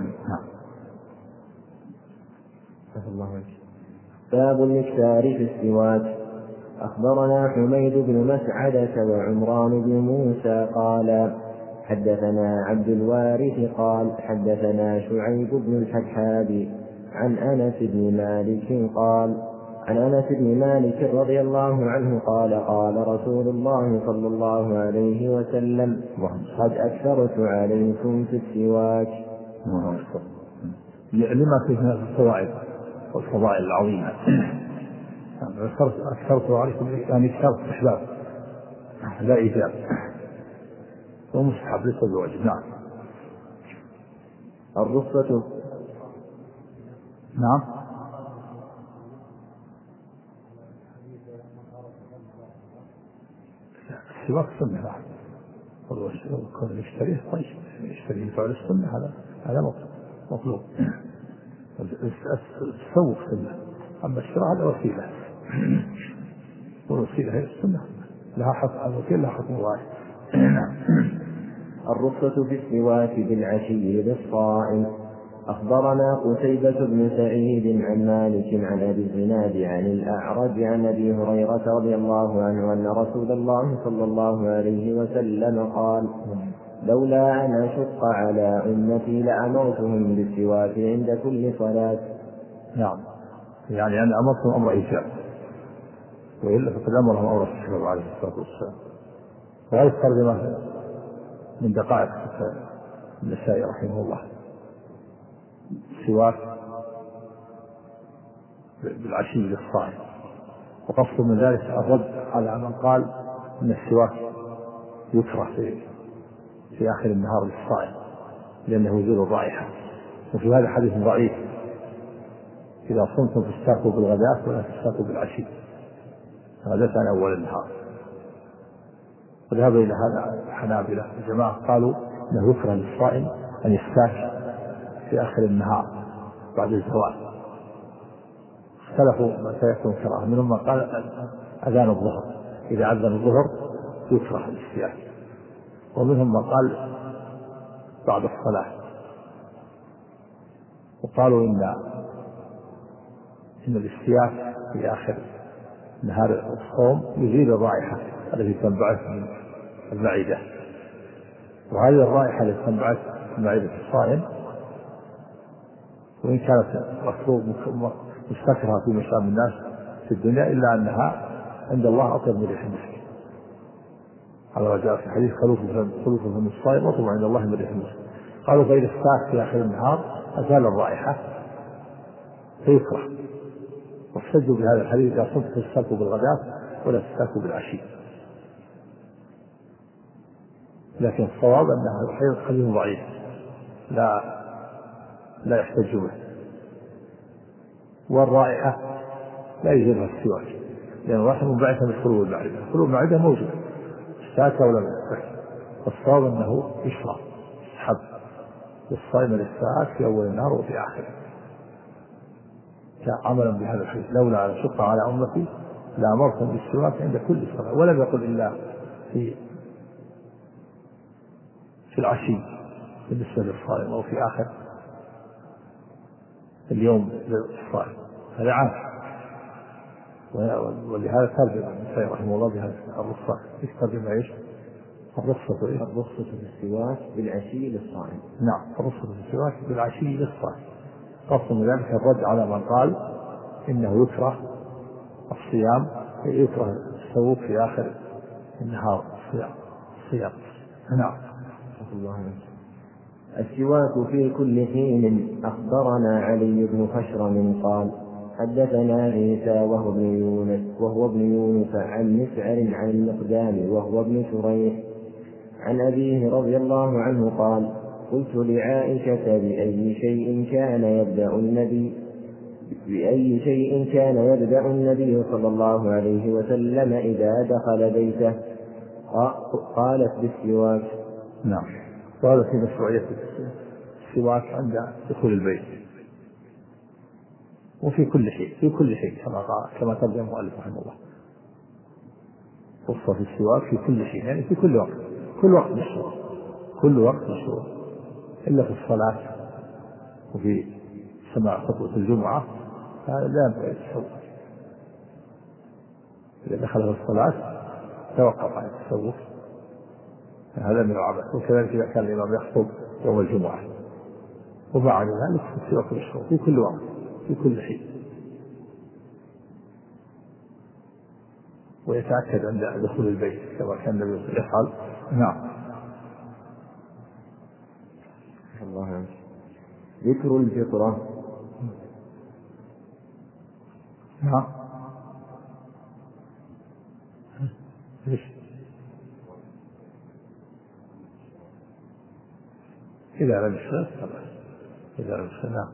باب الاكثار في السواك. أخبرنا حميد بن مسعدة وعمران بن موسى قال حدثنا عبد الوارث قال حدثنا شعيب بن الحكحاب عن أنس بن مالك قال عن أنس بن مالك رضي الله عنه قال قال رسول الله صلى الله عليه وسلم قد أكثرت عليكم في السواك. لما فيه من الفوائد والفضائل العظيمة. أكثرت عليكم يعني أكثرت استحباب لا إيجاب، ومستحب ليس بواجب. نعم. الرخصة. نعم. السواك سنة. نعم. كون يشتريه طيب، يشتريه فعل السنة، هذا هذا مطلوب. التسوق سنة، أما الشراء هذا وسيلة، والوسيلة هي السنة، لها حق الوكيل، لها حكم واحد. الرخصة في السواك بالعشي للصائم. أخبرنا قتيبة بن سعيد عن مالك عن أبي الزناد عن الأعرج عن أبي هريرة رضي الله عنه أن رسول الله صلى الله عليه وسلم قال لولا أن أشق على أمتي لأمرتهم بالسواك عند كل صلاة. نعم، يعني أنا أمرتهم أمر إيجاب، وإلا فقد أمرهم أمر الشباب عليه الصلاة والسلام. وهذه الترجمة من دقائق النسائي رحمه الله: السواك بالعشي للصائم. وقصد من ذلك الرد على من قال إن السواك يكره في في آخر النهار للصائم لأنه يزيل الرائحة. وفي هذا حديث ضعيف: إذا صمتم فاستاكوا بالغداة ولا تستاكوا بالعشي، غداة عن أول النهار. وذهب إلى هذا الحنابلة الجماعة، قالوا أنه يكره للصائم أن يستاك في آخر النهار بعد الزوال. اختلفوا متى يكون كراهة، منهم من قال أذان الظهر، إذا أذن الظهر يكره الاستياك، ومنهم من قال بعد الصلاة. وقالوا إن إن الاستياك في آخر نهار الصوم يزيل الرائحة التي تنبعث من المعدة، وهذه الرائحة التي تنبعث من معدة الصائم وإن كانت مطلوب مستكرهة في مشام الناس في الدنيا، إلا أنها عند الله أطيب من ريح المسك. على ما جاء في حديث خلوف من الصائم أطيب عند الله من ريح المسك. قالوا فإذا استاك في آخر النهار أزال الرائحة فيكره. واحتجوا بهذا الحديث: إذا صمت فاستاكوا بالغداة ولا تستاكوا بالعشي. لكن الصواب أنه حديث ضعيف لا لا يحتج به. والرائحة لا يجوزها السواك، لأن الرائحة منبعثة من خلو المعدة، خلو المعدة موجود استاك ولا يستاك. فالصواب أنه يشرع يستحب للصائم الاستاك في أول النهار وفي آخره، عملا بهذا الحديث: لولا أن أشق على أمتي لأمرتهم بالسواك عند كل صلاة. ولم يقل إلا في في العشي بالنسبة للصائم أو في آخر اليوم للصائم، هذا عام. ولهذا ترجم النسائي رحمه الله بهذا الرخصة. ايش ترجم ايش؟ الرخصة ايش؟ الرخصة في السواك بالعشي للصائم. نعم، الرخصة في السواك بالعشي للصائم. قصد من ذلك الرد على من قال إنه يكره الصيام، يكره السوق في آخر النهار الصيام الصيام. نعم. السواك في كل حين. أخبرنا علي بن خشرم قال حدثنا عيسى وهو ابن يونس وهو ابن يونس عن مسعر عن المقدام وهو ابن شريح عن أبيه رضي الله عنه قال: قلت لعائشة بأي شيء كان يبدأ النبي بأي شيء كان يبدأ النبي صلى الله عليه وسلم إذا دخل بيته؟ قالت: بالسواك. نعم. وهذا في مشروعية السواك عند دخول البيت وفي كل شيء في كل شيء كما قال كما ترجم المؤلف رحمه الله. خص في السواك في كل شيء يعني في كل وقت كل وقت مشروع كل وقت مشروع إلا في الصلاة وفي سماع خطبة الجمعة هذا لا ينبغي التسوق. إذا دخل في الصلاة توقف عن التسوق هذا من العبث. وكذلك إذا كان الإمام يخطب يوم الجمعة وبعد ذلك السواك مشروع في كل وقت في كل حين ويتأكد عند دخول البيت كما كان النبي يفعل. نعم. الله عنك. ذكر الفطرة. نعم. إذا لم يشرب إذا لم يشرب نعم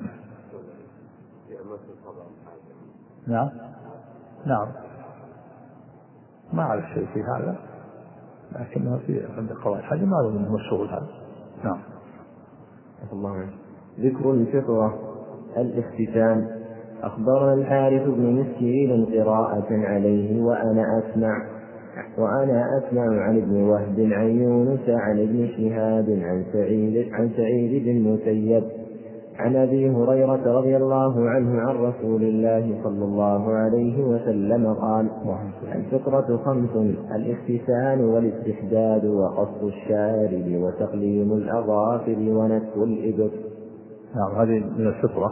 نعم نعم ما أعرف شيء في هذا لكنه في عند قواعد الحج ما أظن أنه مشروع هذا. نعم. الله عنك. ذكر الفطرة. الاختتام. أخبرنا الحارث بن مسكين قراءة عليه وأنا أسمع وأنا أسمع عن ابن وهب عن يونس عن ابن شهاب عن سعيد عن سعيد بن المسيب عن أبي هريرة رضي الله عنه عن رسول الله صلى الله عليه وسلم قال: الفطرة خمس: الاختتان والاستحداد وقص الشارب وتقليم الأظافر ونتف الإبط. نعم. هذه من الفطرة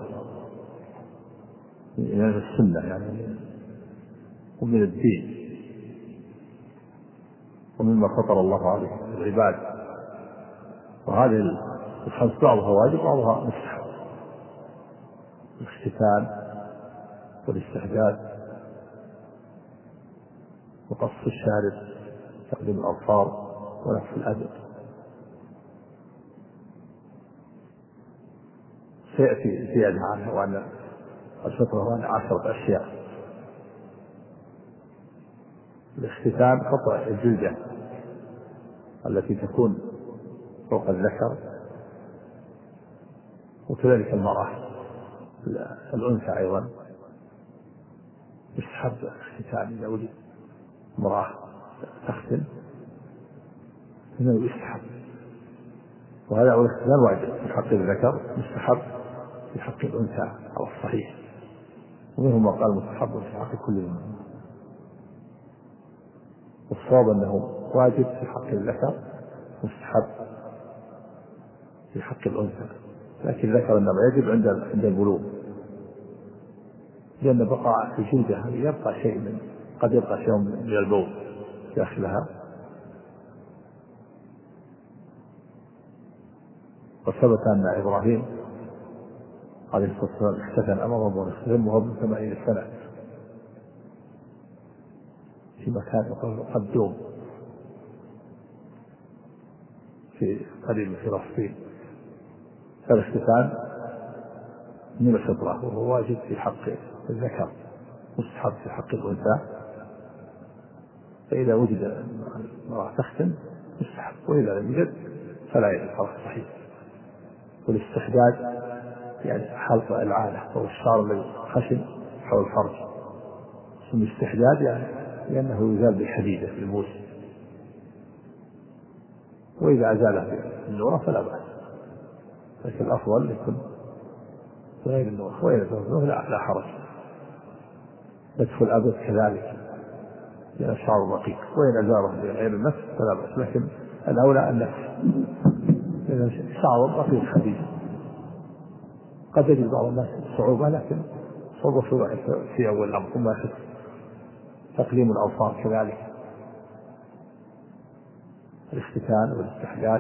من السنة يعني ومن الدين ومما فطر الله عليه العباد. وهذه الخمس بعضها واجب بعضها مستحب: الاختتان والاستحداد وقص الشارب تقليم الأظفار ونتف الإبط. سيأتي زيادة عنها وأن الفطرة وأن عشرة أشياء: الاختتان قطع الجلدة التي تكون فوق الذكر وكذلك المرأة الأنثى أيضا يستحب الاختتان. إذا وجد امرأة تختن إنه يستحب. وهذا هو الاختتان واجب في حق الذكر مستحب في حق الأنثى على الصحيح ومنهم ما قال مستحب في حق كل منهم. والصواب أنه واجب في حق الذكر مستحب في حق الأنثى لكن الذكر إنما يجب عند عند البلوغ لأن بقاء في جلدها يبقى شيء من قد يبقى شيء من البول داخلها. وثبت أن إبراهيم عليه الصلاة والسلام اختتن أمر أبوه الخزم وهو ابن ثمانين سنة في مكان يقال قدوم في قريب من فلسطين. فالاختتان من الفطرة وهو واجب في حق الذكر مستحب في حق الأنثى. فإذا وجد امرأة تختن مستحب وإذا لم يوجد فلا يجب على الصحيح. والاستحداد يعني حلق العانة أو الشعر الذي خشن حول الفرج ثم الاستحداد يعني لأنه يزال بالحديدة في الموس وإذا أزاله بالنورة فلا بأس لكن الأفضل يكون غير النورة وإذا أزاله لا حرج. نتف الأبد كذلك لأن الشعر رقيق وإن أزاله بغير النفس فلا بأس لكن الأولى النفس لأن الشعر رقيق خفيف قد يجد بعض الناس صعوبة لكن صعوبة في أول الأمر ثم يخف. تقليم الأظفار كذلك الاختتان والاستحداد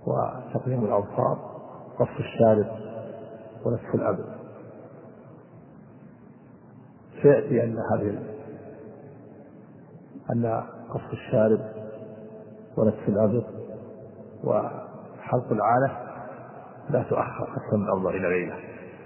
وتقليم الأظفار قص الشارب ونتف الأبد. وسيأتي أن هذه أن قص الشارب ونتف الأبط وحلق العانة لا تؤخر حتى من أرض إلى ليلة.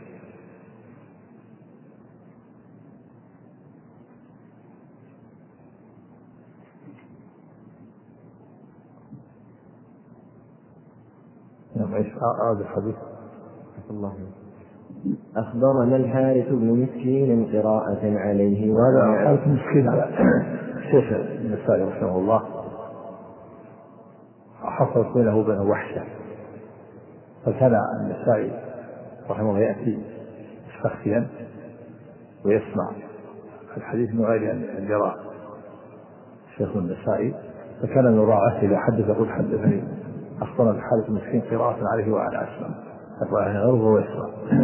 نعم ايش هذا الحديث؟ الله أخبرنا الحارث بن مسكين قراءة عليه. وهذا الحارث بن مسكين على الشيخ النسائي رحمه الله حصل بينه وبينه وحشة، فكان النسائي رحمه الله يأتي مستخفيا ويسمع الحديث من غير أن يرى الشيخ النسائي، فكان من راعته إذا حدث يقول حدثني أخبرنا الحارث بن مسكين قراءة عليه وعلى أسمع الراعي غرضه ويسمع.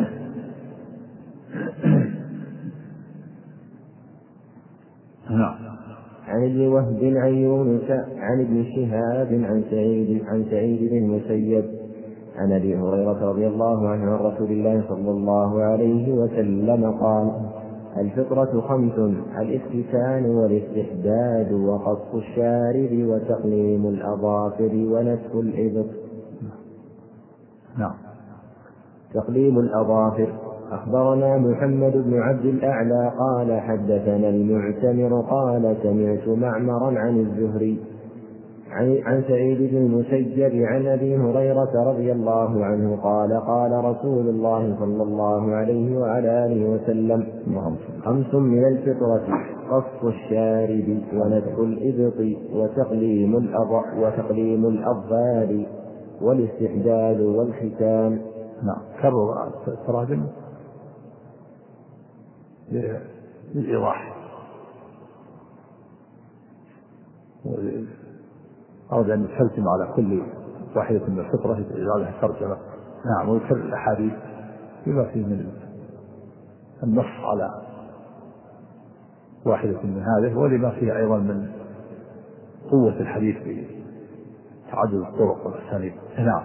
نعم. عن ابن وهب عن يونس عن ابن شهاب عن سعيد عن سعيد بن المسيب عن ابي هريره رضي الله عنه عن رسول الله صلى الله عليه وسلم قال: الفطرة خمس: الاختتان والاستحداد وقص الشارب وتقليم الأظافر ونتف الإبط. نعم. تقليم الأظافر. أخبرنا محمد بن عبد الأعلى قال حدثنا المعتمر قال سمعت معمرا عن الزهري عن سعيد بن المسيب عن أبي هريرة رضي الله عنه قال: قال رسول الله صلى الله عليه وعلى آله وسلم: خمس من الفطرة: قص الشارب ونتف الإبط وتقليم وتقليم الأظفار والاستحداد والختان. نعم. كرر التراجم للإيضاح، أراد أن يترجم على كل واحدة من الفطرة لها ترجمة. نعم. ويكرر الأحاديث بما فيه من النص على واحدة من هذه، ولما فيه أيضا من قوة الحديث بتعدد الطرق والأسانيد. نعم.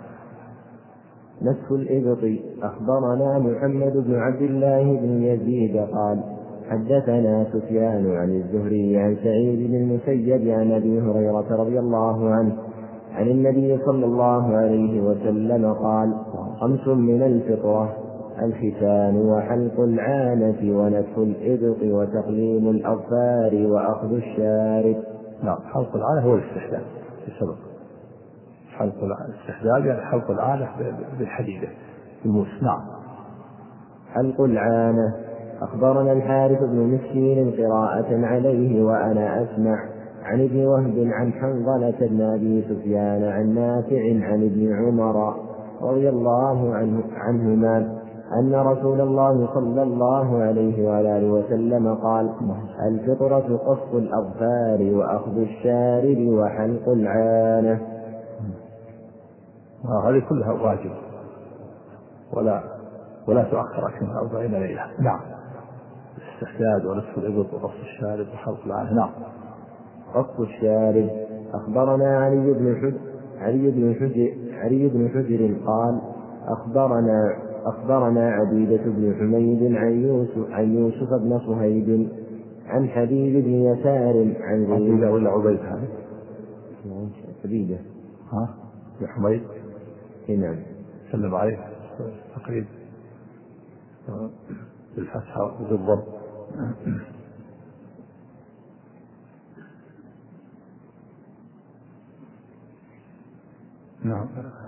نتف الإبط. أخبرنا محمد بن عبد الله بن يزيد قال حدثنا سفيان عن الزهري عن سعيد بن المسيب عن أبي هريرة رضي الله عنه عن النبي صلى الله عليه وسلم قال: خمس من الفطرة: الختان وحلق العانة ونتف الإبط وتقليم الأظفار وأخذ الشارب. نعم. حلق العانة هو الاستحداد في سبب حلق الاستحداد يعني حلق العانة بالحديدة الموس. نعم. حلق العانة. أخبرنا الحارث بن مسكين قراءة عليه وأنا أسمع عن ابن وهب عن حنظلة بن أبي سفيان عن نافع عن ابن عمر رضي الله عنه عنهما أن رسول الله صلى الله عليه وآله وسلم قال: الفطرة قص الأظفار وأخذ الشارب وحلق العانة. هذه كلها واجب ولا ولا تؤخر أكثر من أربعين ليلة. نعم. الاستحداد ونتف الإبط وقص الشارب وحلق العانة. نعم. قص الشارب. أخبرنا علي بن حجر علي بن حجر علي بن حجر قال أخبرنا أخبرنا عبيدة بن حميد عن يوسف عن يوسف بن صهيب عن حبيب بن يسار عن عبيدة ولا عبيد هذا؟ عبيدة. ها؟ بن حميد. نعم. سلم عليه تقريبا بالفتحة وبالضم. نعم.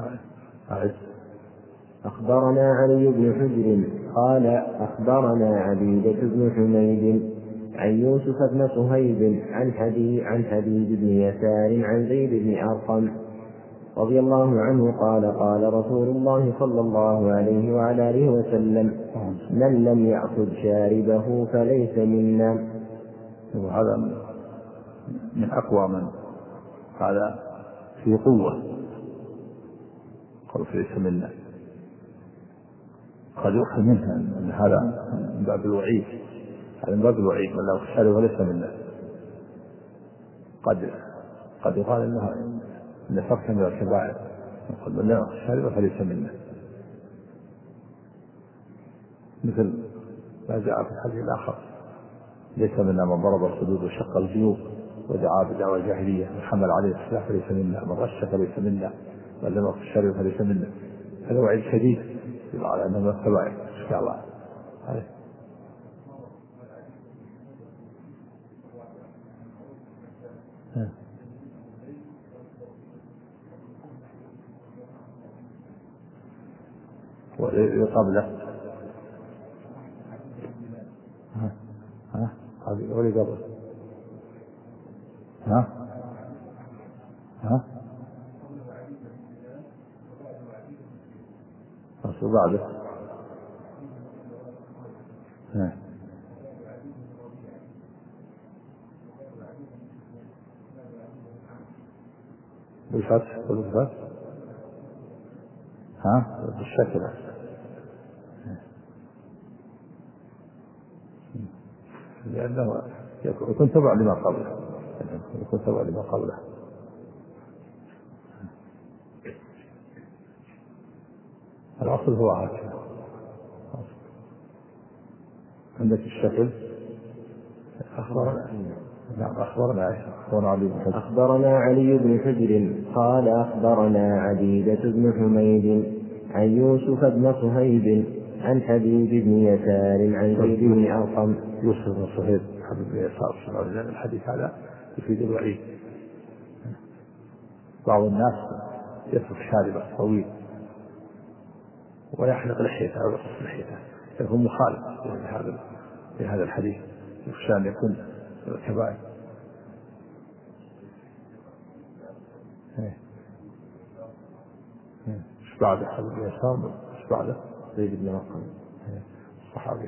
أخبرنا علي بن حجر قال أخبرنا عبيدة بن حميد عن يوسف بن صهيب عن حبيب عن حبيب بن يسار عن زيد بن أرقم رضي الله عنه قال: قال رسول الله صلى الله عليه وعلى آله وسلم: من لم يأخذ شاربه فليس منا. وهذا من أقوى من هذا في قوة قال فليس منا، قد يؤخذ منها أن هذا من باب الوعيد، هذا من باب الوعيد من لو شاربه فليس منا. قد قد يقال انها ان ترك من الكبائر، يقول من لا شاربه فليس منا، مثل ما جاء في الحديث الاخر ليس منا من ضرب الحدود وشق الجيوب ودعا بدعوى الجاهلية وحمل عليه السلاح فليس منا، من غش فليس منا، من لم يقف الشر فليس منا. هذا وعيد شديد على أنه من الكبائر إن شاء الله عليه. وقبله ها ها هذه ولي قبل ها ها بس بعده ها بالفتح بالفتح ها بالشكل لأنه يكون تبع لما قبله يكون تبع لما قبله. الأصل هو هكذا. عندك الشكل أخبرنا نعم أخبرنا أخبرنا علي بن حجر أخبرنا علي بن حجر قال أخبرنا عبيدة بن حميد عن يوسف بن صهيب عن حبيب بن يسار عن زيد بن أرقم. يوسف بن صهيب حبيب بن يسار لأن الحديث هذا يفيد الوعيد. بعض الناس يترك شاربه طويل ويحلق لحيته أو يقص لحيته يكون مخالف لهذا لهذا الحديث، يخشى أن يكون كبائر. ايش بعده حبيب بن يسار؟ ايش بعده؟ زيد بن أرقم الصحابي.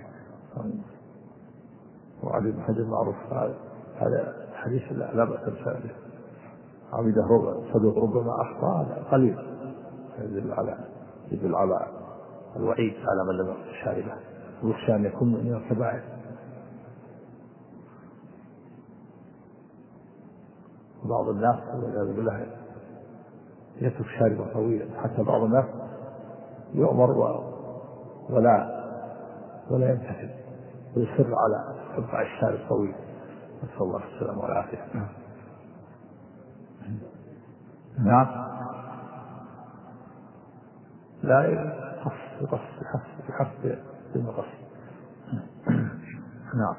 وعلي بن حجر معروف هذا حديث لا بأس به. عبيده صدوق ربما أخطأ هذا قليل يدل على يدل على الوعيد على من لم يقص شاربه ويخشى أن يكون من الكبائر. بعض الناس والعياذ بالله يترك شاربه طويلا، حتى بعض الناس يؤمر ولا ولا يمتثل ويصر على ارتفاع الشارب الطويل، نسأل الله السلامة والعافية. نعم لا يقص يقص يحس يحس بالمقص. نعم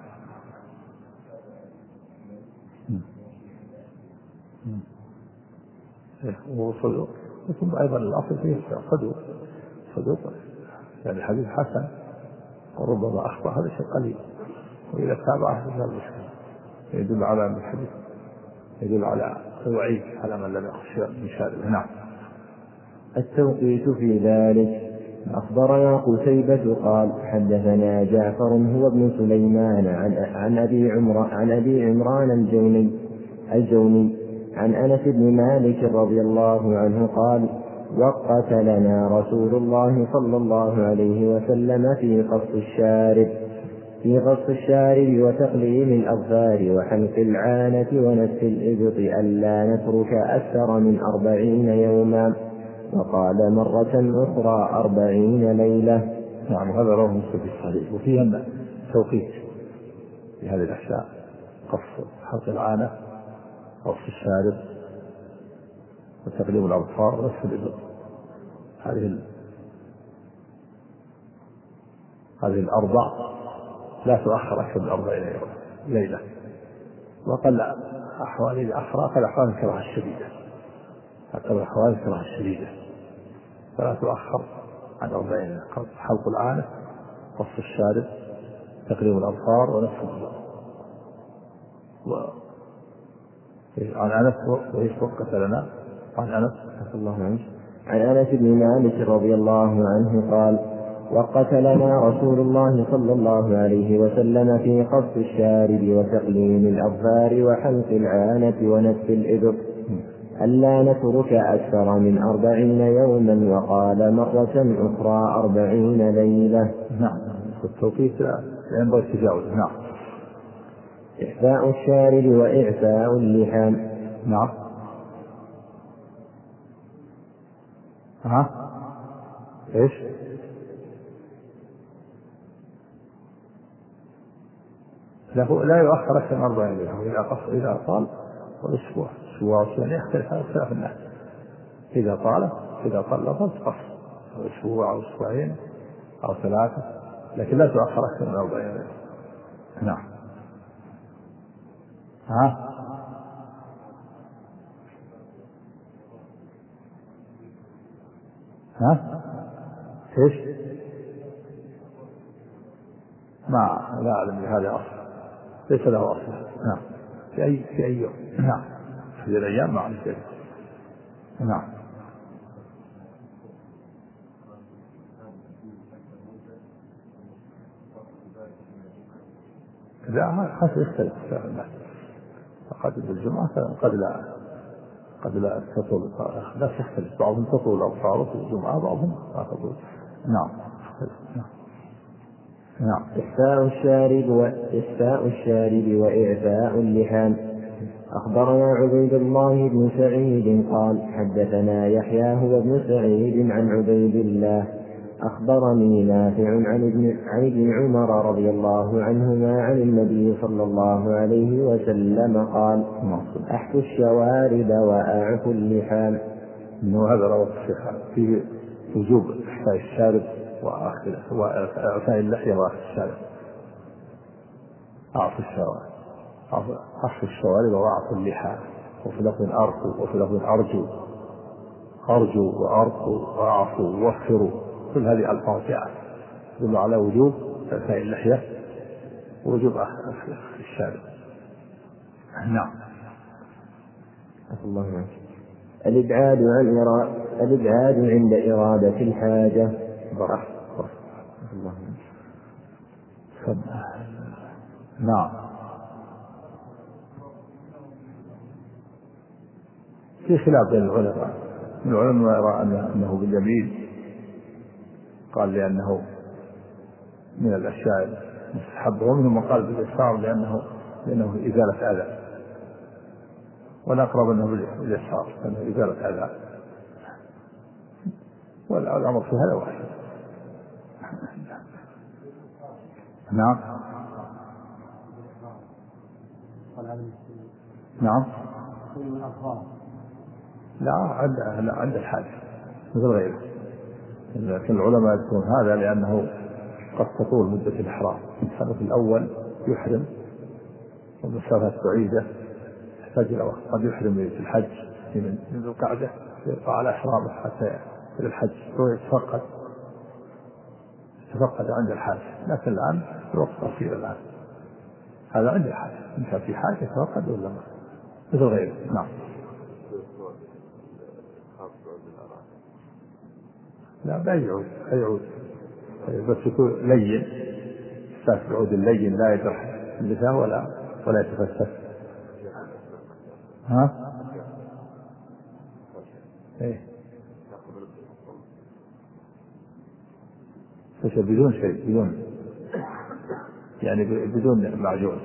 وصدوق ثم أيضا الأصل فيه صدوق صدوق يعني الحديث حسن وربما أخطأ هذا شيء قليل، وإذا تابعه فهذا المشكلة يدل على أن الحديث يدل على الوعيد على من لم يخشى من شاربه. نعم. التوقيت في ذلك. أخبرنا قتيبة قال حدثنا جعفر هو ابن سليمان عن عن أبي عمران عن أبي عمران الجوني الجوني عن أنس بن مالك رضي الله عنه قال وقت لنا رسول الله صلى الله عليه وسلم في قص الشارب في قص الشارب وتقليم الأظفار وحلق العانة ونتف الإبط ألا نترك أكثر من أربعين يوما، وقال مرة أخرى أربعين ليلة. نعم هذا رواه مسلم في الصحيح. وفيه أن توقيت في هذه الأشياء قص حلق العانة قص الشارب وتقليم الأظفار ونتف الإبط. هذه هذه الأربع لا تؤخر أكثر من أربعين يوما ليلة، وقل أحوال الأخرى قد أحوال الكراهة الشديدة قد أحوال الكراهة الشديدة فلا تؤخر عن أربعين. حلق العانة قص الشارب تقليم الأظفار ونتف الإبط. عن أنس وإيش وقت لنا عن أنس رضي الله عنه عن أنس بن مالك رضي الله عنه قال وقت لنا رسول الله صلى الله عليه وسلم في قص الشارب وتقليم الأظفار وحلق العانة ونتف الإبط ألا نترك أكثر من أربعين يوما، وقال مرة أخرى أربعين ليلة. نعم التوقيت ينبغي التجاوز. نعم. إحفاء الشارب وإعفاء اللحام. نعم. ها إيش؟ له لا يؤخر أكثر من أربعين ليلة، وإذا قصر إذا طال والأسبوع أسبوع وأسبوعين يختلف هذا اختلاف الناس. إذا طال إذا طال لفظ قصر أسبوع أو أسبوعين أو ثلاثة، لكن لا تؤخر أكثر من أربعين ليلة. نعم. ها ها ايش؟ ما لا أعلم بهذا أصل، ليس له أصل. نعم. في أي في أي يوم. نعم. في الأيام ما أعلم ذلك. نعم. لا خاص يختلف الناس، فقد بالجمعة قد لا قد لا تطول، لا تختلف، بعضهم تطول أبصاره في الجمعة بعضهم لا تطول. نعم. نعم. إحفاء الشارب وإحفاء الشارب وإعفاء اللحام. أخبرنا عبيد الله بن سعيد قال حدثنا يحيى هو بن سعيد عن عبيد الله أخبرني نافع عن ابن عن ابن عمر رضي الله عنهما عن النبي صلى الله عليه وسلم قال أحفوا الشوارب وأعفوا اللحام. إنه هذا رواه الشيخ فيه وجوب إحفاء الشارب وإعفاء اللحية وأعفاء الشارب. أعفوا الشوارب أحفوا الشوارب وأعفوا اللحام، وفي لفظ أرفوا وفي لفظ أرجو أرجو وأرفوا وأعفوا ووفروا، كل هذه ألفاظ جاءت تدل على وجوب إعفاء اللحية ووجوب أخذ الشارب. نعم. الله عنك. الإبعاد عن إرادة الإبعاد عند إرادة الحاجة. الله عنك. نعم. في خلاف بين العلماء، العلماء يرى أنه باليمين، قال لأنه من الأشياء المستحبة، ومنهم من قال باليسار لأنه لأنه إزالة أذى، والأقرب أنه باليسار لأنه إزالة أذى، والأمر في هذا واحد. نعم. نعم. لا عند عند الحاجة مثل غيره، لكن العلماء يذكرون هذا لأنه قد تطول مدة الإحرام. السنة الأول يحرم والمسافات بعيدة يحتاج إلى وقت، قد يحرم في الحج من ذي القعدة يبقى على إحرامه حتى إلى الحج يتفقد يتفقد عند الحاج، لكن الآن الوقت قصير الآن، هذا عند الحاج إن كان في حاجة يتفقد ولا ما مثل غيره. نعم. لا لا يعود لا يعود بس يكون لين، ساك العود اللين لا يجرح اللسان ولا ولا يتفسد. ها؟ ايه بدون شيء، بدون يعني بدون معجون.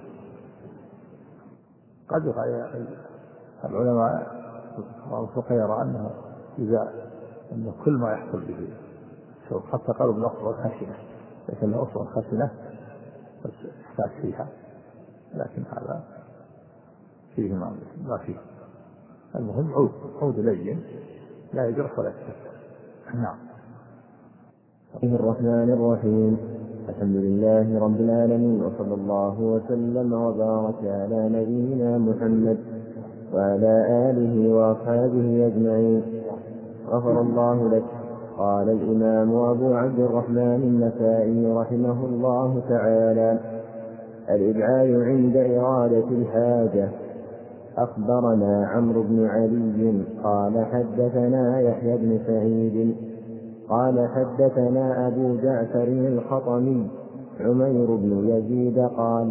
قد العلماء والفقهاء يرى أنه إذا أن كل ما يحصل به سوف حتى قالوا بالأصل الخشنة، لكن الأصل الخشنة بس استاك فيها، لكن هذا فيه ما ما فيه. المهم عود عود لين لا يجرح ولا يتكسر. نعم. بسم الله الرحمن الرحيم. الحمد لله رب العالمين، وصلى الله وسلم وبارك على نبينا محمد وعلى آله وأصحابه أجمعين. غفر الله لك. قال الإمام أبو عبد الرحمن النسائي رحمه الله تعالى: الإبعاد عند إرادة الحاجة. أخبرنا عمرو بن علي قال حدثنا يحيى بن سعيد قال حدثنا أبو جعفر الخطمي عمير بن يزيد قال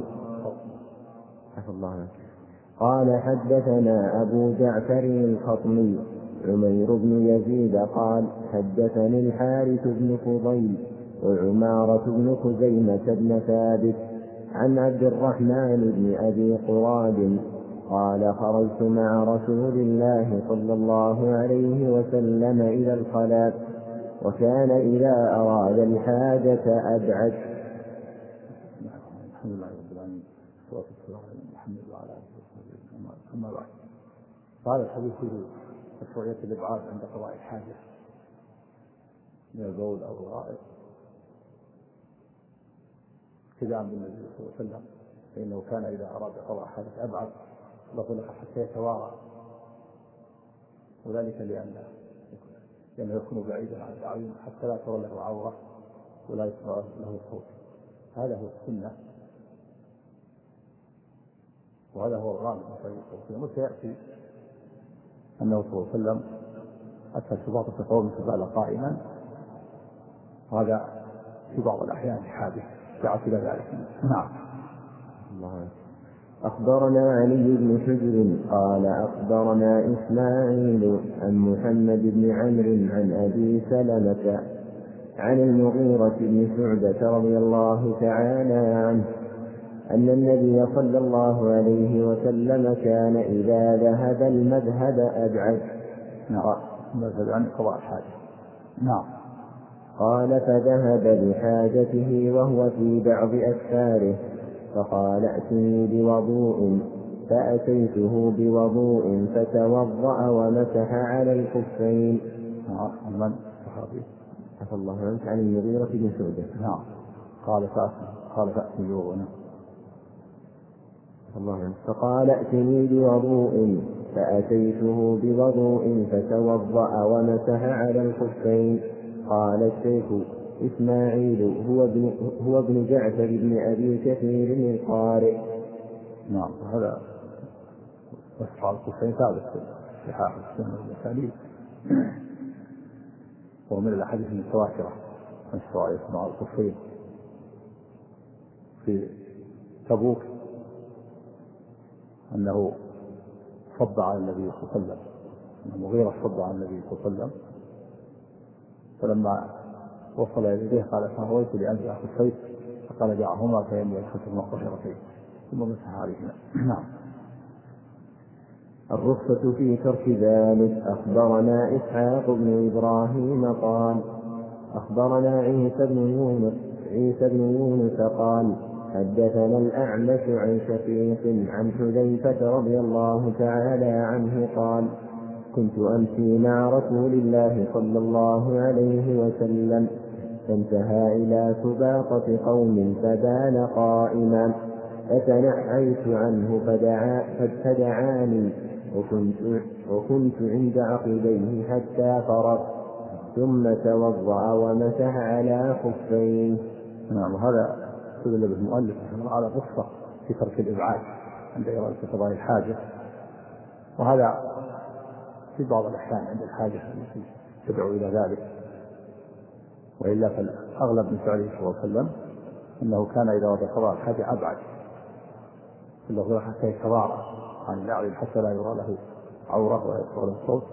قال حدثنا أبو جعفر الخطمي عمير بن يزيد قال حدثني الحارث بن فضيل وعمارة بن خزيمة بن ثابت عن عبد الرحمن بن أبي قراد قال خرجت مع رسول الله صلى الله عليه وسلم إلى الخلاء، وكان إذا أراد الحاجة أبعد. الحمد لله رب العالمين. والصلاة والسلام على محمد وعلى آله وصحبه. أما بعد، قال الحديث في مشروعية الإبعاد عند قضاء الحاجة من البول أو الغائط ابتداء بالنبي صلى الله عليه وسلم، فإنه كان إذا أراد قضاء حاجة أبعد لطلق حتى يتوارى، وذلك لأن لأنه يكون بعيدا عن الأعين حتى لا ترى له عورة ولا يسمع له صوت. هذا هو السنة، وهذا هو الغالب من طريق صلى الله عليه وسلم. وسيأتي أنه صلى الله عليه وسلم أتى سباطة قوم فبال قائما، وهذا في بعض الأحيان حادث دعت إلى ذلك. نعم. الله. أخبرنا علي بن حجر قال أخبرنا إسماعيل عن محمد بن عمرو عن أبي سلمة عن المغيرة بن شعبة رضي الله تعالى عنه أن النبي صلى الله عليه وسلم كان إذا ذهب المذهب أبعد. نعم. المذهب عن قضاء الحاجة. نعم. قال فذهب لحاجته وهو في بعض أسفاره فقال ائتني بوضوء، فأتيته بوضوء فتوضأ ومسح على الخفين. من صحابي؟ عفى الله عنك، عن المغيرة بن شعبة. نعم. قال فأتني قال فأتني بوضوء. الله عنك. فقال ائتني بوضوء، فأتيته بوضوء فتوضأ ومسح على الخفين. قال الشيخ إسماعيل هو ابن, هو ابن جعفر بن أبي كثير القارئ. نعم. هذا مسح على الخفين ثابت في صحاح السنة والمساليب، ومن الأحاديث المتواترة مسح على الخفين. في تبوك أنه صب على النبي صلى الله عليه وسلم، المغيرة صب على النبي صلى الله عليه وسلم، فلما وصل إليه قال فهويت لأنزع خفيت، فقال دعهما فإني أدخلتهما طاهرتين، ثم مسح عليهما. نعم. الرخصة في ترك ذلك. أخبرنا إسحاق بن إبراهيم قال أخبرنا عيسى بن يونس عيسى بن يونس قال حدثنا الأعمش عن شقيق عن حذيفة رضي الله تعالى عنه قال كنت أمشي مع رسول الله صلى الله عليه وسلم فانتهى إلى سباقة قوم فبال قائما، فتنحيت عنه فدعا فدعاني وكنت, وكنت عند عقبيه حتى فرغ، ثم توضأ ومسح على خفيه. نعم. وهذا استدل به المؤلف على الرخصة في ترك الإبعاد عند إرادة قضاء الحاجة، وهذا في بعض الأحيان عند الحاجة التي تدعو إلى ذلك، وإلا فالأغلب من فعله صلى الله عليه وسلم أنه كان إذا أراد قضاء الحاجة أبعد إلا حتى يتوارى عن الأعين حتى لا يرى له عورة ولا يسمع له صوت.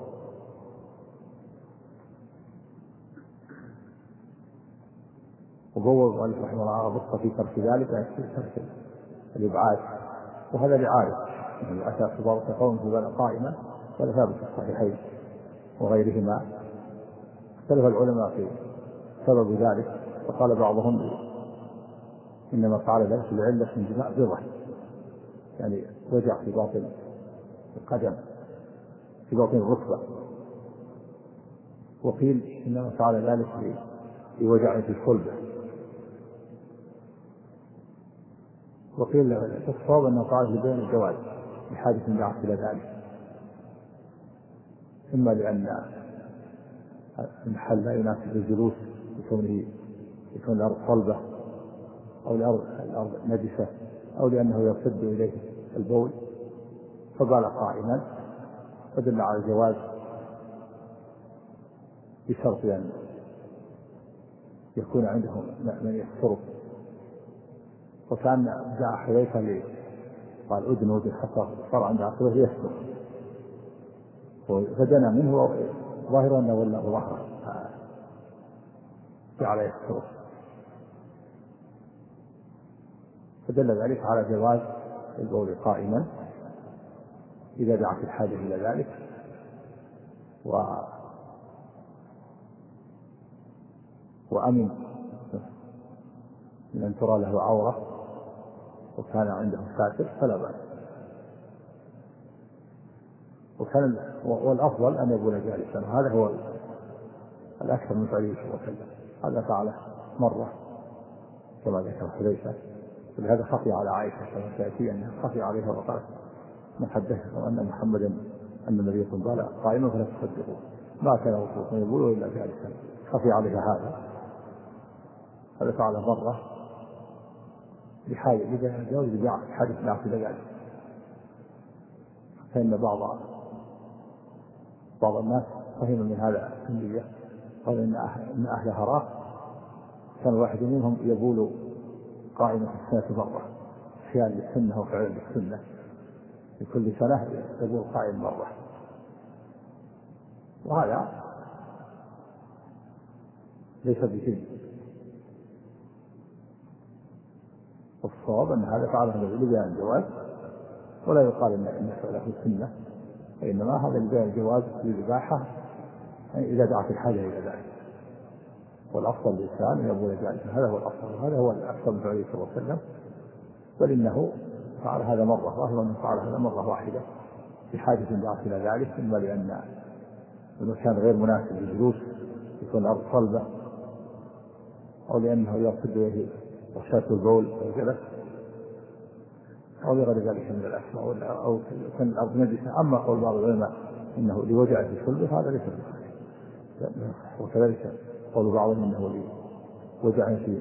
وقوى المؤلف رحمه الله على الرخصة في ترك ذلك في ترك الإبعاد، وهذا لعادة يعني أتى سباقة قوم فبال قائما، ولا ثابت في الصحيحين وغيرهما. اختلف العلماء في سبب ذلك، فقال بعضهم إنما فعل ذلك لعلة من جماع بضع، يعني وجع في باطن القدم في باطن الركبة، وقيل إنما فعل ذلك لوجع في الصلبة، وقيل الصواب أنه فعل لبيان الجواز لحادث دعت إلى ذلك، إما لأن المحل لا يناسب الجلوس بكونه يكون الأرض صلبة، أو الأرض, الأرض نجسة، أو لأنه يرتد إليه البول فبال قائما، فدل على الجواز بشرط أن يكون عندهم من يستره. وكان جاء حذيفة لي قال أدن أدن حتى صار عند عقبه يستر، فدنا منه ظاهر أنه ولا ظهره جعل يستره، فدل ذلك على جواز البول قائما إذا دعت الحاجة إلى ذلك، و وأمن من أن ترى له عورة وكان عنده ساتر فلا بأس. وكان والأفضل أن يكون جالسا، هذا هو الأكثر من فعله صلى الله عليه وسلم. هذا فعله مرة كما ذكر حذيفة، ولهذا خفي على عائشة كما سيأتي أنها خفي عليها وقالت من حدثكم أن محمدا أن النبي صلى الله عليه وسلم قائما فلا تصدقوا، ما كان رسول يقول إلا جالسا، خفي عليها هذا. هذا فعله مرة بحاجة إذا جاوز بحادث نافذة ذلك. فإن بعض بعض الناس فهم من هذا النية، قال إن أهل, أهل هراء كان واحد منهم يبول قائمة في السنة مرة، خيال للسنة وفعل للسنة، في كل سنة يبول قائم مرة، وهذا ليس بشيء. والصواب أن هذا فعله لبيان الجواز، ولا يقال إن فعله السنة، وإنما هذا لبيان الجواز للإباحة إذا دعت الحاجة إلى ذلك. والأفضل للإنسان أن يبول جالسا، هذا هو الأفضل، هذا هو الأكثر من فعله صلى الله عليه وسلم. بل إنه فعل هذا مرة، ظاهر أنه فعل هذا مرة واحدة بحاجة دعت إلى ذلك، إما لأن المكان غير مناسب للجلوس يكون الأرض صلبة، أو لأنه يرتد به رشاة البول والجلس، أو لغير ذلك من الأسماء، أو كان الأرض نجسة. أما قول بعض العلماء إنه لوجع في صلبه هذا ليس بصحيح، وكذلك قول بعضهم إنه لوجع في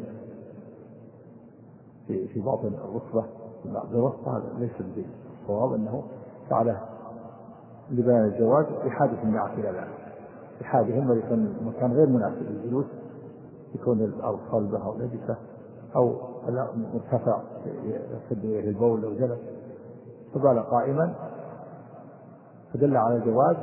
في في باطن الركبة بالركبة، هذا ليس بدين. الصواب أنه فعله لبيان الجواز بحاجة دعت إلى ذلك، بحاجة إما يكون المكان غير مناسب للجلوس، يكون الأرض صلبة أو نجسة أو مرتفع يرتد إليه البول أو جلس، فبال قائما، فدل على الجواز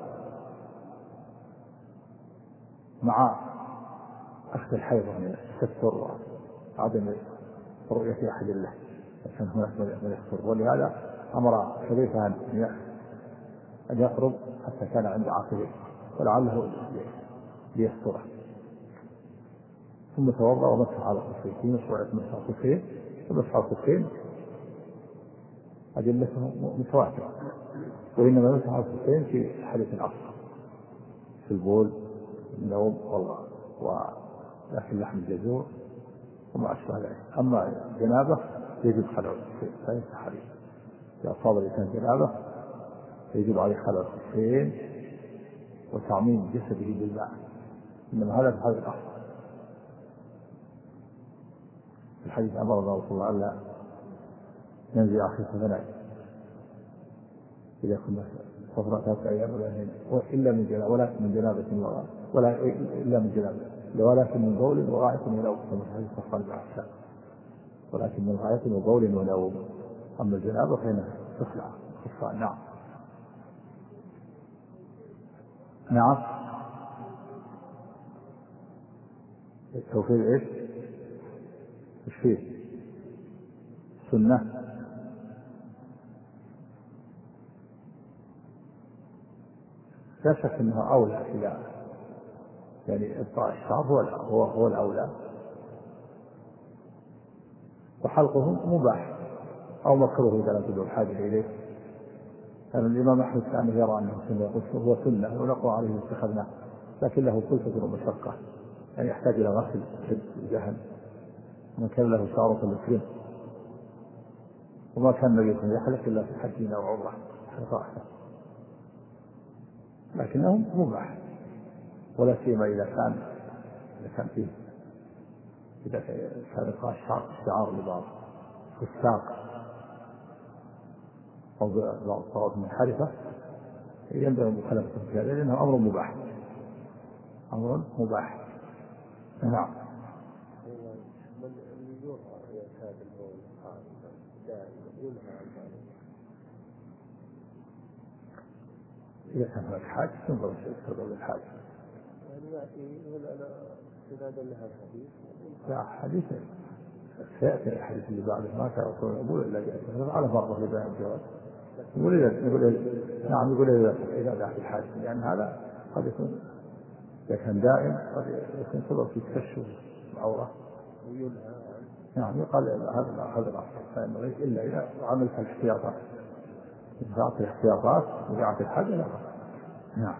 مع أخذ الحيض من الستر وعدم رؤية أحد له، عشان هناك من يستر. ولهذا أمر حذيفة أن يقرب حتى كان عند عاقبه ولعله ليستره، ثم توضأ ومسح على الخفين. في مشروعية مسح الخفين، ومسح الخفين أدلته متواترة، وإنما مسح الخفين في حديث العصر في البول النوم ولكن لحم الجزور وما أشبه ذلك. أما جنابة يجب خلع الخفين، فيمسح عليه. إذا أصاب الإنسان جنابة يجب عليه خلع الخفين وتعميم جسده بالماء، إنما هذا في حال الأصل. في الحديث أمرنا رسول الله ألا ننزع خفافنا إذا كنا صفرا ثلاثة أيام إلا من جنابة، ولكن من جنابة ولا إلا من جنابة، ولكن من بول وغائط ونوم، كما في حديث صفوان بن عفان، ولكن من غائط وبول ونوم. أما الجنابة فإنها تخلع خفان. نعم نعم. التوفيق إيش؟ إيش فيه؟ سنة. لا شك أنها أولى إلى يعني إبقاء الشعر هو هو هو الأولى، وحلقه مباح أو مكروه إذا لم تدعو الحاجة إليه. كان الإمام أحمد كان يرى أنه سنة، هو سنة ونقوى عليه اتخذناه، لكن له كلفة ومشقة، يعني يحتاج إلى غسل الجهل، ومن كان له شعر فليكرمه، وما كان النبي صلى الله عليه وسلم يحلق إلا في حج أو عمرة حلقة، لكنه مباح، ولا سيما إذا كان إذا كان فيه إذا كان إلقاء الشعر استعار لبعض فساق أو بعض الصواب منحرفة ينبغي مخالفة في هذا، لأنه أمر مباح، أمر مباح. نعم. إذا كان هناك حاجة تنظر تنظر للحاجة. يعني يأتي ولا أنا إذا دلها الحديث؟ لا، حديث سيأتي الحديث اللي بعده ما كان يقول يقول إلا جاء على فرضه لبيان الجواز. يقول إذا يقول نعم يقول إذا إذا دعت الحاجة، لأن يعني هذا قد يكون إذا كان دائم قد يكون سبب في تكشف العورة. نعم يقال هذا هذا الأصل إلا إذا عملت الاحتياطات، إذا أعطي الاحتياطات وقعت الحاجة لا. نعم.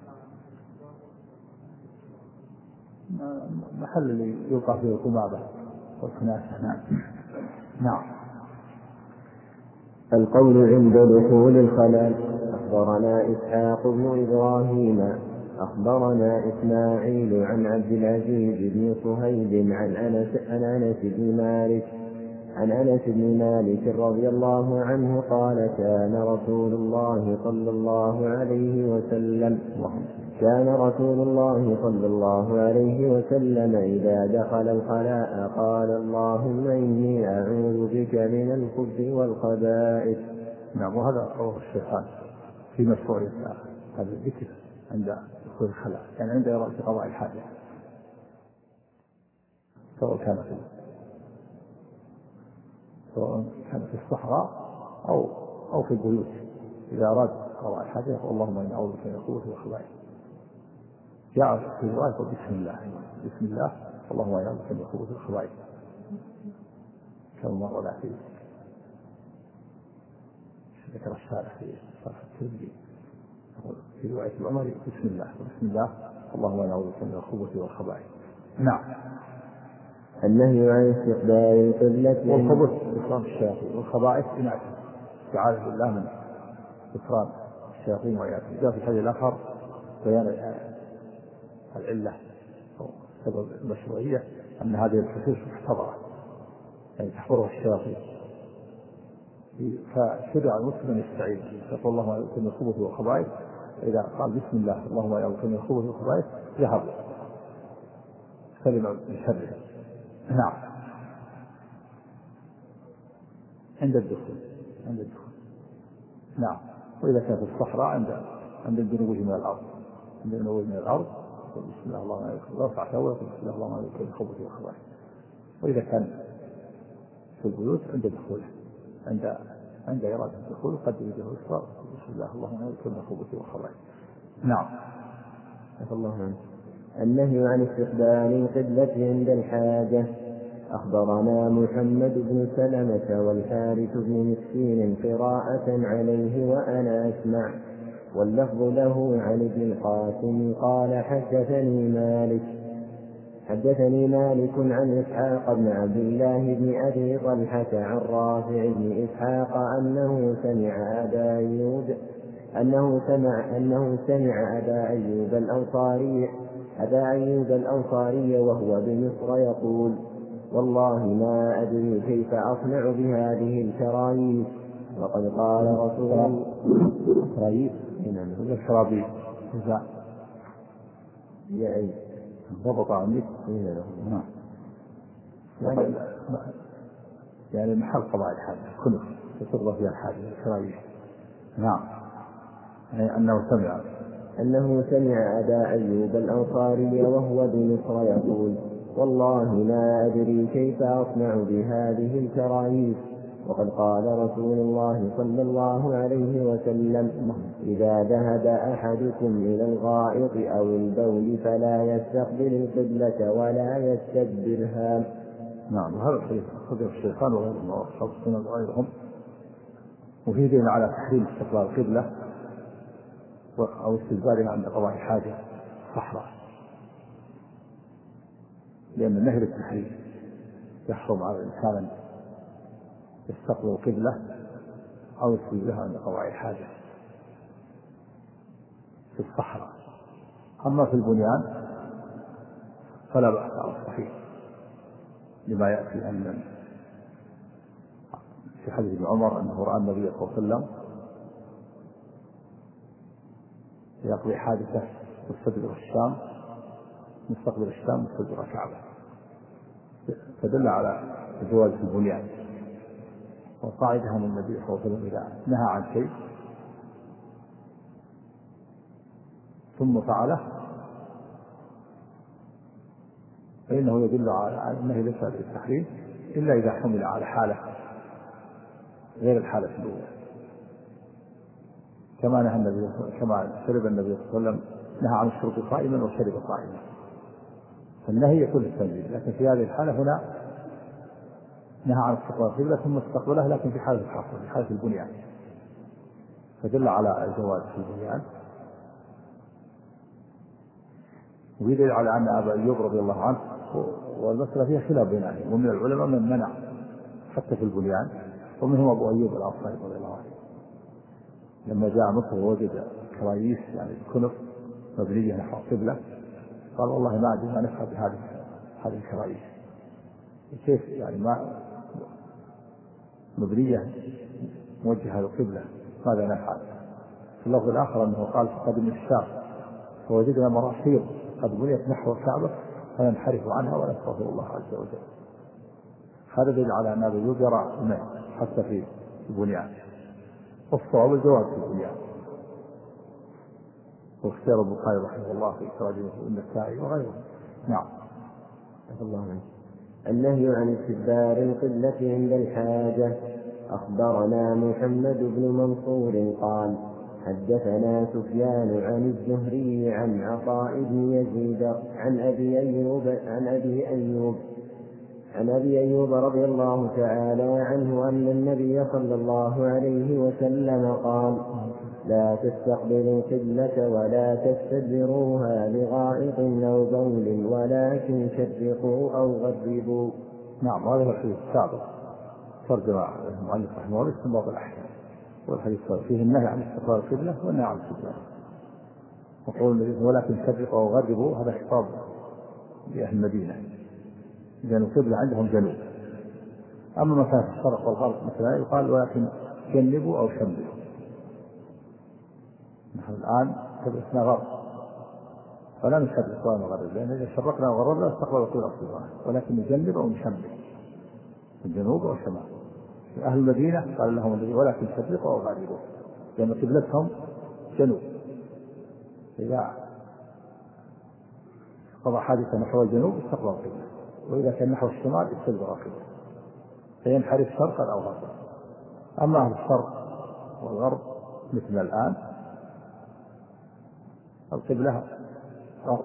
محل اللي يوقع فيه القمامة والكناسة. نعم. نعم. القول عند دخول الخلاء. أخبرنا إسحاق بن إبراهيم أخبرنا إسماعيل عن عبد العزيز بن صهيب عن أنس عن أنس بن مالك عن أنس بن مالك رضي الله عنه قال كان رسول الله صلى الله عليه وسلم كان رسول الله صلى الله عليه وسلم إذا دخل الخلاء قال اللهم إني أعوذ بك من الخبث والخبائث. نعم. وهذا رواه الشيخان في مشروعية هذا الذكر عند دخول الخلاء، يعني عند إرادة قضاء الحاجة، سواء كان في سواء كان في الصحراء أو أو في البيوت. إذا أراد قضاء الحاجة يقول اللهم إني أعوذ بك من الخبث والخبائث. جاء في رواية بسم الله بسم الله اللهم إني أعوذ بك من الخبث والخبائث كما مر له في ذكر الشارع في صحيح الترمذي في رواية العمري بسم الله بسم الله اللهم إني أعوذ بك من الخبث والخبائث. نعم. النهي عن استقبال القبلة. والخبث إكرام الشياطين، والخبائث إناث استعاذة بالله من إكرام الشياطين وإياكم. جاء في الحديث الآخر بيان العلة أو سبب المشروعية أن هذه الحسوس محتضرة يعني تحضرها الشياطين، فشرع المسلم أن يستعيذ يقول اللهم إني أعوذ بك من الخبث والخبائث. إذا قال بسم الله اللهم إني أعوذ بك من الخبث والخبائث ذهب سلم من شره. نعم. عند الدخول عند الدخول. نعم. وإذا كان في الصحراء عند عند الجنوب من الأرض عند الجنوب من الأرض بسم الله اللهم إني أعوذ بك بسم الله اللهم إني أعوذ بك من الخبث والخبائث. وإذا كان في البيوت عند دخوله عند عند إرادة الدخول قدم يده اليسرى بسم الله اللهم إني أعوذ بك من الخبث والخبائث. نعم. الله عنه. النهي عن استقبال القبلة عند الحاجة. أخبرنا محمد بن سلمة والحارث بن مسكين قراءة عليه وأنا أسمع، واللفظ له عن ابن القاسم قال حدثني مالك حدثني مالك عن إسحاق بن عبد الله بن أبي طلحة عن رافع بن إسحاق أنه سمع أبا أيوب أنه سمع أنه سمع أبا أيوب الأنصاري أبا أيوب الأنصاري وهو بمصر يقول والله ما أدري كيف أصنع بهذه الكرايس، وقد قال رسول الله كرايس هنا الكرابيس يعني ضبط عندك هنا يعني يعني محل قضاء الحاجة كله تصرف فيها الحاجة الكرايس. نعم. يعني أنه سمع أنه سمع أبا أيوب الأنصاري وهو بمصر يقول والله ما أدري كيف أصنع بهذه الكرايس، وقد قال رسول الله صلى الله عليه وسلم إذا ذهب أحدكم إلى الغائط أو البول فلا يستقبل القبلة ولا يستدبرها. نعم. هذا الحديث أخرجه الشيخان وغيرهم وأصحاب السنن وغيرهم، وفيه دليل على تحريم استقبال القبلة أو استدبارها عند قضاء الحاجة صحراء، لأن النهي للتحريم يحرم على الإنسان أن يستقبل القبلة أو يستدبرها عند قضاء الحاجة في الصحراء. أما في البنيان فلا بأس على الصحيح لما يأتي أن في حديث ابن عمر أنه رأى النبي صلى الله عليه وسلم يقضي حادثة مستدبر الشام مستقبل الشام مستدبر الكعبة، فدل على جواز البنيان. وقاعدة أن النبي صلى الله عليه وسلم إذا نهى عن شيء ثم فعله فإنه يدل على أنه ليس للتحريم إلا إذا حمل على حالة غير الحالة الأولى، كما نهى النبي كما شرب النبي صلى الله عليه وسلم نهى عن الشرب قائما وشرب قائما، فالنهي يكون للتنزيل. لكن في هذه الحالة هنا نهى عن استقبال القبلة ثم استقبلها لكن في حالة الحصر في حالة البنيان، فدل على الجواز في البنيان. ويدل على أن أبا أيوب رضي الله عنه، والمسألة فيها خلاف بين أهله، ومن العلماء من منع حتى في البنيان، ومنهم أبو أيوب الأنصاري رضي الله عنه لما جاء مصر ووجد كرايس يعني كنف مبنية نحو القبلة قال والله ما أدري ما نفعل بهذه هذه الكرايس، كيف يعني ما مبنية موجهة للقبلة ماذا نفعل؟ في اللفظ الآخر أنه قال فقدم الشام فوجدنا مراحيض قد بنيت نحو الكعبة فننحرف عنها ونستغفر الله عز وجل. هذا دليل على أن أبا أيوب يرى حتى في البنيان، والصواب الجواز في البنيان، واختار البخاري رحمه الله في إخراجه النسائي وغيره. نعم. الله عنه. النهي عن استدبار القبلة عند الحاجة. أخبرنا محمد بن منصور قال حدثنا سفيان عن الزهري عن عطاء بن يزيد عن أبي أيوب عن أبي أيوب عن أبي أيوب رضي الله تعالى عنه أن النبي صلى الله عليه وسلم قال لا تستقبلوا القبلة ولا تستدبروها لغائط أو بول ولكن شرقوا أو غربوا. نعم. هذا هو الحديث السابق ترجم المؤلف رحمه الله استنباط الأحكام، والحديث فيه النهي عن استقبال القبلة والنهي عن الاستدبار، وقول ولكن شرقوا أو غربوا هذا خطاب لأهل المدينة لأن القبلة عندهم جنوب. أما مكان الشرق والغرب مثلا يقال ولكن جنبوا أو شملوا. نحن الآن قبلتنا غرب فلا نشرق ولا نغرب، لأن إذا شرقنا وغربنا استقبل القبلة أصلا، ولكن نجنب أو نشمل الجنوب أو الشمال. أهل المدينة قال لهم ولكن شرقوا أو غربوا لأن قبلتهم جنوب، إذا قضى حادثة نحو الجنوب استقبل القبلة، وإذا كان نحو الشمال استدبر القبلة فينحرف شرقا أو غربا. أما أهل الشرق والغرب مثل الآن القبلة غرب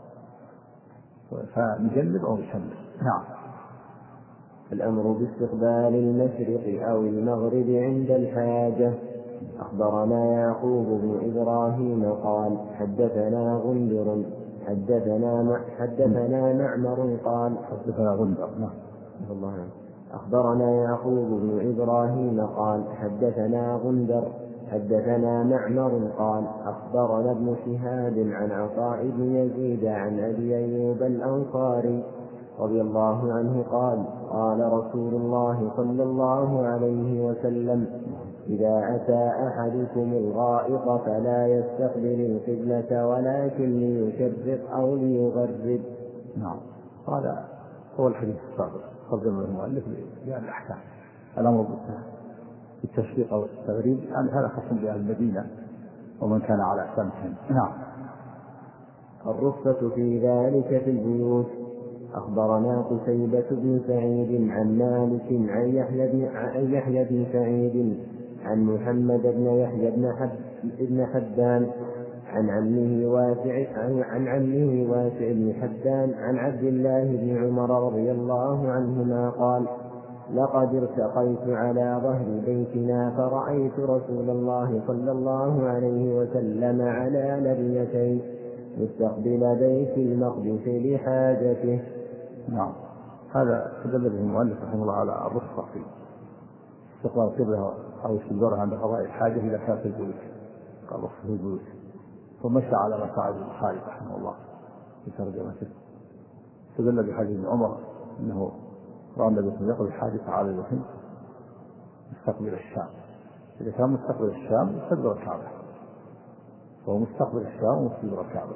فنجنب أو نشمل. نعم. الأمر باستقبال المشرق أو المغرب عند الحاجة. أخبرنا يعقوب بن إبراهيم قال حدثنا غندر حدثنا حدثنا معمر قال حدثنا غندر. الله عنه. أخبرنا يعقوب بن إبراهيم قال حدثنا غندر حدثنا معمر قال أخبرنا ابن شهاب عن عطاء بن يزيد عن أبي أيوب الأنصاري رضي الله عنه قال قال رسول الله صلى الله عليه وسلم إذا أتى أحدكم الغائط فلا يستقبل القبلة ولكن ليشرق أو ليغرب. نعم. هذا هو الحديث السابق قدم المؤلف بيان الأحكام. الأمر بالتشريق أو التغريب يعني هذا خاص بأهل المدينة ومن كان على سمح. نعم. الرخصة في ذلك في البيوت. أخبرنا قتيبة بن سعيد عن مالك عن يحيى بن عن يحيى بن سعيد عن محمد بن يحيى بن حب بن حبان عن عمه واسع عن, عن عمه واسع بن حبان عن عبد الله بن عمر رضي الله عنهما قال لقد ارتقيت على ظهر بيتنا فرأيت رسول الله صلى الله عليه وسلم على لبيتين مستقبل بيت المقدس لحاجته. نعم. هذا تدل به المؤلف رحمه الله على الرخصة في استقبال القبلة أو استدبارها عند قضاء الحاجة إذا كانت في البيوت، قال رخصة في البيوت، ومشى على مصاعد البخاري رحمه الله في ترجمته. تدل بحديث ابن عمر أنه رأى النبي صلى الله عليه وسلم يقضي الحاجة على الوحيد مستقبل الشام. إذا كان مستقبل الشام يستدبر الكعبة، فهو مستقبل الشام ومستدبر الكعبة.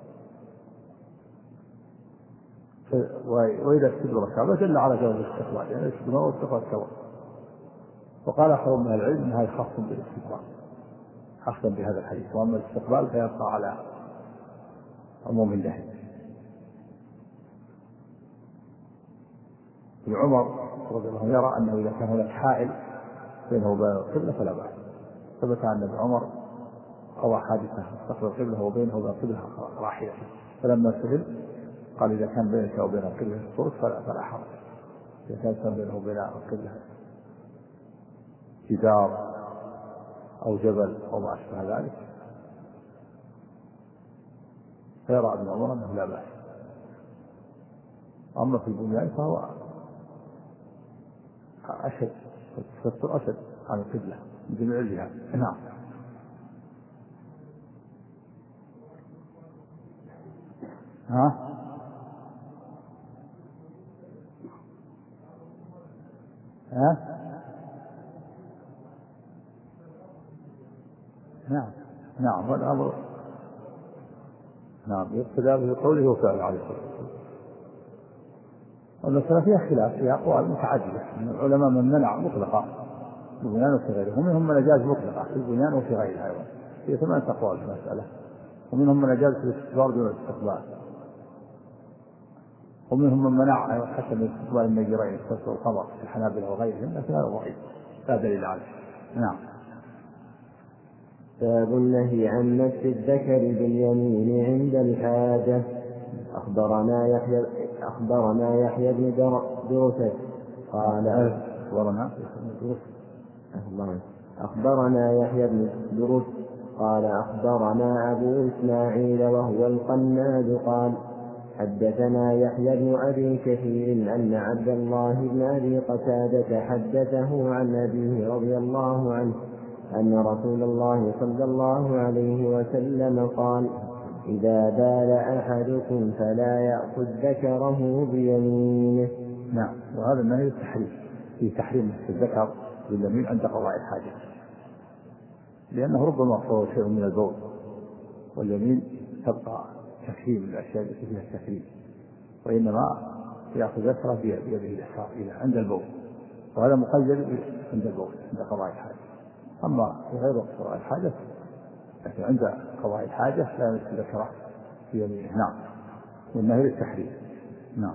وإذا استدبر الكعبة دل على جواز الاستقبال، يعني الاستدبار واستقبال سواء. وقال آخر من أهل العلم أنها خاص بالاستقبال حسب بهذا الحديث، وأما الاستقبال فيبقى على عموم النهي. ابن عمر رضي الله عنه يرى أنه إذا كان هناك حائل بينه وبين القبلة فلا بأس. ثبت أن ابن عمر قضى حادثة استقبل القبلة وبينه وبين القبلة راحلة، فلما سئل قال إذا كان بينك وبين القبلة الطرق فلا فلا حرج، إذا كان بينه وبين القبلة جدار أو جبل أو ما أشبه ذلك فيرى ابن عمر أنه لا بأس. أما في البنيان فهو أشد، التستر أشد عن القبلة من علها. نعم. ها؟ ها؟ نعم نعم والأمر نعم يقتدى بقوله وفعله عليه الصلاة والسلام. والمسألة فيها خلاف، فيها أقوال متعددة من العلماء من منع مطلقا في البنيان وفي غيره، ومنهم من أجاز مطلقا في البنيان وفي غيرها أيضا، هي ثمانية أقوال في المسألة. ومنهم من أجاز في الاستكبار دون الاستقبال، ومنهم من منع حتى من استقبال النجرين الشمس والقمر في الحنابلة وغيرهم، لكن هذا ضعيف لا دليل عليه. نعم. باب النهي عن مس الذكر باليمين عند الحاجة. أخبرنا يحيى أخبرنا يحيى بن درست قال أخبرنا أخبرنا يحيى بن درست قال أخبرنا أبو إسماعيل وهو القناد قال حدثنا يحيى بن أبي كثير أن عبد الله بن أبي قتادة حدثه عن أبيه رضي الله عنه أن رسول الله صلى الله عليه وسلم قال إذا بال أحدكم فلا يأخذ ذكره بيمينه. نعم. وهذا النهي التحريم، في تحريم مس الذكر باليمين عند قضاء الحاجة، لأنه ربما هو شيء من البول، واليمين تبقى تكريم الأشياء التي فيها التكريم، وإنما يأخذ ذكره بيده اليسار عند البول، وهذا مقيد عند البول عند قضاء الحاجة. أما في غير وقت قضاء الحاجة، لكن عند قضاء الحاجة لا يمس ذكره بيمينه. نعم. والنهي التحريم. نعم.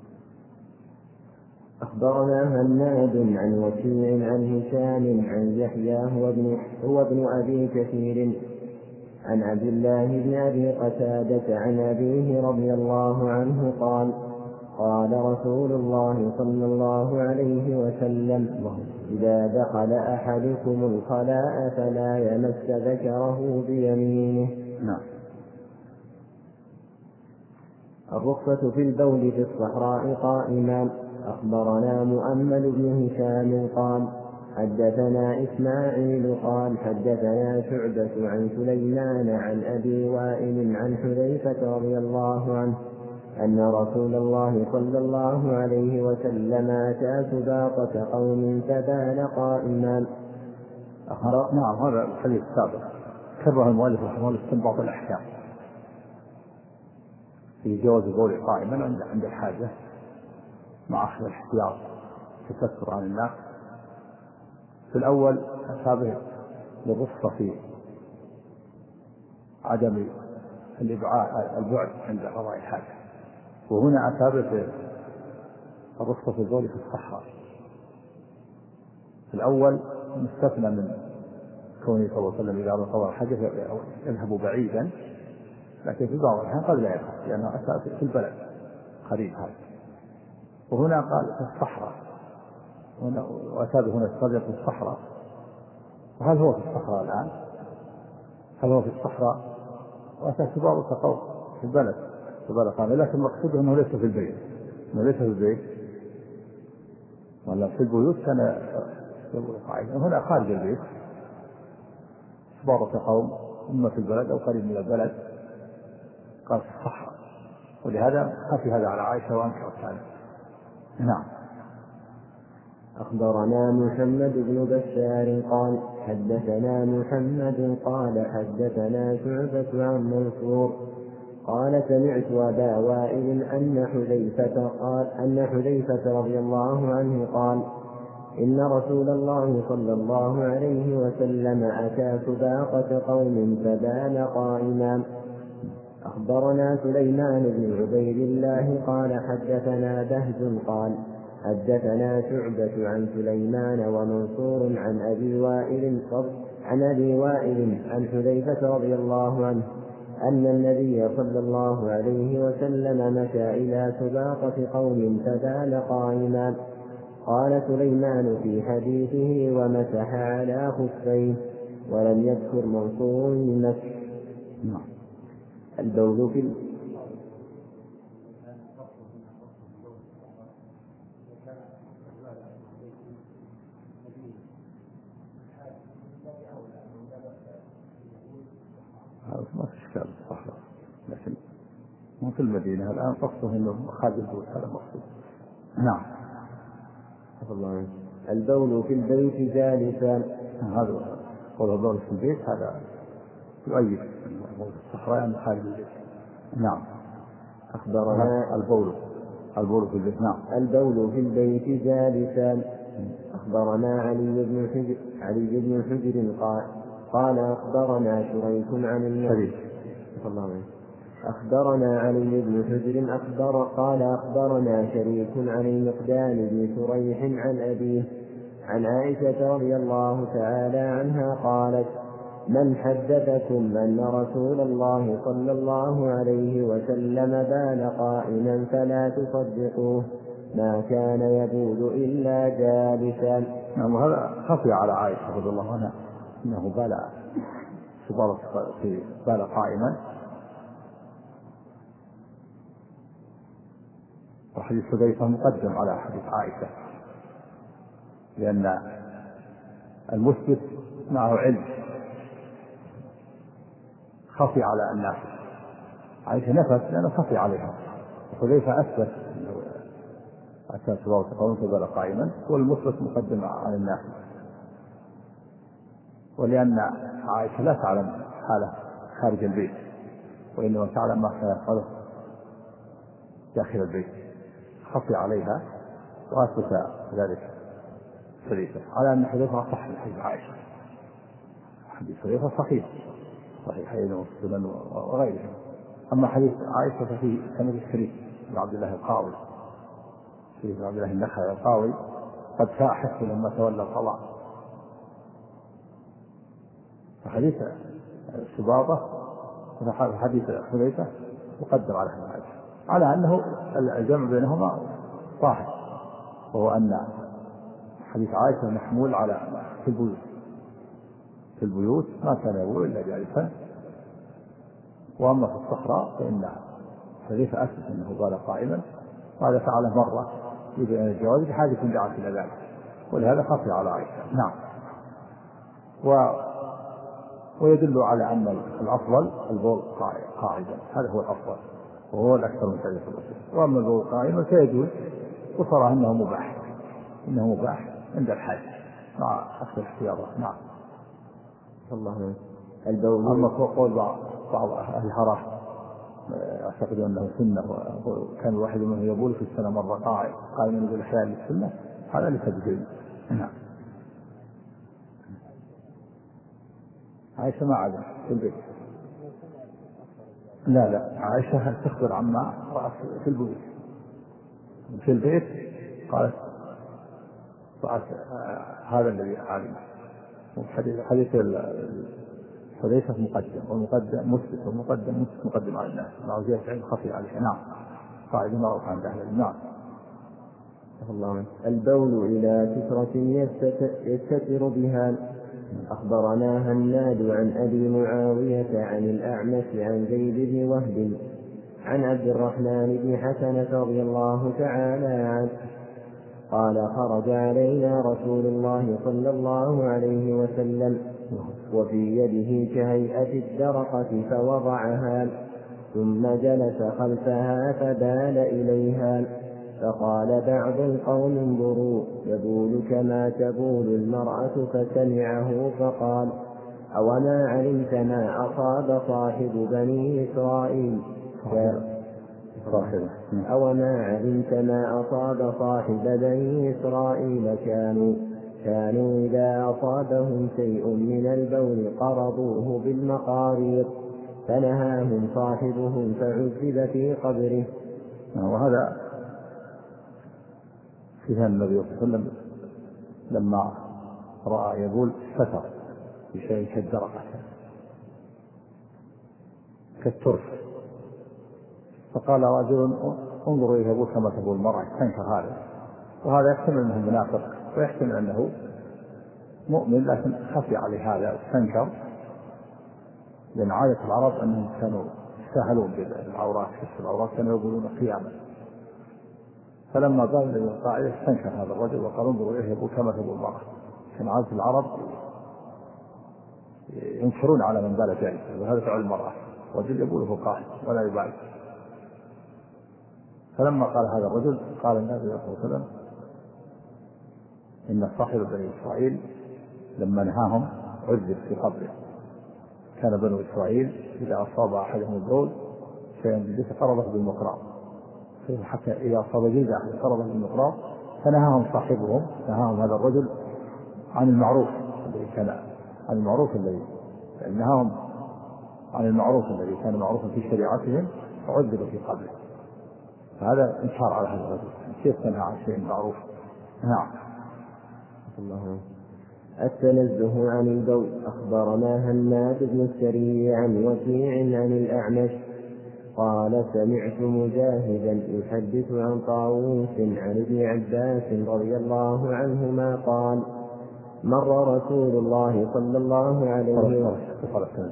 أخبرنا هناد عن وكيع عن هشام عن يحيى هو ابن, هو ابن أبي كثير عن عبد الله بن أبي قتادة عن أبيه رضي الله عنه قال قال رسول الله صلى الله عليه وسلم إذا دخل أحدكم الخلاء فلا يمس ذكره بيمينه. نعم. الرخصة في البول في الصحراء قائما. أخبرنا مؤمل بن هشام قال حدثنا إسماعيل قال حدثنا شعبة عن سليمان عن أبي وائل عن حذيفة رضي الله عنه أن رسول الله صلى الله عليه وسلم أتى سباطة قوم فبال قائما. أخبر. نعم. هذا الحديث السابق كره المؤلف رحمه الله استنباط الأحكام في جواز البول قائما عند الحاجة مع أخذ الاحتياط تستر عن الناس. في الأول أصابه للرخصة في عدم الإبعاد البعد عند قضاء الحاجة، وهنا أصابه في الرخصة في البول في الصحراء. في الأول مستثنى من كونه صلى الله عليه وسلم إذا أراد قضاء الحاجة يذهب بعيدا، لكن في بعض الأحيان قد لا يذهب لأنه أتى في البلد قريب هذا. وهنا قال في الصحراء، وأتى هنا الصديق في الصحراء. وهل هو في الصحراء الآن؟ هل هو في الصحراء؟ وأتى سباطة قوم في البلد سباطة قال، لكن المقصود أنه ليس في البيت، أنه ليس في البيت ولا في البيوت كان يقول قاعدة. هنا خارج البيت سباطة قوم، إما في البلد أو قريب من البلد، قال في الصحراء، ولهذا خفي هذا على عائشة وأنكرت هذا. نعم. أخبرنا محمد بن بشار قال حدثنا محمد قال حدثنا شعبة عن منصور قال سمعت أبا وائل أن حذيفة قال أن حذيفة رضي الله عنه قال إن رسول الله صلى الله عليه وسلم أتى سباقة قوم فبال قائما. أخبرنا سليمان بن عبيد الله قال حدثنا بهز قال حدثنا شعبة عن سليمان ومنصور عن أبي وائل عن أبي وائل عن حذيفة رضي الله عنه أن النبي صلى الله عليه وسلم مشى إلى سباقة قوم فبال قائما قال سليمان في حديثه: ومسح على خفيه، ولم يذكر منصور المسح. البول في هذا ما في إشكال صحيح، لكن مو في المدينة الآن قصده أنه خارج البيوت، هذا مقصود. نعم. الله. البول في البيت جالسا. هذا قول البول في البيت هذا يؤيد الصحراء أن خارج البيت. نعم. أخبرنا البول البول في البيت. نعم. البول في البيت جالسا. أخبرنا علي بن حجر علي بن حجر قال قال أخبرنا شريك عن النبي. أخبرنا علي بن حجر أخبر قال أخبرنا شريك عن المقدام بن شريح عن أبيه عن عائشة رضي الله تعالى عنها قالت: من حدثكم أن رسول الله صلى الله عليه وسلم بال قائما فلا تصدقوه، ما كان يبول إلا جالسا. نعم. وهذا خفي على عائشة رضي الله عنها أنه بال في بال قائما، وحديث حذيفة مقدم على حديث عائشة، لأن المثبت معه علم خفي على الناس. عائشة نفت لأنه خفي عليها، وحذيفة أثبت أثبت وقوله بال قائما، والمثبت مقدم على الناس. ولأن عائشة لا تعلم حاله خارج البيت، وإنما تعلم ما سيفعله داخل البيت، خفي عليها وأثبت ذلك حذيفة، على أن حذيفة صح من حديث عائشة. حديث حذيفة صحيح صحيحين والسنن وغيرهم. أما حديث عائشة ففيه سند الشريك بن عبد الله القاضي، شريك بن عبد الله النخعي القاضي قد فاء حسه لما تولى القضاء. فحديث السباطة وحديث حذيفة مقدر على عائشة، على أنه الجمع بينهما صاحب، وهو أن حديث عائشة محمول على في البيوت في البيوت ما كان يقول إلا جالسا. وأما في الصحراء فإن حديث أثبت أنه بال قائما، وهذا فعله مرة يبين الجواز بحاجة دعت إلى ذلك، ولهذا خفي على عائشة. نعم. و ويدل على أن الأفضل البول قاعدا، هذا هو الأفضل وهو الأكثر من حديث الرسول. وأما البول قائما فيجوز، وصار أنه مباح إنه مباح عند الحاجة مع أخذ الاحتياطات. نعم. الله. البول. أما قول بعض أهل الحرام أعتقد أنه سنة، وكان الواحد منهم يبول في السنة مرة قائم قائما يقول أحياء للسنة، هذا ليس بجيد. نعم. عائشة ما عادت في البيت. لا لا عائشة تخبر عما رأت في البيت. في البيت قالت رأت هذا الذي علم. حديث حديث حذيفة مقدم والمقدم مثبت والمقدم مثبت مقدم على الناس، مع زيادة علم خفي عليه. نعم. قاعدة معروف عند أهل العلم. نعم. الله. البول إلى سترة يستتر بها. أخبرنا هناد عن أبي معاوية عن الأعمش عن زيد بن وهب عن عبد الرحمن بن حسنة رضي الله تعالى عنه قال: خرج علينا رسول الله صلى الله عليه وسلم وفي يده كهيئة الدرقة فوضعها، ثم جلس خلفها فبال إليها، فقال بعض القوم: انظروا يبول كما تبول المرأة، فسمعه فقال: أوما علمت ما أصاب صاحب بني إسرائيل أوما علمت ما أصاب صاحب بني إسرائيل كانوا كانوا إذا أصابهم شيء من البول قرضوه بالمقاريض، فنهاهم صاحبهم فعذب في قبره. وهذا فيها النبي صلى الله عليه وسلم لما رأى يبول ستر بشيء كالدرقة كالترف، فقال رجل: انظروا يبول كما تبول المرأة، تنكر هذا. وهذا يحتمل أنه منافق ويحتمل أنه مؤمن لكن خفي عليه هذا واستنكر، لأن عادة العرب أنهم كانوا يستاهلون بالعورات، كشف العورات كانوا يقولون خيانة. فلما قال النبي القائل استنكر هذا الرجل وقال انظروا إليه يقول كما تقول المرأة. كان عادة العرب ينكرون على من بال ذلك، وهذا فعل المرأة، رجل يقوله قائل ولا يبالي. فلما قال هذا الرجل قال النبي صلى الله عليه وسلم إن صاحب بني إسرائيل لما نهاهم عذب في قبره. كان بنو إسرائيل إذا أصاب أحدهم البول شيئا بالجسد قرضه بالمقراض، حتى إذا أصاب جلد أحد قرضه بالمقراض، فنهاهم صاحبهم نهاهم هذا الرجل عن المعروف الذي كان عن المعروف الذي نهاهم عن المعروف الذي كان معروفا في شريعتهم فعذب في قبره. فهذا إنكار على هذا الرجل، كيف تنهى عن شيء معروف؟ نعم. الله. التنزه عن البول. أخبرنا هناد بن السري عن وكيع عن الأعمش قال سمعت مجاهدا يحدث عن طاووس عن ابن عباس رضي الله عنهما قال مر رسول الله صلى الله عليه وسلم.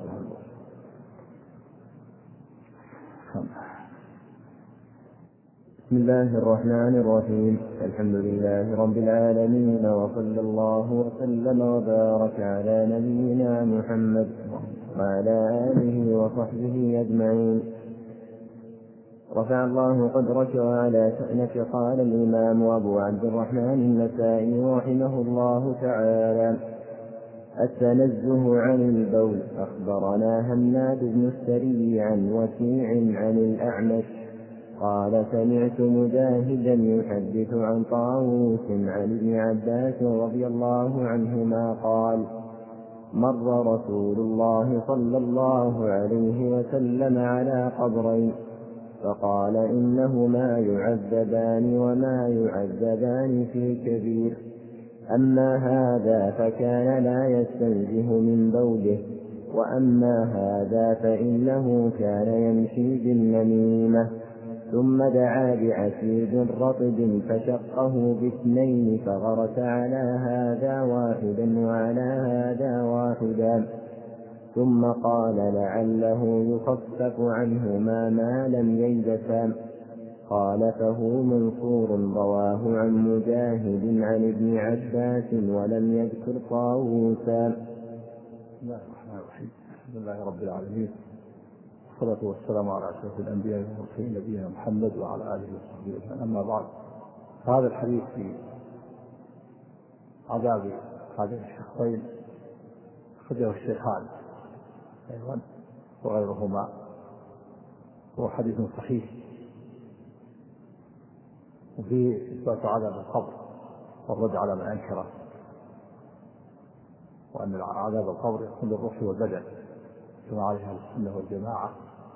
بسم الله الرحمن الرحيم. الحمد لله رب العالمين، وصلى الله وسلم وبارك على نبينا محمد وعلى آله وصحبه أجمعين. رفع الله قدرك وعلى شأنك. قال الإمام أبو عبد الرحمن النسائي رحمه الله تعالى التنزه عن البول. أخبرنا هناد بن السري عن وكيع عن الأعمش قال سمعت مجاهدا يحدث عن طاووس عن ابن عباس رضي الله عنهما قال مر رسول الله صلى الله عليه وسلم على قبرين فقال إنهما يعذبان وما يعذبان في كبير، أما هذا فكان لا يستنزه من بوله، وأما هذا فإنه كان يمشي بالنميمة. ثم دعا بعسيد رطب فشقه باثنين فغرس على هذا واحدا وعلى هذا واحدا، ثم قال لعله يخفف عنهما ما لم ييبسا. قال فهو منصور رواه عن مجاهد عن ابن عباس ولم يذكر طاووسا. بسم الله الرحمن الرحيم. الحمد لله رب العالمين، والصلاة والسلام على أشرف الأنبياء والمرسلين نبينا محمد وعلى آله وصحبه أجمعين. أما بعد، هذا الحديث في عذاب هذين الشخصين أخرجه الشيخان أيضا وغيرهما، هو حديث صحيح وفيه إثبات عذاب القبر والرد على من أنكره، وأن عذاب القبر يكون للروح والبدن كما عليها السنة والجماعة،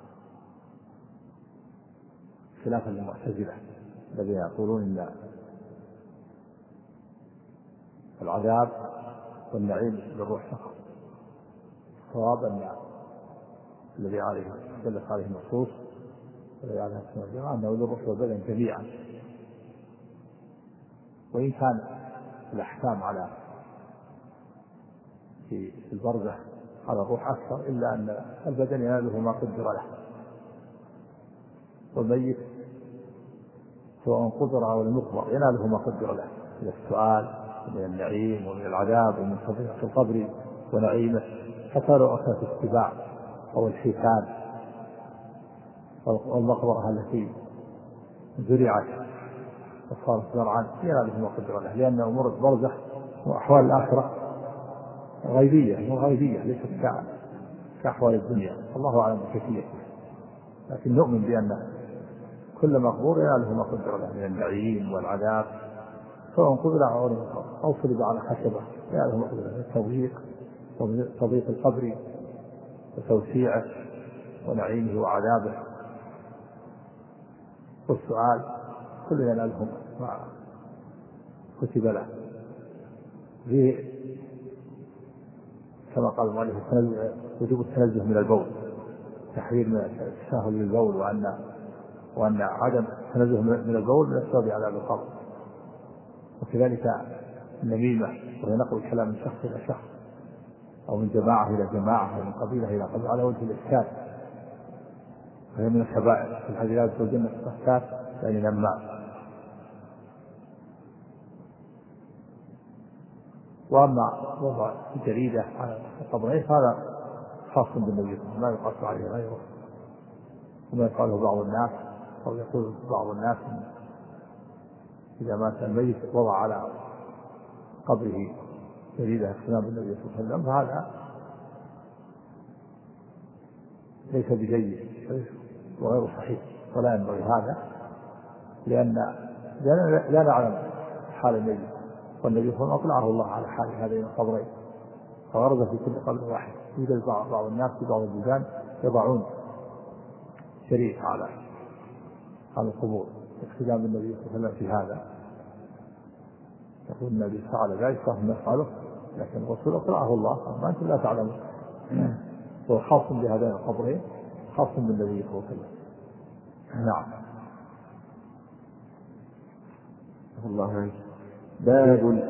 خلافا للمعتزلة الذين يقولون إن العذاب والنعيم للروح فقط. الصواب أن الذي عليه دلت عليه النصوص والذي عليها السنة والجماعة أنه للروح والبدن جميعا، وإن كان الأحكام على في البرزخ على الروح أكثر، إلا أن البدن يناله ما قدر له، والميت سواء قدر أو لم يقدر يناله ما قدر له من السؤال ومن النعيم ومن العذاب ومن فضيحة القبر ونعيمه، حتى لو أكثر الاتباع أو الحيتان والمقبرة التي زرعت وصارت زرعا يناله ما قدر له، لأن أمور البرزخ وأحوال الآخرة غيبية وغيبية ليست كأحوال الدنيا، الله أعلم بكيفيته. لكن نؤمن بأن كل مقبور يناله ما قدر له من النعيم والعذاب، سواء قبل أو صلب على خشبة يناله ما قدر له، التضييق وتضييق القبر وتوسيعه ونعيمه وعذابه والسؤال، كل ينالهم ما كتب له. فيه كما قال المؤلف وجوب التنزه من البول، تحذير من التساهل بالبول، وأن وأن عدم التنزه من البول من أسباب عذاب القبر، وكذلك النميمة وهي نقل الكلام من شخص إلى شخص أو من جماعة إلى جماعة أو من قبيلة إلى قبيلة على وجه الإفساد، فهي من الكبائر. في الحديث لا يدخل الجنة السفاك يعني نمام. وأما وضع الجريدة على القبرين فهذا خاص بالنبي ما يقاس عليه غيره، وما يقاله بعض الناس أو يقول بعض الناس إذا مات الميت وضع على قبره جريدة اقتناء بالنبي صلى الله عليه وسلم، فهذا ليس بجيد وغير صحيح ولا ينبغي هذا، لأن لا نعلم حال الميت، والنبي صلى الله عليه وسلم أطلعه الله على حال هذين القبرين، فورد في كل قبر واحد. يوجد بعض الناس في بعض البلدان يضعون شريط على على القبور اقتداء بالنبي صلى الله عليه وسلم في هذا، يقول النبي فعل ذلك فهم يفعله، لكن الرسول أطلعه الله ما أنتم لا تعلمون. هو خاص بهذين القبرين، خاص بالنبي صلى الله عليه وسلم. نعم. الله عنك. باب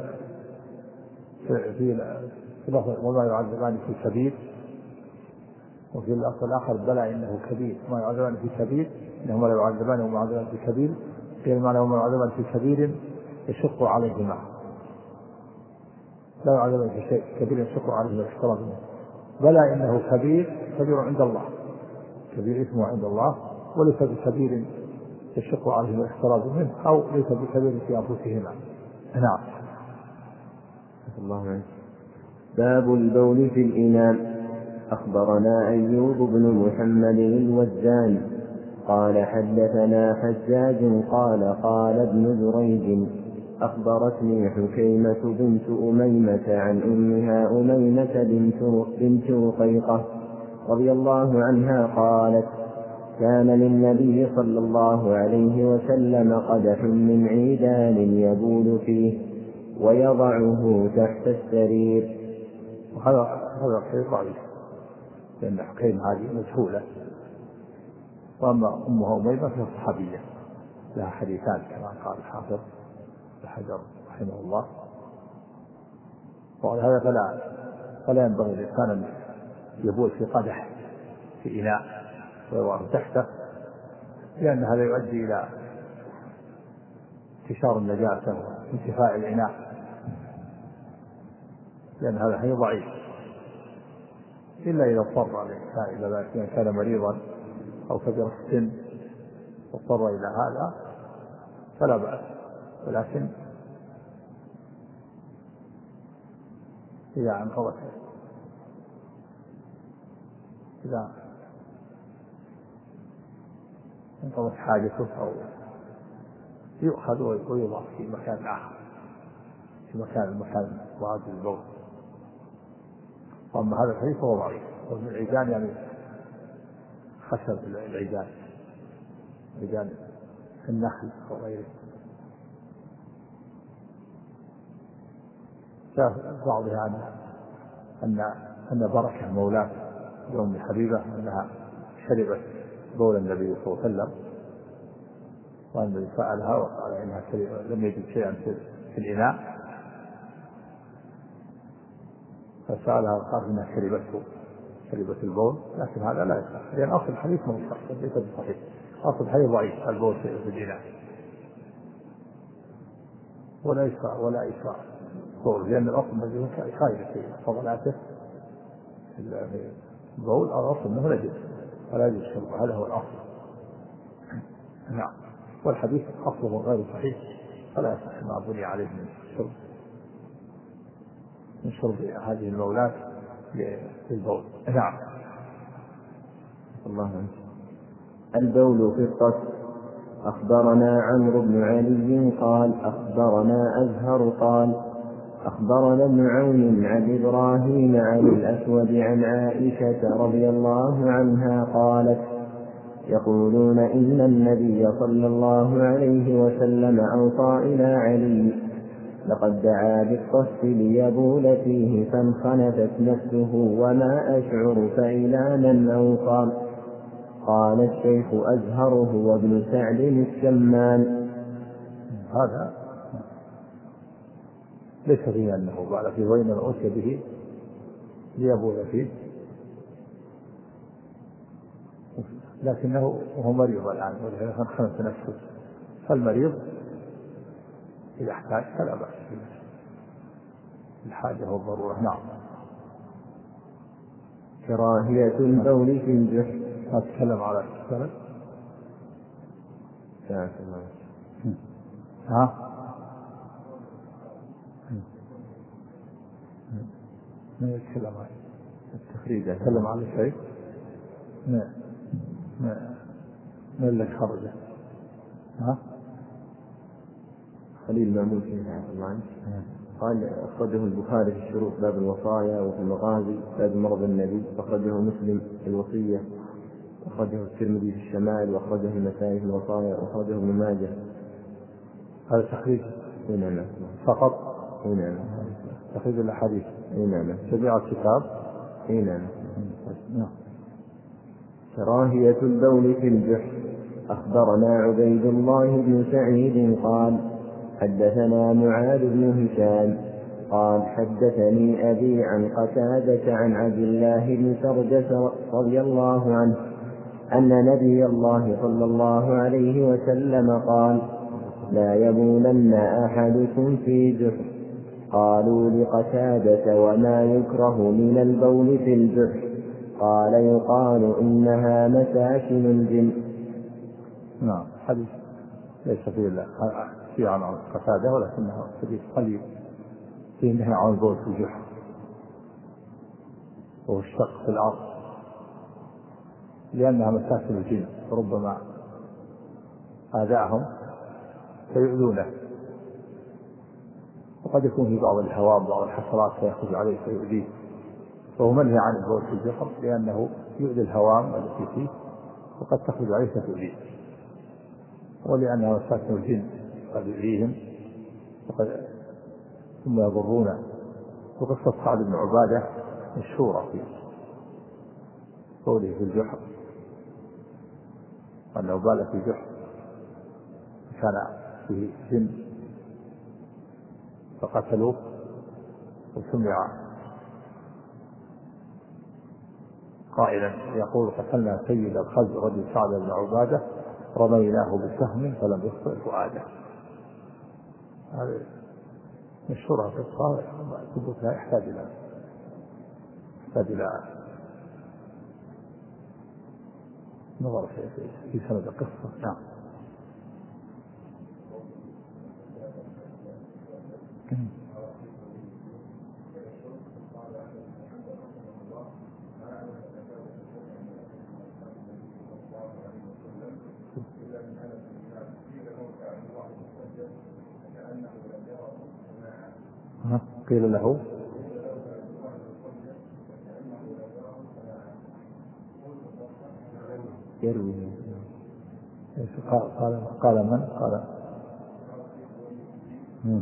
في في لفظ وما يعذبان في كبير، وفي الأصل الآخر بلى إنه كبير، ما يعذبان في كبير إنهما لا يعذبان وما يعذبان في كبير، في المعنى وما يعذبان في كبير يشق عليهما، لا يعذبان في شيء كبير يشق عليهما الاحتراز منه. بلى إنه كبير، كبير عند الله، كبير اسمه عند الله، وليس بكبير يشق عليهما الاحتراز منه، أو ليس بكبير في أنفسهما. نعم. الله عنك. باب البول في الإناء. أخبرنا أيوب بن محمد الوزان قال حدثنا حجاج قال قال ابن جريج أخبرتني حكيمة بنت أميمة عن أمها أميمة بنت, بنت رقيقة رضي الله عنها قالت كان للنبي صلى الله عليه وسلم قدح من عيدان يبول فيه ويضعه تحت السرير. وهذا هذا شيء ضعيف، لأن حكيمة هذه مجهولة، وأما أمها أميمة فهي صحابية لها حديثان كما قال الحافظ حجر رحمه الله. وعلى هذا فلا فلا ينبغي الإنسان أن يبول في قدح في إناء ويضعه تحته، لأن هذا يؤدي إلى انتشار النجاسة وانتفاء الإناء، لأن هذا حي ضعيف، إلا إذا اضطر الإنسان إلى ذلك، إذا كان مريضا أو كبير السن واضطر إلى هذا فلا بأس، ولكن إذا انقضت إذا انقضت حاجته أو يؤخذ ويوضع في مكان آخر، في مكان المكان وعاد البول. وأما هذا الحديث فهو ضعيف. ومن العيدان يعني خشب العيدان، عيدان النخل وغيره. شاف بعضها أن أن أن بركة مولاة يوم حبيبة أنها شربت بول النبي صلى الله عليه وسلم، وأن النبي سألها وقال إنها لم يجد شيئا في الإناء، فسألها وقال إنها شربته شربت البول، لكن هذا لا يصح، لأن أصل الحديث منصح ليس بصحيح، أصل الحديث ضعيف، البول في الإناء ولا يشرع ولا يشرع بول، لأن الأصل الذي خارج في فضلاته البول الأصل أنه نجس فلا يجوز شربه، هذا هو الأصل. نعم. والحديث أصله غير صحيح فلا يصح ما بني عليه من شرب من شرب هذه المولات للبول. نعم. الله عنك. البول في القصر. أخبرنا عمرو بن علي قال أخبرنا أزهر قال أخبرنا ابن عون عن إبراهيم عن الأسود عن عائشة رضي الله عنها قالت يقولون إن النبي صلى الله عليه وسلم أوصى إلى علي لقد دعا بالقص ليبول فيه فانخنفت نفسه وما أشعر فإلى من أوصى. قال الشيخ أزهره وابن سعد الشمان. هذا ليس فيه أنه بال فيه، وإنما أتي به ليبول فيه، لكنه وهو مريض الآن ولهذا خمس نفسه، فالمريض إذا احتاج فلا بأس الحاجة والضرورة. نعم. كراهية البول في الجحر. أتكلم على السلف. ها؟ ما يتكلم عن التخريج، يتكلم عن شيء ما ما ما اللي خرجه. ها؟ خليل مأمون فيه الله عنه قال أخرجه البخاري في الشروط باب الوصايا، وفي المغازي باب مرض النبي، أخرجه مسلم في الوصية، أخرجه الترمذي في الشمائل، وأخرجه النسائي في الوصايا، وأخرجه ابن ماجه. هذا تخريج نعم فقط. نعم. تخريج الأحاديث. نعم. جميع الكتاب. نعم. نعم. كراهية البول في الجحر. أخبرنا عبيد الله بن سعيد قال حدثنا معاذ بن هشام قال حدثني أبي عن قتادة عن عبد الله بن سرجة رضي الله عنه أن نبي الله صلى الله عليه وسلم قال لا يبولن أحدكم في جحر. قالوا لقتادة وما يكره من البول في الجحر؟ قال يقال إنها مساكن الجن. نعم. حديث ليس فيه في عن قتادة ولكنه حديث قليل فيه نهي عن البول في الجحر وهو الشق في الأرض، لأنها مساكن الجن، ربما آذاهم فيؤذونه، وقد يكون في بعض الهواء بعض الحشرات فيخرج عليه فيؤذيه، فهو منهي عن البول في الجحر لأنه يؤذي الهوام التي فيه وقد تخرج عليه فتؤذيه، ولأنها مساكن الجن قد يؤذيهم وقد ثم يضرونه. وقصة سعد بن عبادة مشهورة في قوله في الجحر أنه بال في جحر كان فيه جن فقتلوه، وسمع قائلا يقول قتلنا سيد الخزرج سعد بن عبادة رميناه بسهم فلم يخطئ فؤاده. هذه مشهورة في الصحابة، ثبوتها يحتاج إلى يحتاج إلى نظر في سند القصة. نعم. قيل له يروي. قال قال من قال مم.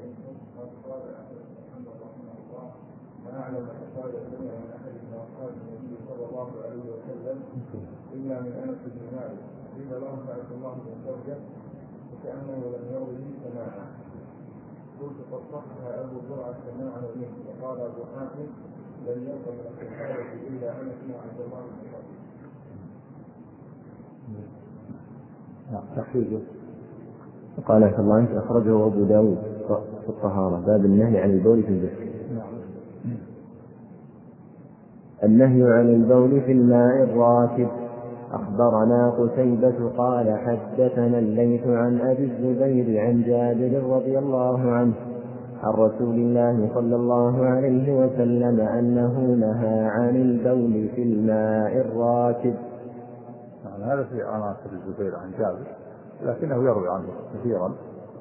ما أعلم قال سمع من أحد من أصحاب النبي صلى الله عليه وسلم إلا من أنس بن مالك قيل له سألت الله من زوجه وكأنه لم يروه سماعا قلت قد صحها أبو زرعة سماعا منه وقال أبو حاتم لم يبق من الصحابة إلا أنس وعبد الله بن مسعود. تخريجه قال صلى الله عليه وسلم أخرجه أبو داود في الطهارة باب النهي عن البول في الجحر. النهي عن البول في الماء الراكد. أخبرنا قتيبة قال حدثنا الليث عن أبي الزبير عن جابر رضي الله عنه عن رسول الله صلى الله عليه وسلم أنه نهى عن البول في الماء الراكد. يعني هذا في عناصر الزبير عن جابر لكنه يروي عنه كثيرا.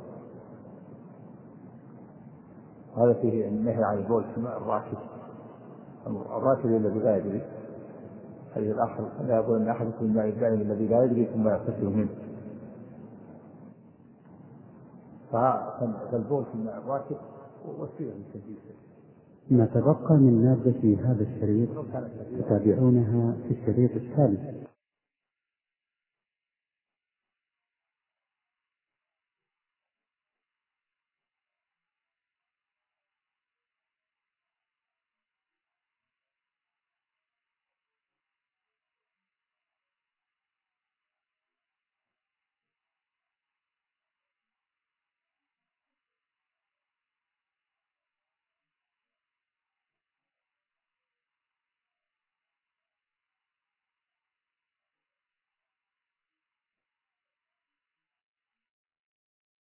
هذا فيه النهي عن البول في الماء الراكد. الراكد الذي لا يدري، هذه الآخر لا يقول أن أحدكم الماء الدائم الذي لا يدري ثم يغتسل منه. فالبول في الماء الراكد وسيلة للتنجيس. ما تبقى من مادة في هذا الشريط تتابعونها في الشريط الثالث.